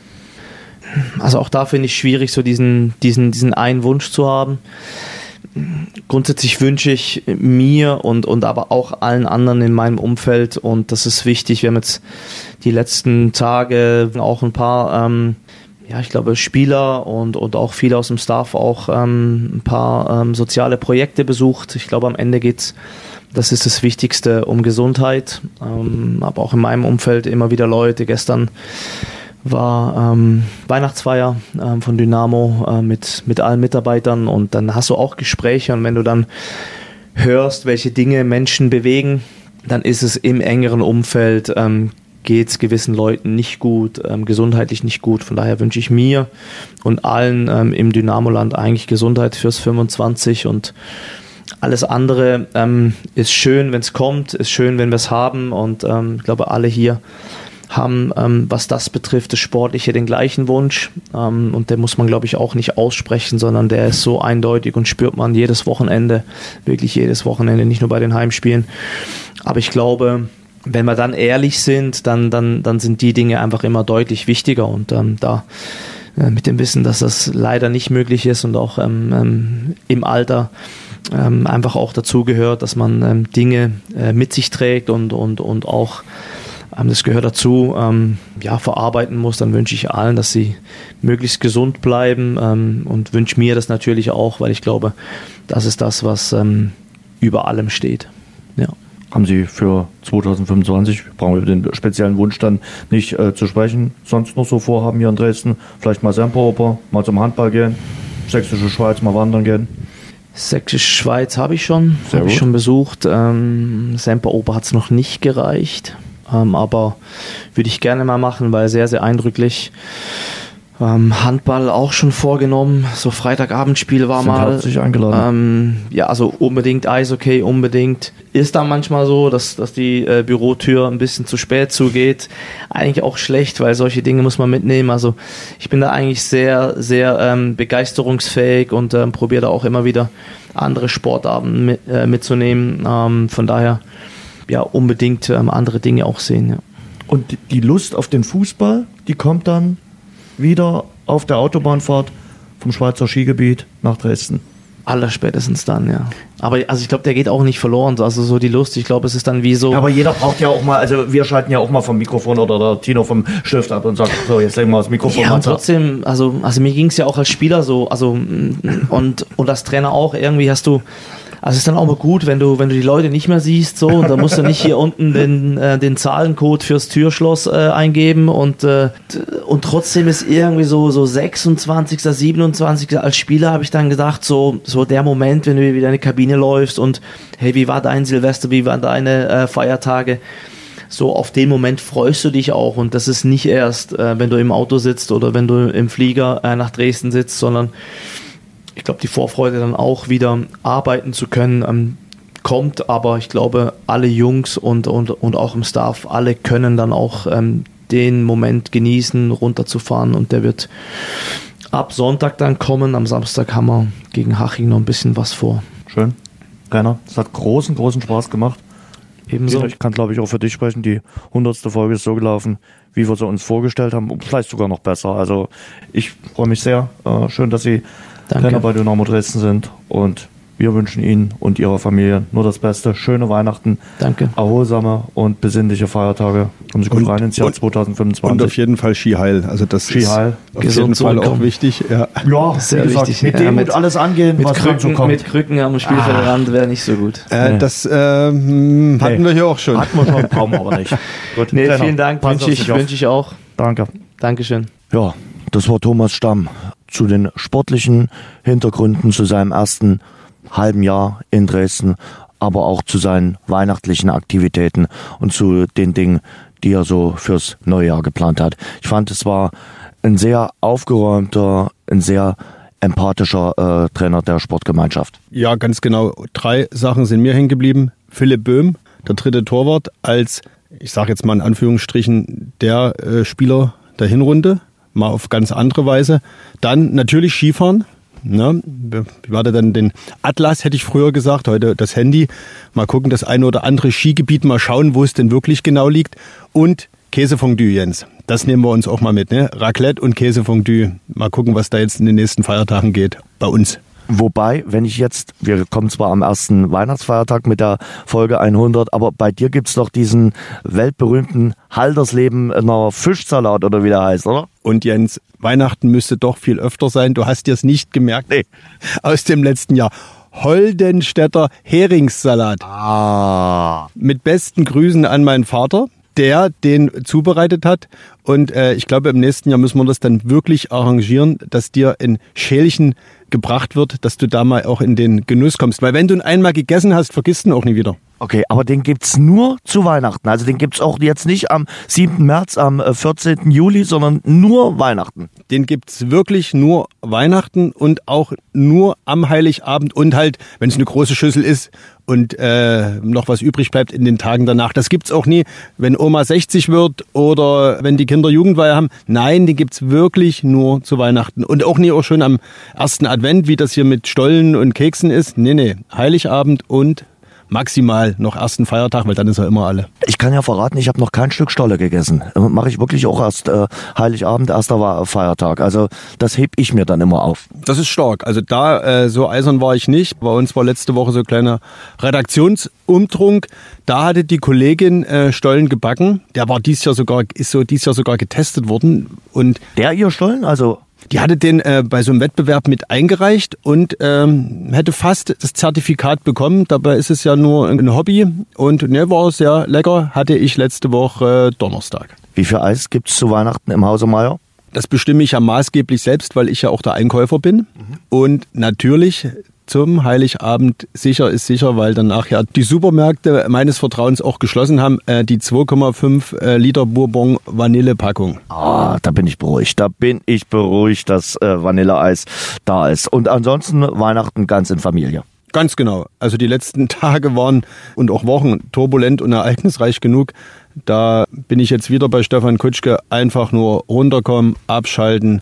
Also auch da finde ich schwierig, so diesen, diesen, diesen einen Wunsch zu haben. Grundsätzlich wünsche ich mir und, und aber auch allen anderen in meinem Umfeld, und das ist wichtig, wir haben jetzt die letzten Tage auch ein paar, ähm, ja, ich glaube Spieler und, und auch viele aus dem Staff auch ähm, ein paar ähm, soziale Projekte besucht. Ich glaube, am Ende geht's, das ist das Wichtigste, um Gesundheit, ähm, aber auch in meinem Umfeld immer wieder Leute. Gestern war ähm, Weihnachtsfeier ähm, von Dynamo äh, mit, mit allen Mitarbeitern, und dann hast du auch Gespräche, und wenn du dann hörst, welche Dinge Menschen bewegen, dann ist es im engeren Umfeld, ähm, geht es gewissen Leuten nicht gut, ähm, gesundheitlich nicht gut. Von daher wünsche ich mir und allen ähm, im Dynamoland eigentlich Gesundheit fürs fünfundzwanzig, und alles andere ähm, ist schön, wenn es kommt, ist schön, wenn wir es haben, und ähm, ich glaube, alle hier haben, ähm, was das betrifft, das Sportliche den gleichen Wunsch. Ähm, und den muss man, glaube ich, auch nicht aussprechen, sondern der ist so eindeutig und spürt man jedes Wochenende, wirklich jedes Wochenende, nicht nur bei den Heimspielen. Aber ich glaube, wenn wir dann ehrlich sind, dann, dann, dann sind die Dinge einfach immer deutlich wichtiger. Und ähm, da äh, mit dem Wissen, dass das leider nicht möglich ist und auch ähm, ähm, im Alter ähm, einfach auch dazu gehört, dass man ähm, Dinge äh, mit sich trägt und, und, und auch, ähm, das gehört dazu, ähm, ja, verarbeiten muss, dann wünsche ich allen, dass sie möglichst gesund bleiben ähm, und wünsche mir das natürlich auch, weil ich glaube, das ist das, was ähm, über allem steht. Ja. Haben Sie für zwanzig fünfundzwanzig, brauchen wir über den speziellen Wunsch dann nicht äh, zu sprechen, sonst noch so vorhaben hier in Dresden? Vielleicht mal Semperoper, mal zum Handball gehen, Sächsische Schweiz mal wandern gehen? Sächsische Schweiz habe ich schon, habe ich schon besucht. Ähm, Semperoper hat es noch nicht gereicht, ähm, aber würde ich gerne mal machen, weil sehr, sehr eindrücklich. Ähm, Handball auch schon vorgenommen, so Freitagabendspiel war Sind mal. herzlich eingeladen. Ähm, ja, also unbedingt Eishockey, unbedingt. Ist dann manchmal so, dass, dass die äh, Bürotür ein bisschen zu spät zugeht. Eigentlich auch schlecht, weil solche Dinge muss man mitnehmen. Also ich bin da eigentlich sehr, sehr ähm, begeisterungsfähig und ähm, probiere da auch immer wieder andere Sportarten mit, äh, mitzunehmen. Ähm, von daher ja unbedingt ähm, andere Dinge auch sehen. Ja. Und die Lust auf den Fußball, die kommt dann wieder auf der Autobahnfahrt vom Schweizer Skigebiet nach Dresden. Allerspätestens dann, ja. Aber also ich glaube, der geht auch nicht verloren. Also so die Lust, ich glaube, es ist dann wie so... Aber jeder braucht ja auch mal, also wir schalten ja auch mal vom Mikrofon oder der Tino vom Stift ab und sagt, so, jetzt legen wir das Mikrofon ja, mal und trotzdem, also, also mir ging es ja auch als Spieler so, also und, und als Trainer auch, irgendwie hast du... Also es ist dann auch mal gut, wenn du, wenn du die Leute nicht mehr siehst, so, und dann musst du nicht hier unten den, äh, den Zahlencode fürs Türschloss äh, eingeben und, äh, und trotzdem ist irgendwie so, so sechsundzwanzigster, siebenundzwanzigster als Spieler habe ich dann gedacht, so, so der Moment, wenn du wieder in die Kabine läufst und hey, wie war dein Silvester, wie waren deine äh, Feiertage? So auf den Moment freust du dich auch und das ist nicht erst, äh, wenn du im Auto sitzt oder wenn du im Flieger äh, nach Dresden sitzt, sondern ich glaube, die Vorfreude dann auch wieder arbeiten zu können, ähm, kommt, aber ich glaube, alle Jungs und, und, und auch im Staff, alle können dann auch ähm, den Moment genießen, runterzufahren und der wird ab Sonntag dann kommen. Am Samstag haben wir gegen Haching noch ein bisschen was vor. Schön. Rainer, es hat großen, großen Spaß gemacht. Ebenso. Ich kann, glaube ich, auch für dich sprechen. Die hundertste Folge ist so gelaufen, wie wir sie uns vorgestellt haben. Und vielleicht sogar noch besser. Also ich freue mich sehr. Äh, schön, dass Sie Danke. Trainer bei Dynamo Dresden sind. Und wir wünschen Ihnen und Ihrer Familie nur das Beste. Schöne Weihnachten. Danke. Erholsame und besinnliche Feiertage. Kommen Sie gut Und- rein ins Jahr und- zwanzig Und fünfundzwanzig. auf jeden Fall Skiheil. Also das Skiheil. ist auf Gesund jeden Fall auch zurückkommen. wichtig. Ja. Ja, Sehr wie gesagt, wichtig. mit Ja, dem mit- und alles angehen, Mit was dann so Krücken, kommt. mit Krücken am Spielfeldrand wäre nicht so gut. Äh, Nee. Das ähm, hatten Nee. wir hier auch schon. Hatten wir schon, brauchen wir aber nicht. Gut, Nee, Trainer, vielen Dank, passen wünsche Sie ich, sich auf. wünsche ich auch. Danke. Dankeschön. Ja, das war Thomas Stamm zu den sportlichen Hintergründen zu seinem ersten halben Jahr in Dresden, aber auch zu seinen weihnachtlichen Aktivitäten und zu den Dingen, die er so fürs neue Jahr geplant hat. Ich fand, es war ein sehr aufgeräumter, ein sehr empathischer äh, Trainer der Sportgemeinschaft. Ja, ganz genau. Drei Sachen sind mir hängen geblieben. Philipp Böhm, der dritte Torwart, als, ich sage jetzt mal in Anführungsstrichen, der äh, Spieler der Hinrunde, mal auf ganz andere Weise. Dann natürlich Skifahren. Ne? Wie war der dann den Atlas, hätte ich früher gesagt, heute das Handy. Mal gucken, das eine oder andere Skigebiet, mal schauen, wo es denn wirklich genau liegt. Und Käsefondue, Jens. Das nehmen wir uns auch mal mit. Ne? Raclette und Käsefondue. Mal gucken, was da jetzt in den nächsten Feiertagen geht bei uns. Wobei, wenn ich jetzt, wir kommen zwar am ersten Weihnachtsfeiertag mit der Folge hundert, aber bei dir gibt's doch diesen weltberühmten Haldersleben einer Fischsalat oder wie der heißt, oder? Und Jens, Weihnachten müsste doch viel öfter sein. Du hast dir es nicht gemerkt. Nee. Aus dem letzten Jahr. Holdenstädter Heringssalat. Ah. Mit besten Grüßen an meinen Vater, der den zubereitet hat. Und äh, ich glaube, im nächsten Jahr müssen wir das dann wirklich arrangieren, dass dir ein Schälchen gebracht wird, dass du da mal auch in den Genuss kommst. Weil wenn du ihn einmal gegessen hast, vergisst du ihn auch nie wieder. Okay, aber den gibt's nur zu Weihnachten. Also den gibt's auch jetzt nicht am siebten März, am vierzehnten Juli, sondern nur Weihnachten. Den gibt's wirklich nur Weihnachten und auch nur am Heiligabend und halt, wenn es eine große Schüssel ist und äh, noch was übrig bleibt in den Tagen danach. Das gibt's auch nie, wenn Oma sechzig wird oder wenn die Kinder Jugendweihe haben. Nein, den gibt's wirklich nur zu Weihnachten und auch nie auch schon am ersten Advent, wie das hier mit Stollen und Keksen ist. Nee, nee, Heiligabend und maximal noch ersten Feiertag, weil dann ist er immer alle. Ich kann ja verraten, ich habe noch kein Stück Stolle gegessen. Mache ich wirklich auch erst äh, Heiligabend, erster Feiertag. Also das heb ich mir dann immer auf. Das ist stark. Also da, äh, so eisern war ich nicht. Bei uns war letzte Woche so ein kleiner Redaktionsumtrunk. Da hatte die Kollegin äh, Stollen gebacken. Der war dieses Jahr sogar, ist so dieses Jahr sogar getestet worden. Und der ihr Stollen? Also die hatte den äh, bei so einem Wettbewerb mit eingereicht und ähm, hätte fast das Zertifikat bekommen. Dabei ist es ja nur ein Hobby und ne, war sehr lecker. Hatte ich letzte Woche äh, Donnerstag. Wie viel Eis gibt's zu Weihnachten im Hause Meier? Das bestimme ich ja maßgeblich selbst, weil ich ja auch der Einkäufer bin. Mhm. Und natürlich zum Heiligabend sicher ist sicher, weil danach ja die Supermärkte meines Vertrauens auch geschlossen haben, äh, die zwei Komma fünf äh, Liter Bourbon Vanillepackung. Ah, da bin ich beruhigt. Da bin ich beruhigt, dass äh, Vanilleeis da ist. Und ansonsten Weihnachten ganz in Familie. Ganz genau. Also die letzten Tage waren und auch Wochen turbulent und ereignisreich genug. Da bin ich jetzt wieder bei Stefan Kutschke. Einfach nur runterkommen, abschalten,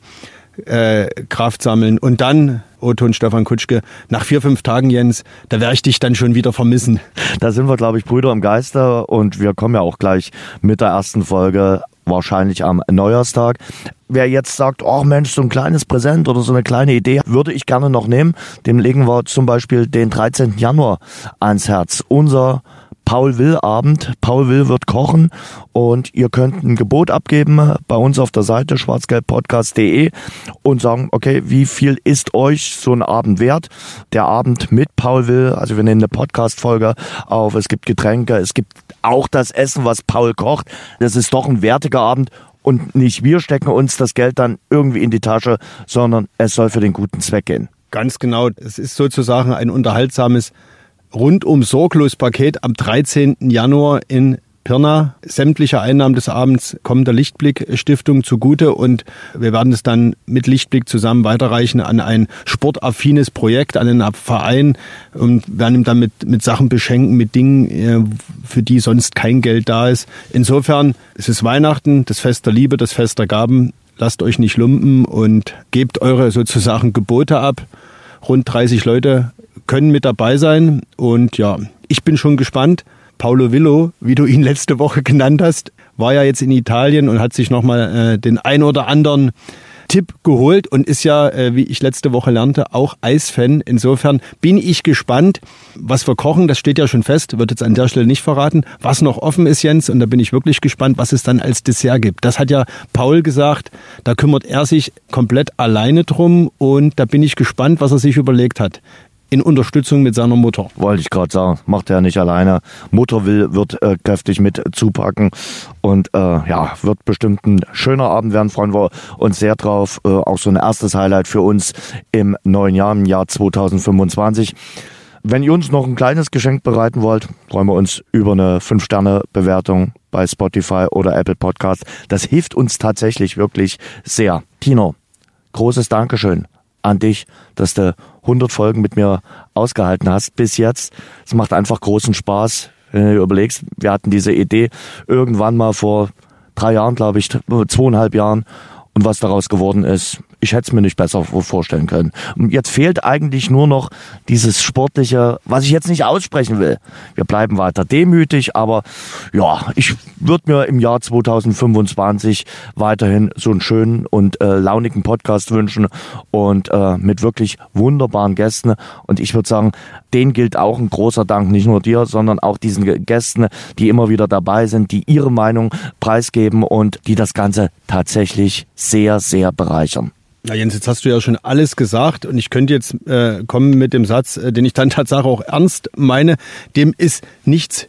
äh, Kraft sammeln und dann, O-Ton Stefan Kutschke, nach vier, fünf Tagen, Jens, da werde ich dich dann schon wieder vermissen. Da sind wir, glaube ich, Brüder im Geiste und wir kommen ja auch gleich mit der ersten Folge, wahrscheinlich am Neujahrstag. Wer jetzt sagt, oh Mensch, so ein kleines Präsent oder so eine kleine Idee würde ich gerne noch nehmen, dem legen wir zum Beispiel den dreizehnten Januar ans Herz. Unser Paul Will Abend. Paul Will wird kochen und ihr könnt ein Gebot abgeben bei uns auf der Seite schwarzgelbpodcast punkt de und sagen, okay, wie viel ist euch so ein Abend wert? Der Abend mit Paul Will, also wir nehmen eine Podcast-Folge auf, es gibt Getränke, es gibt auch das Essen, was Paul kocht. Das ist doch ein wertiger Abend und nicht wir stecken uns das Geld dann irgendwie in die Tasche, sondern es soll für den guten Zweck gehen. Ganz genau. Es ist sozusagen ein unterhaltsames rundum sorglos Paket am dreizehnten Januar in Pirna. Sämtliche Einnahmen des Abends kommen der Lichtblick Stiftung zugute und wir werden es dann mit Lichtblick zusammen weiterreichen an ein sportaffines Projekt, an einen Verein und werden ihm dann mit, mit Sachen beschenken, mit Dingen, für die sonst kein Geld da ist. Insofern, es ist Weihnachten, das Fest der Liebe, das Fest der Gaben. Lasst euch nicht lumpen und gebt eure sozusagen Gebote ab. Rund dreißig Leute können mit dabei sein und ja, ich bin schon gespannt. Paolo Villo, wie du ihn letzte Woche genannt hast, war ja jetzt in Italien und hat sich nochmal äh, den ein oder anderen Tipp geholt und ist ja, äh, wie ich letzte Woche lernte, auch Eisfan. Insofern bin ich gespannt, was wir kochen. Das steht ja schon fest, wird jetzt an der Stelle nicht verraten. Was noch offen ist, Jens, und da bin ich wirklich gespannt, was es dann als Dessert gibt. Das hat ja Paul gesagt, da kümmert er sich komplett alleine drum und da bin ich gespannt, was er sich überlegt hat. In Unterstützung mit seiner Mutter. Wollte ich gerade sagen, macht er nicht alleine. Mutter will, wird äh, kräftig mit zupacken und äh, ja, wird bestimmt ein schöner Abend werden, freuen wir uns sehr drauf. Äh, auch so ein erstes Highlight für uns im neuen Jahr, im Jahr zweitausendfünfundzwanzig. Wenn ihr uns noch ein kleines Geschenk bereiten wollt, freuen wir uns über eine fünf Sterne Bewertung bei Spotify oder Apple Podcast. Das hilft uns tatsächlich wirklich sehr. Tino, großes Dankeschön an dich, dass du hundert Folgen mit mir ausgehalten hast bis jetzt. Es macht einfach großen Spaß, wenn du dir überlegst, wir hatten diese Idee irgendwann mal vor drei Jahren, glaube ich, zweieinhalb Jahren und was daraus geworden ist, ich hätte es mir nicht besser vorstellen können. Und jetzt fehlt eigentlich nur noch dieses Sportliche, was ich jetzt nicht aussprechen will. Wir bleiben weiter demütig, aber ja, ich würde mir im Jahr zweitausendfünfundzwanzig weiterhin so einen schönen und äh, launigen Podcast wünschen und äh, mit wirklich wunderbaren Gästen. Und ich würde sagen, denen gilt auch ein großer Dank, nicht nur dir, sondern auch diesen Gästen, die immer wieder dabei sind, die ihre Meinung preisgeben und die das Ganze tatsächlich sehr, sehr bereichern. Ja, Jens, jetzt hast du ja schon alles gesagt und ich könnte jetzt äh, kommen mit dem Satz, äh, den ich dann tatsächlich auch ernst meine, dem ist nichts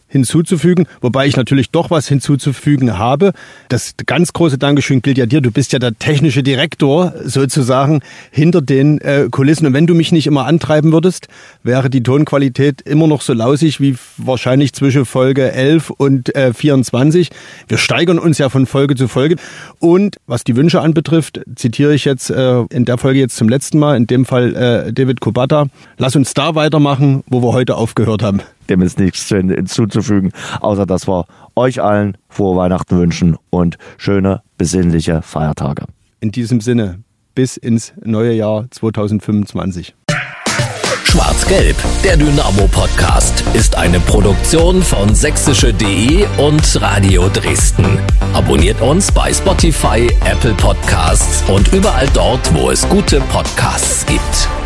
hinzuzufügen, wobei ich natürlich doch was hinzuzufügen habe. Das ganz große Dankeschön gilt ja dir. Du bist ja der technische Direktor sozusagen hinter den äh, Kulissen. Und wenn du mich nicht immer antreiben würdest, wäre die Tonqualität immer noch so lausig wie wahrscheinlich zwischen Folge elf und äh, vierundzwanzig. Wir steigern uns ja von Folge zu Folge. Und was die Wünsche anbetrifft, zitiere ich jetzt äh, in der Folge jetzt zum letzten Mal, in dem Fall äh, David Kubata. Lass uns da weitermachen, wo wir heute aufgehört haben. Dem ist nichts hinzuzufügen, außer dass wir euch allen frohe Weihnachten wünschen und schöne, besinnliche Feiertage. In diesem Sinne, bis ins neue Jahr zwanzig fünfundzwanzig. Schwarz-Gelb, der Dynamo-Podcast, ist eine Produktion von sächsische punkt de und Radio Dresden. Abonniert uns bei Spotify, Apple Podcasts und überall dort, wo es gute Podcasts gibt.